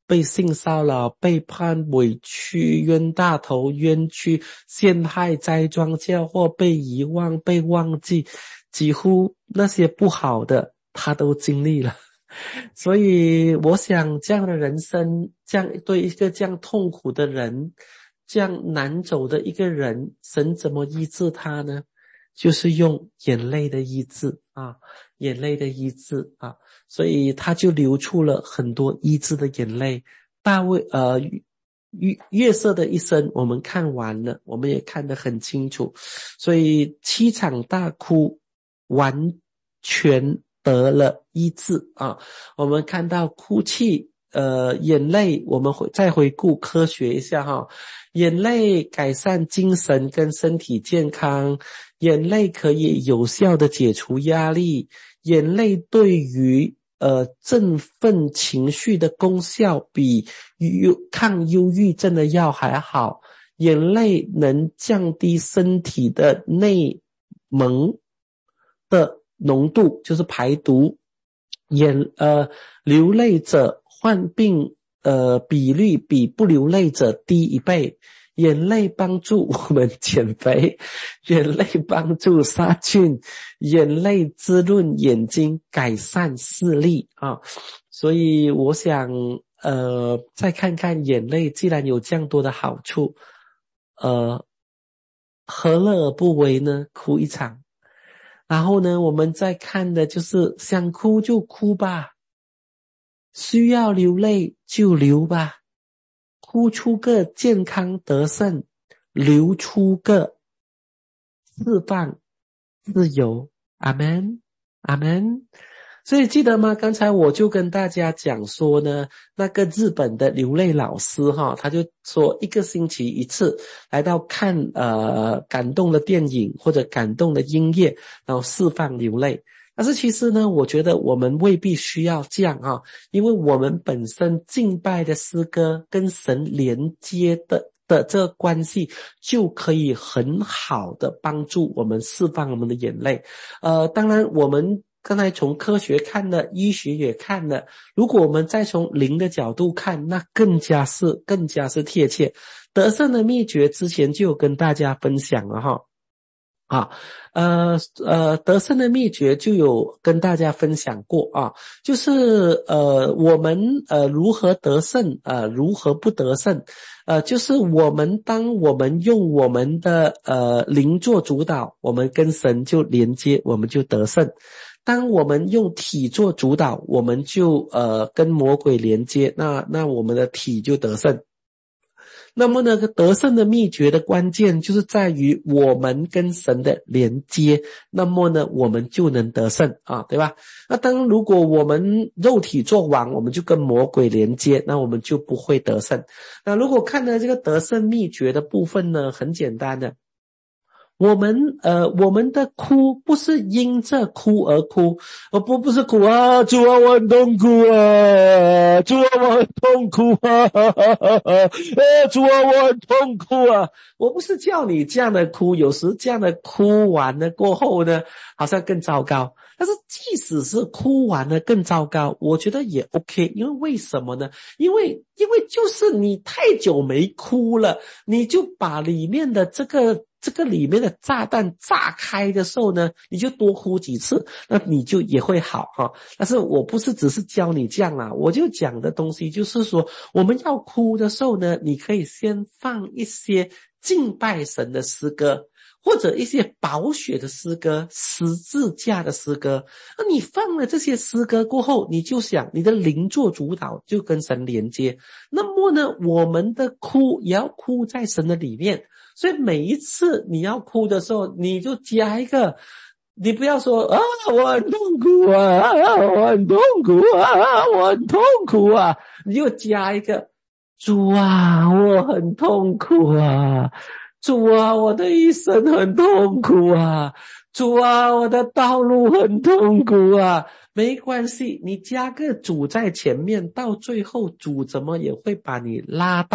被性骚扰、背叛、委屈、冤大头、冤屈、陷害、栽赃嫁祸、被遗忘、被忘记，几乎那些不好的他都经历了。所以我想这样的人生，这样对一个这样痛苦的人，这样难走的一个人，神怎么医治他呢？就是用眼泪的医治啊，眼泪的医治啊，所以他就流出了很多医治的眼泪。大卫呃约约瑟的一生我们看完了，我们也看得很清楚，所以七场大哭完全得了医治啊。我们看到哭泣呃眼泪，我们会再回顾科学一下哈，眼泪改善精神跟身体健康，眼泪可以有效的解除压力，眼泪对于呃振奋情绪的功效比抗忧郁症的药还好，眼泪能降低身体的内蒙的浓度，就是排毒，眼呃流泪者患病呃比率比不流泪者低一倍。眼泪帮助我们减肥，眼泪帮助杀菌，眼泪滋润眼睛，改善视力啊。所以我想呃再看看眼泪既然有这样多的好处，呃何乐而不为呢？哭一场。然后呢我们再看的就是想哭就哭吧，需要流泪就流吧，哭出个健康得胜，流出个释放自由。阿们，阿们。所以记得吗？刚才我就跟大家讲说呢，那个日本的流泪老师哈，他就说一个星期一次来到看呃感动的电影或者感动的音乐，然后释放流泪。但是其实呢，我觉得我们未必需要这样啊，因为我们本身敬拜的诗歌跟神连接的的这个关系，就可以很好的帮助我们释放我们的眼泪。呃，当然我们刚才从科学看了，医学也看了，如果我们再从灵的角度看，那更加是更加是贴切。得胜的秘诀之前就有跟大家分享了哈。啊，呃呃，得胜的秘诀就有跟大家分享过啊，就是呃我们呃如何得胜，呃如何不得胜，呃就是我们当我们用我们的呃灵做主导，我们跟神就连接，我们就得胜；当我们用体做主导，我们就呃跟魔鬼连接，那那我们的体就得胜。那么呢，得胜的秘诀的关键就是在于我们跟神的连接，那么呢我们就能得胜啊，对吧？那当如果我们肉体做王，我们就跟魔鬼连接，那我们就不会得胜。那如果看了这个得胜秘诀的部分呢，很简单的，我们呃我们的哭不是因着哭而哭，而不不是哭啊，主啊我很痛苦啊，主啊我很痛苦啊，呃主啊我很痛苦啊。我不是叫你这样的哭，有时这样的哭完了过后呢，好像更糟糕。但是即使是哭完了更糟糕，我觉得也 OK， 因为为什么呢？因为因为就是你太久没哭了，你就把里面的这个这个里面的炸弹炸开的时候呢，你就多哭几次，那你就也会好哈。但是我不是只是教你这样啦，我就讲的东西就是说，我们要哭的时候呢，你可以先放一些敬拜神的诗歌，或者一些宝血的诗歌，十字架的诗歌。那你放了这些诗歌过后，你就想你的灵做主导，就跟神连接。那么呢，我们的哭也要哭在神的里面。所以每一次你要哭的时候，你就加一个，你不要说啊我很痛苦啊，我很痛苦啊，我很痛苦啊，你就加一个，主啊我很痛苦啊，主啊我的一生很痛苦啊，主啊我的道路很痛苦啊。没关系，你加个主在前面，到最后主怎么也会把你拉到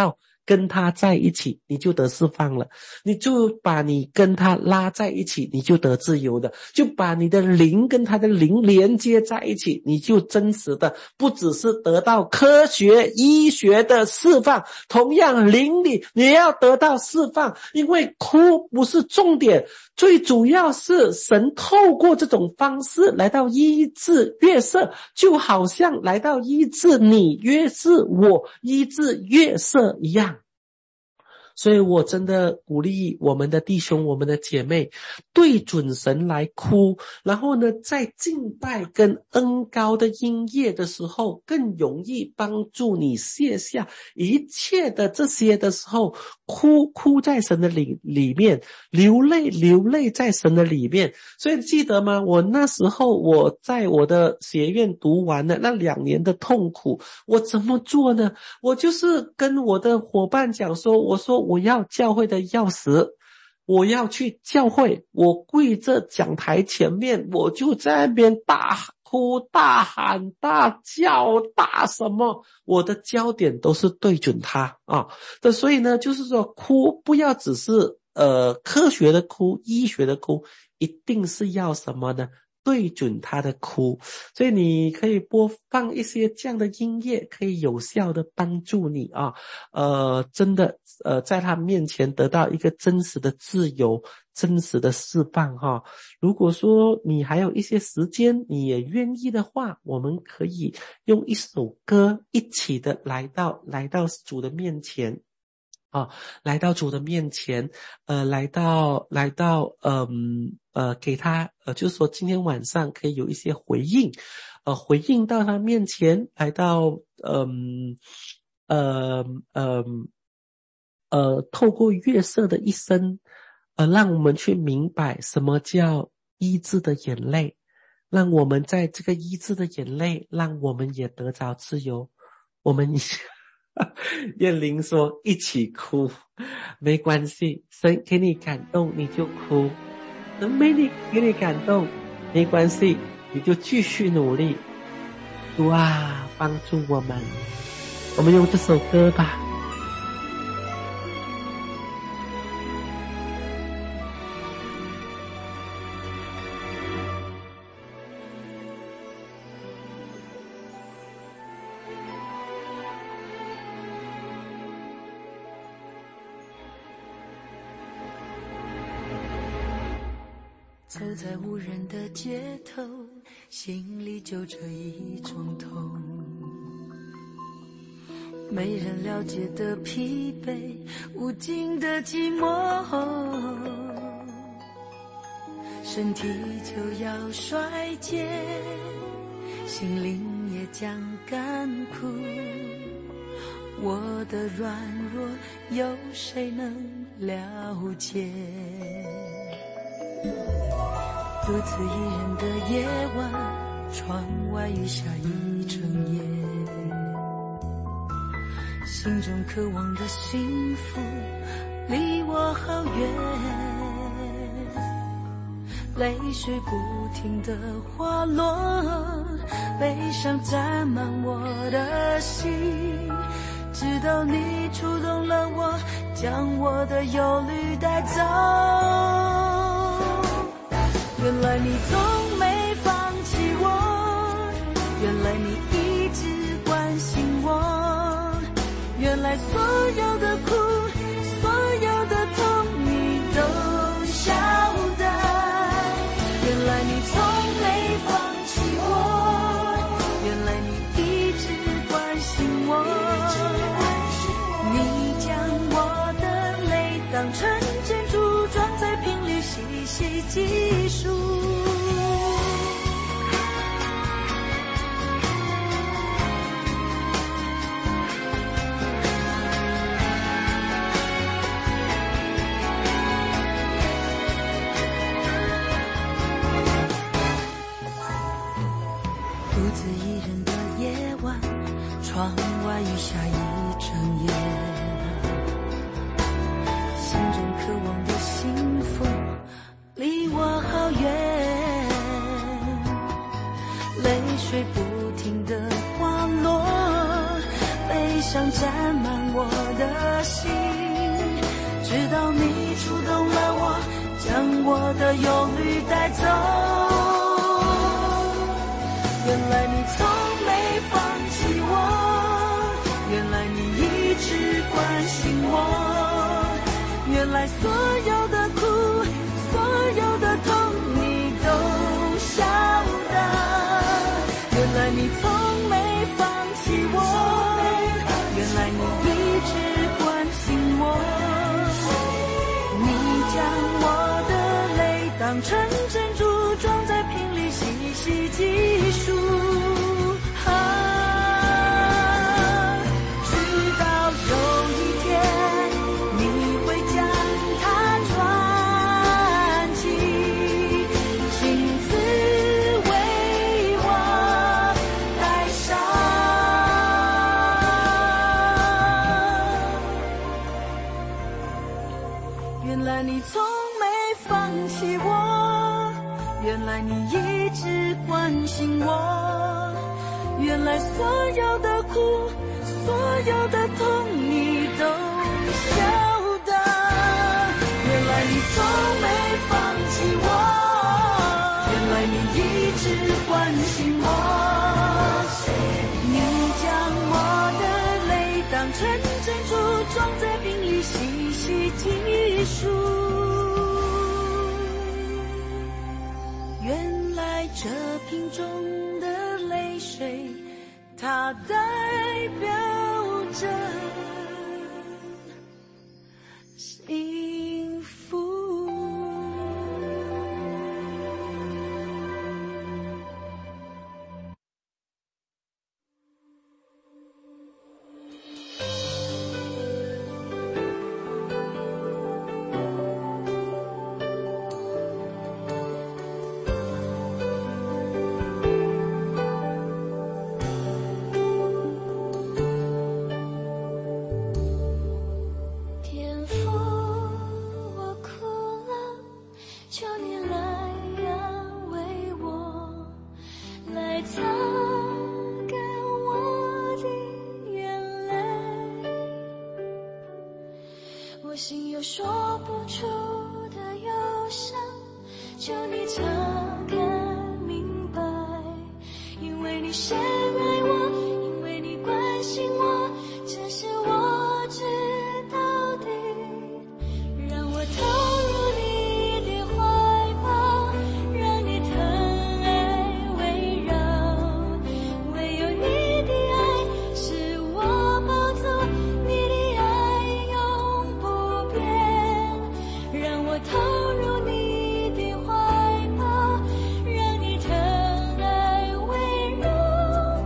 跟他在一起，你就得释放了。你就把你跟他拉在一起，你就得自由的。就把你的灵跟他的灵连接在一起，你就真实的不只是得到科学医学的释放，同样灵里你要得到释放。因为哭不是重点，最主要是神透过这种方式来到医治约瑟，就好像来到医治你约治我医治约瑟一样。所以我真的鼓励我们的弟兄我们的姐妹对准神来哭，然后呢在敬拜跟恩膏的音乐的时候更容易帮助你卸下一切的这些的时候，哭哭在神的里里面，流泪流泪在神的里面。所以记得吗？我那时候我在我的学院读完了那两年的痛苦，我怎么做呢？我就是跟我的伙伴讲说，我说我要教会的钥匙，我要去教会，我跪着讲台前面，我就在那边大哭大喊大叫大什么，我的焦点都是对准他啊。所以呢就是说哭不要只是呃科学的哭医学的哭，一定是要什么呢？对准他的哭。所以你可以播放一些这样的音乐，可以有效的帮助你啊，呃，真的呃，在他面前得到一个真实的自由，真实的释放哈。如果说你还有一些时间，你也愿意的话，我们可以用一首歌一起的来到来到主的面前。啊，来到主的面前，呃，来到来到，嗯呃，呃，给他，呃，就是说今天晚上可以有一些回应，呃，回应到他面前，来到，嗯，呃，呃，呃，透过约瑟的一生，呃，让我们去明白什么叫医治的眼泪，让我们在这个医治的眼泪，让我们也得着自由，我们燕玲说一起哭没关系，神给你感动你就哭，神没你给你感动没关系，你就继续努力。主啊帮助我们，我们用这首歌吧。 走在无人的街头，心里就这一种痛，没人了解的疲惫，无尽的寂寞，身体就要衰竭，心灵也将干枯，我的软弱有谁能了解？独自一人的夜晚，窗外雨下一整夜，心中渴望的幸福离我好远，泪水不停地滑落，悲伤沾满我的心，直到你触动了我，将我的忧虑带走。原来你从没放弃我，原来你一直关心我，原来所有的苦，所有的痛你都晓得。原来你从没放弃我，原来你一直关心我，你将我的泪当成珍珠装在瓶里细细计数。独自一人的夜晚，窗外雨下一整夜，心中渴望的幸福离我好远， 直到你触动了我，将我的忧虑带走。原来你从没放弃我，原来你一直关心我，原来所有的苦，所有的痛你都晓得。原来你从没放弃我，原来你一直关心我，你将我的泪当成珍珠装在瓶里细细计数。你从没放弃我，原来你一直关心我，原来所有的苦，所有的痛你都晓得。原来你从没放弃我，原来你一直关心我，你将我的泪当成珍珠装在瓶里细细计数。原来这瓶中的泪水，它代表着幸福。 我心有说不出的忧伤，求你擦干明白，因为你深爱我，因为你关心我，这是我知道的。让我投入你的怀抱，让你疼爱围绕，唯有你的爱是我宝座，你的爱永不变。让我投入你的怀抱，让你疼爱围绕，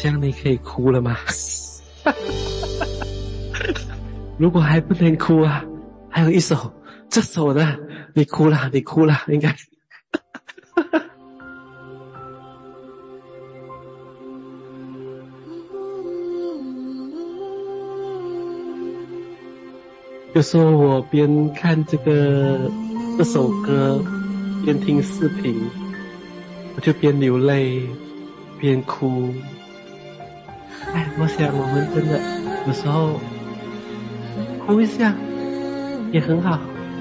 这样你可以哭了吗？如果还不能哭啊，还有一首，这首的你哭了，你哭了，应该。就说我边看这个这首歌，边听视频，我就边流泪边哭。哎，我想我们真的有时候哭一下也很好。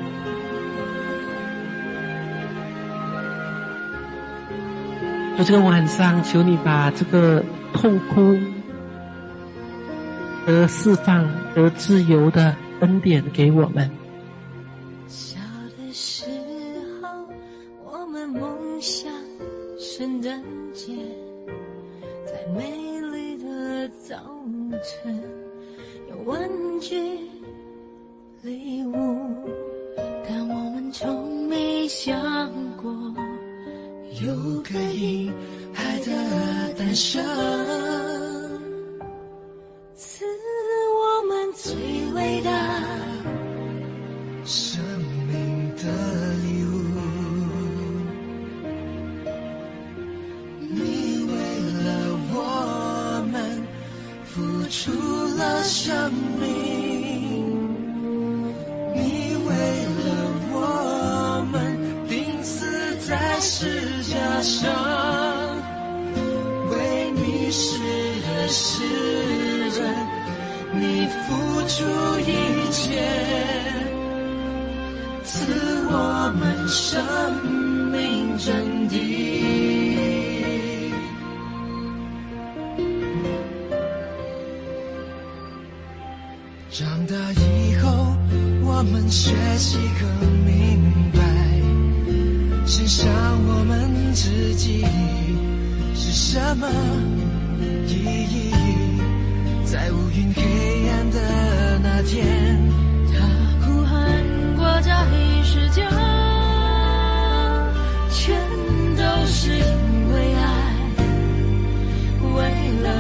就这个晚上，求你把这个痛哭得释放、得自由的恩典给我们。 小的时候，我们梦想圣诞节，在美丽的早晨有玩具礼物，但我们从没想过有个婴孩的诞生，赐我们最伟大生命的礼物。你为了我们付出了生命，你为了我们钉死在十字架上，为迷失的世人你付出一切，赐我们生命真谛。长大以后，我们学习更明白，欣赏我们自己是什么意义。在无云黑暗的那天，他哭喊过在世界，全都是因为爱，为了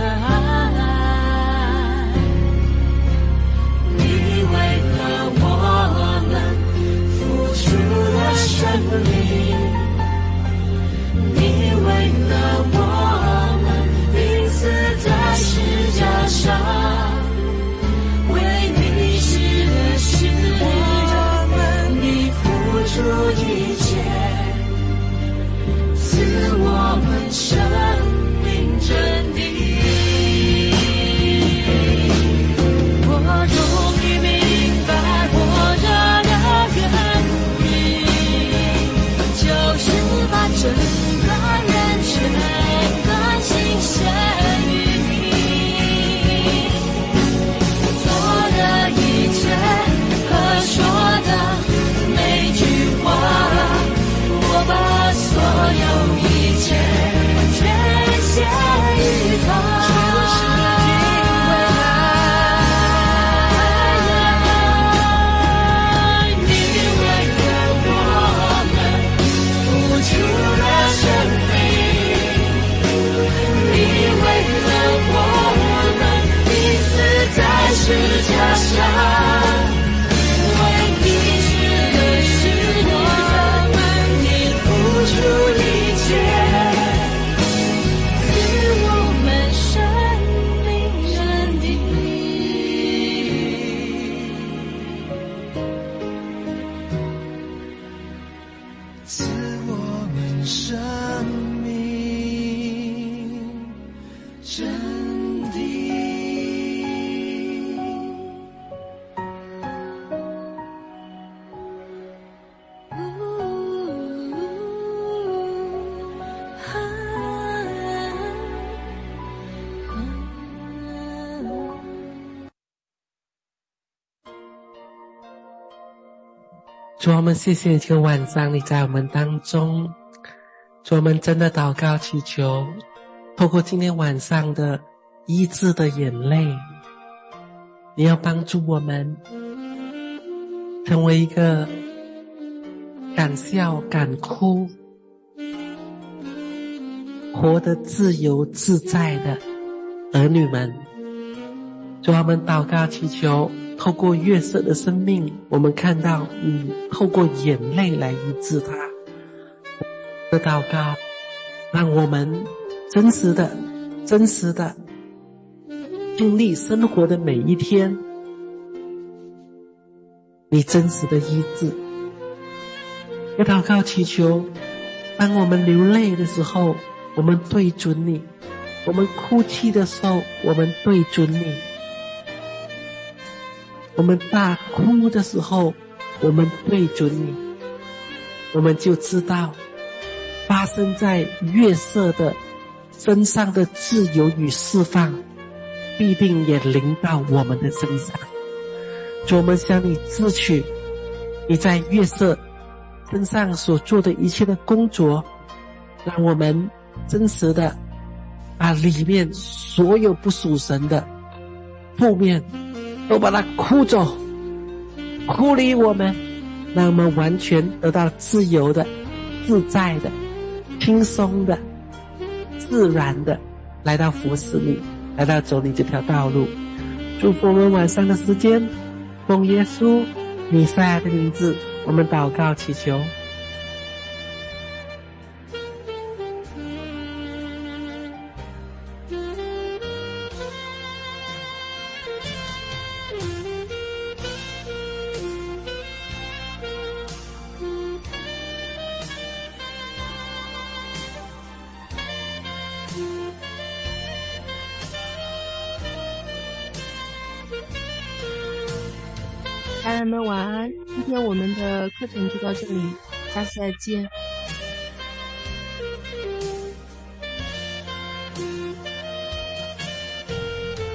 爱，你为了我们付出了生命，你为了我们钉死在十架上，为迷失的世人你付出一切，赐我们生命真谛。我终于明白活着的原因，就是把整个人全甘心献于你，做的一切和说的每句话，我把所有一切全献于他，就是因为爱，你为了我们付出了生命，你为了我们钉死在十架上，为迷失的世人你付出一切，赐我们生命真谛，赐我们生命真谛。 主，我们谢谢你这个晚上你在我们当中，主，我们真的祷告祈求，透过今天晚上的医治的眼泪，你要帮助我们成为一个敢笑敢哭活得自由自在的儿女们。主啊，我们祷告祈求，透过月色的生命，我们看到你透过眼泪来医治他。的祷告让我们真实的真实的经历生活的每一天，你真实的医治。也祷告祈求，当我们流泪的时候，我们对准你；我们哭泣的时候，我们对准你；我们大哭的时候，我们对准你。我们就知道发生在月色的身上的自由与释放，必定也临到我们的身上。主，我们向你支取你在月色身上所做的一切的工作，让我们真实的把里面所有不属神的负面都把它哭走，哭离我们，让我们完全得到自由的、自在的、轻松的、自然的来到服侍你，来到走你这条道路。祝福我们晚上的时间，奉耶稣弥赛亚的名字，我们祷告祈求。 家人们晚安，今天我们的课程就到这里，下次再见。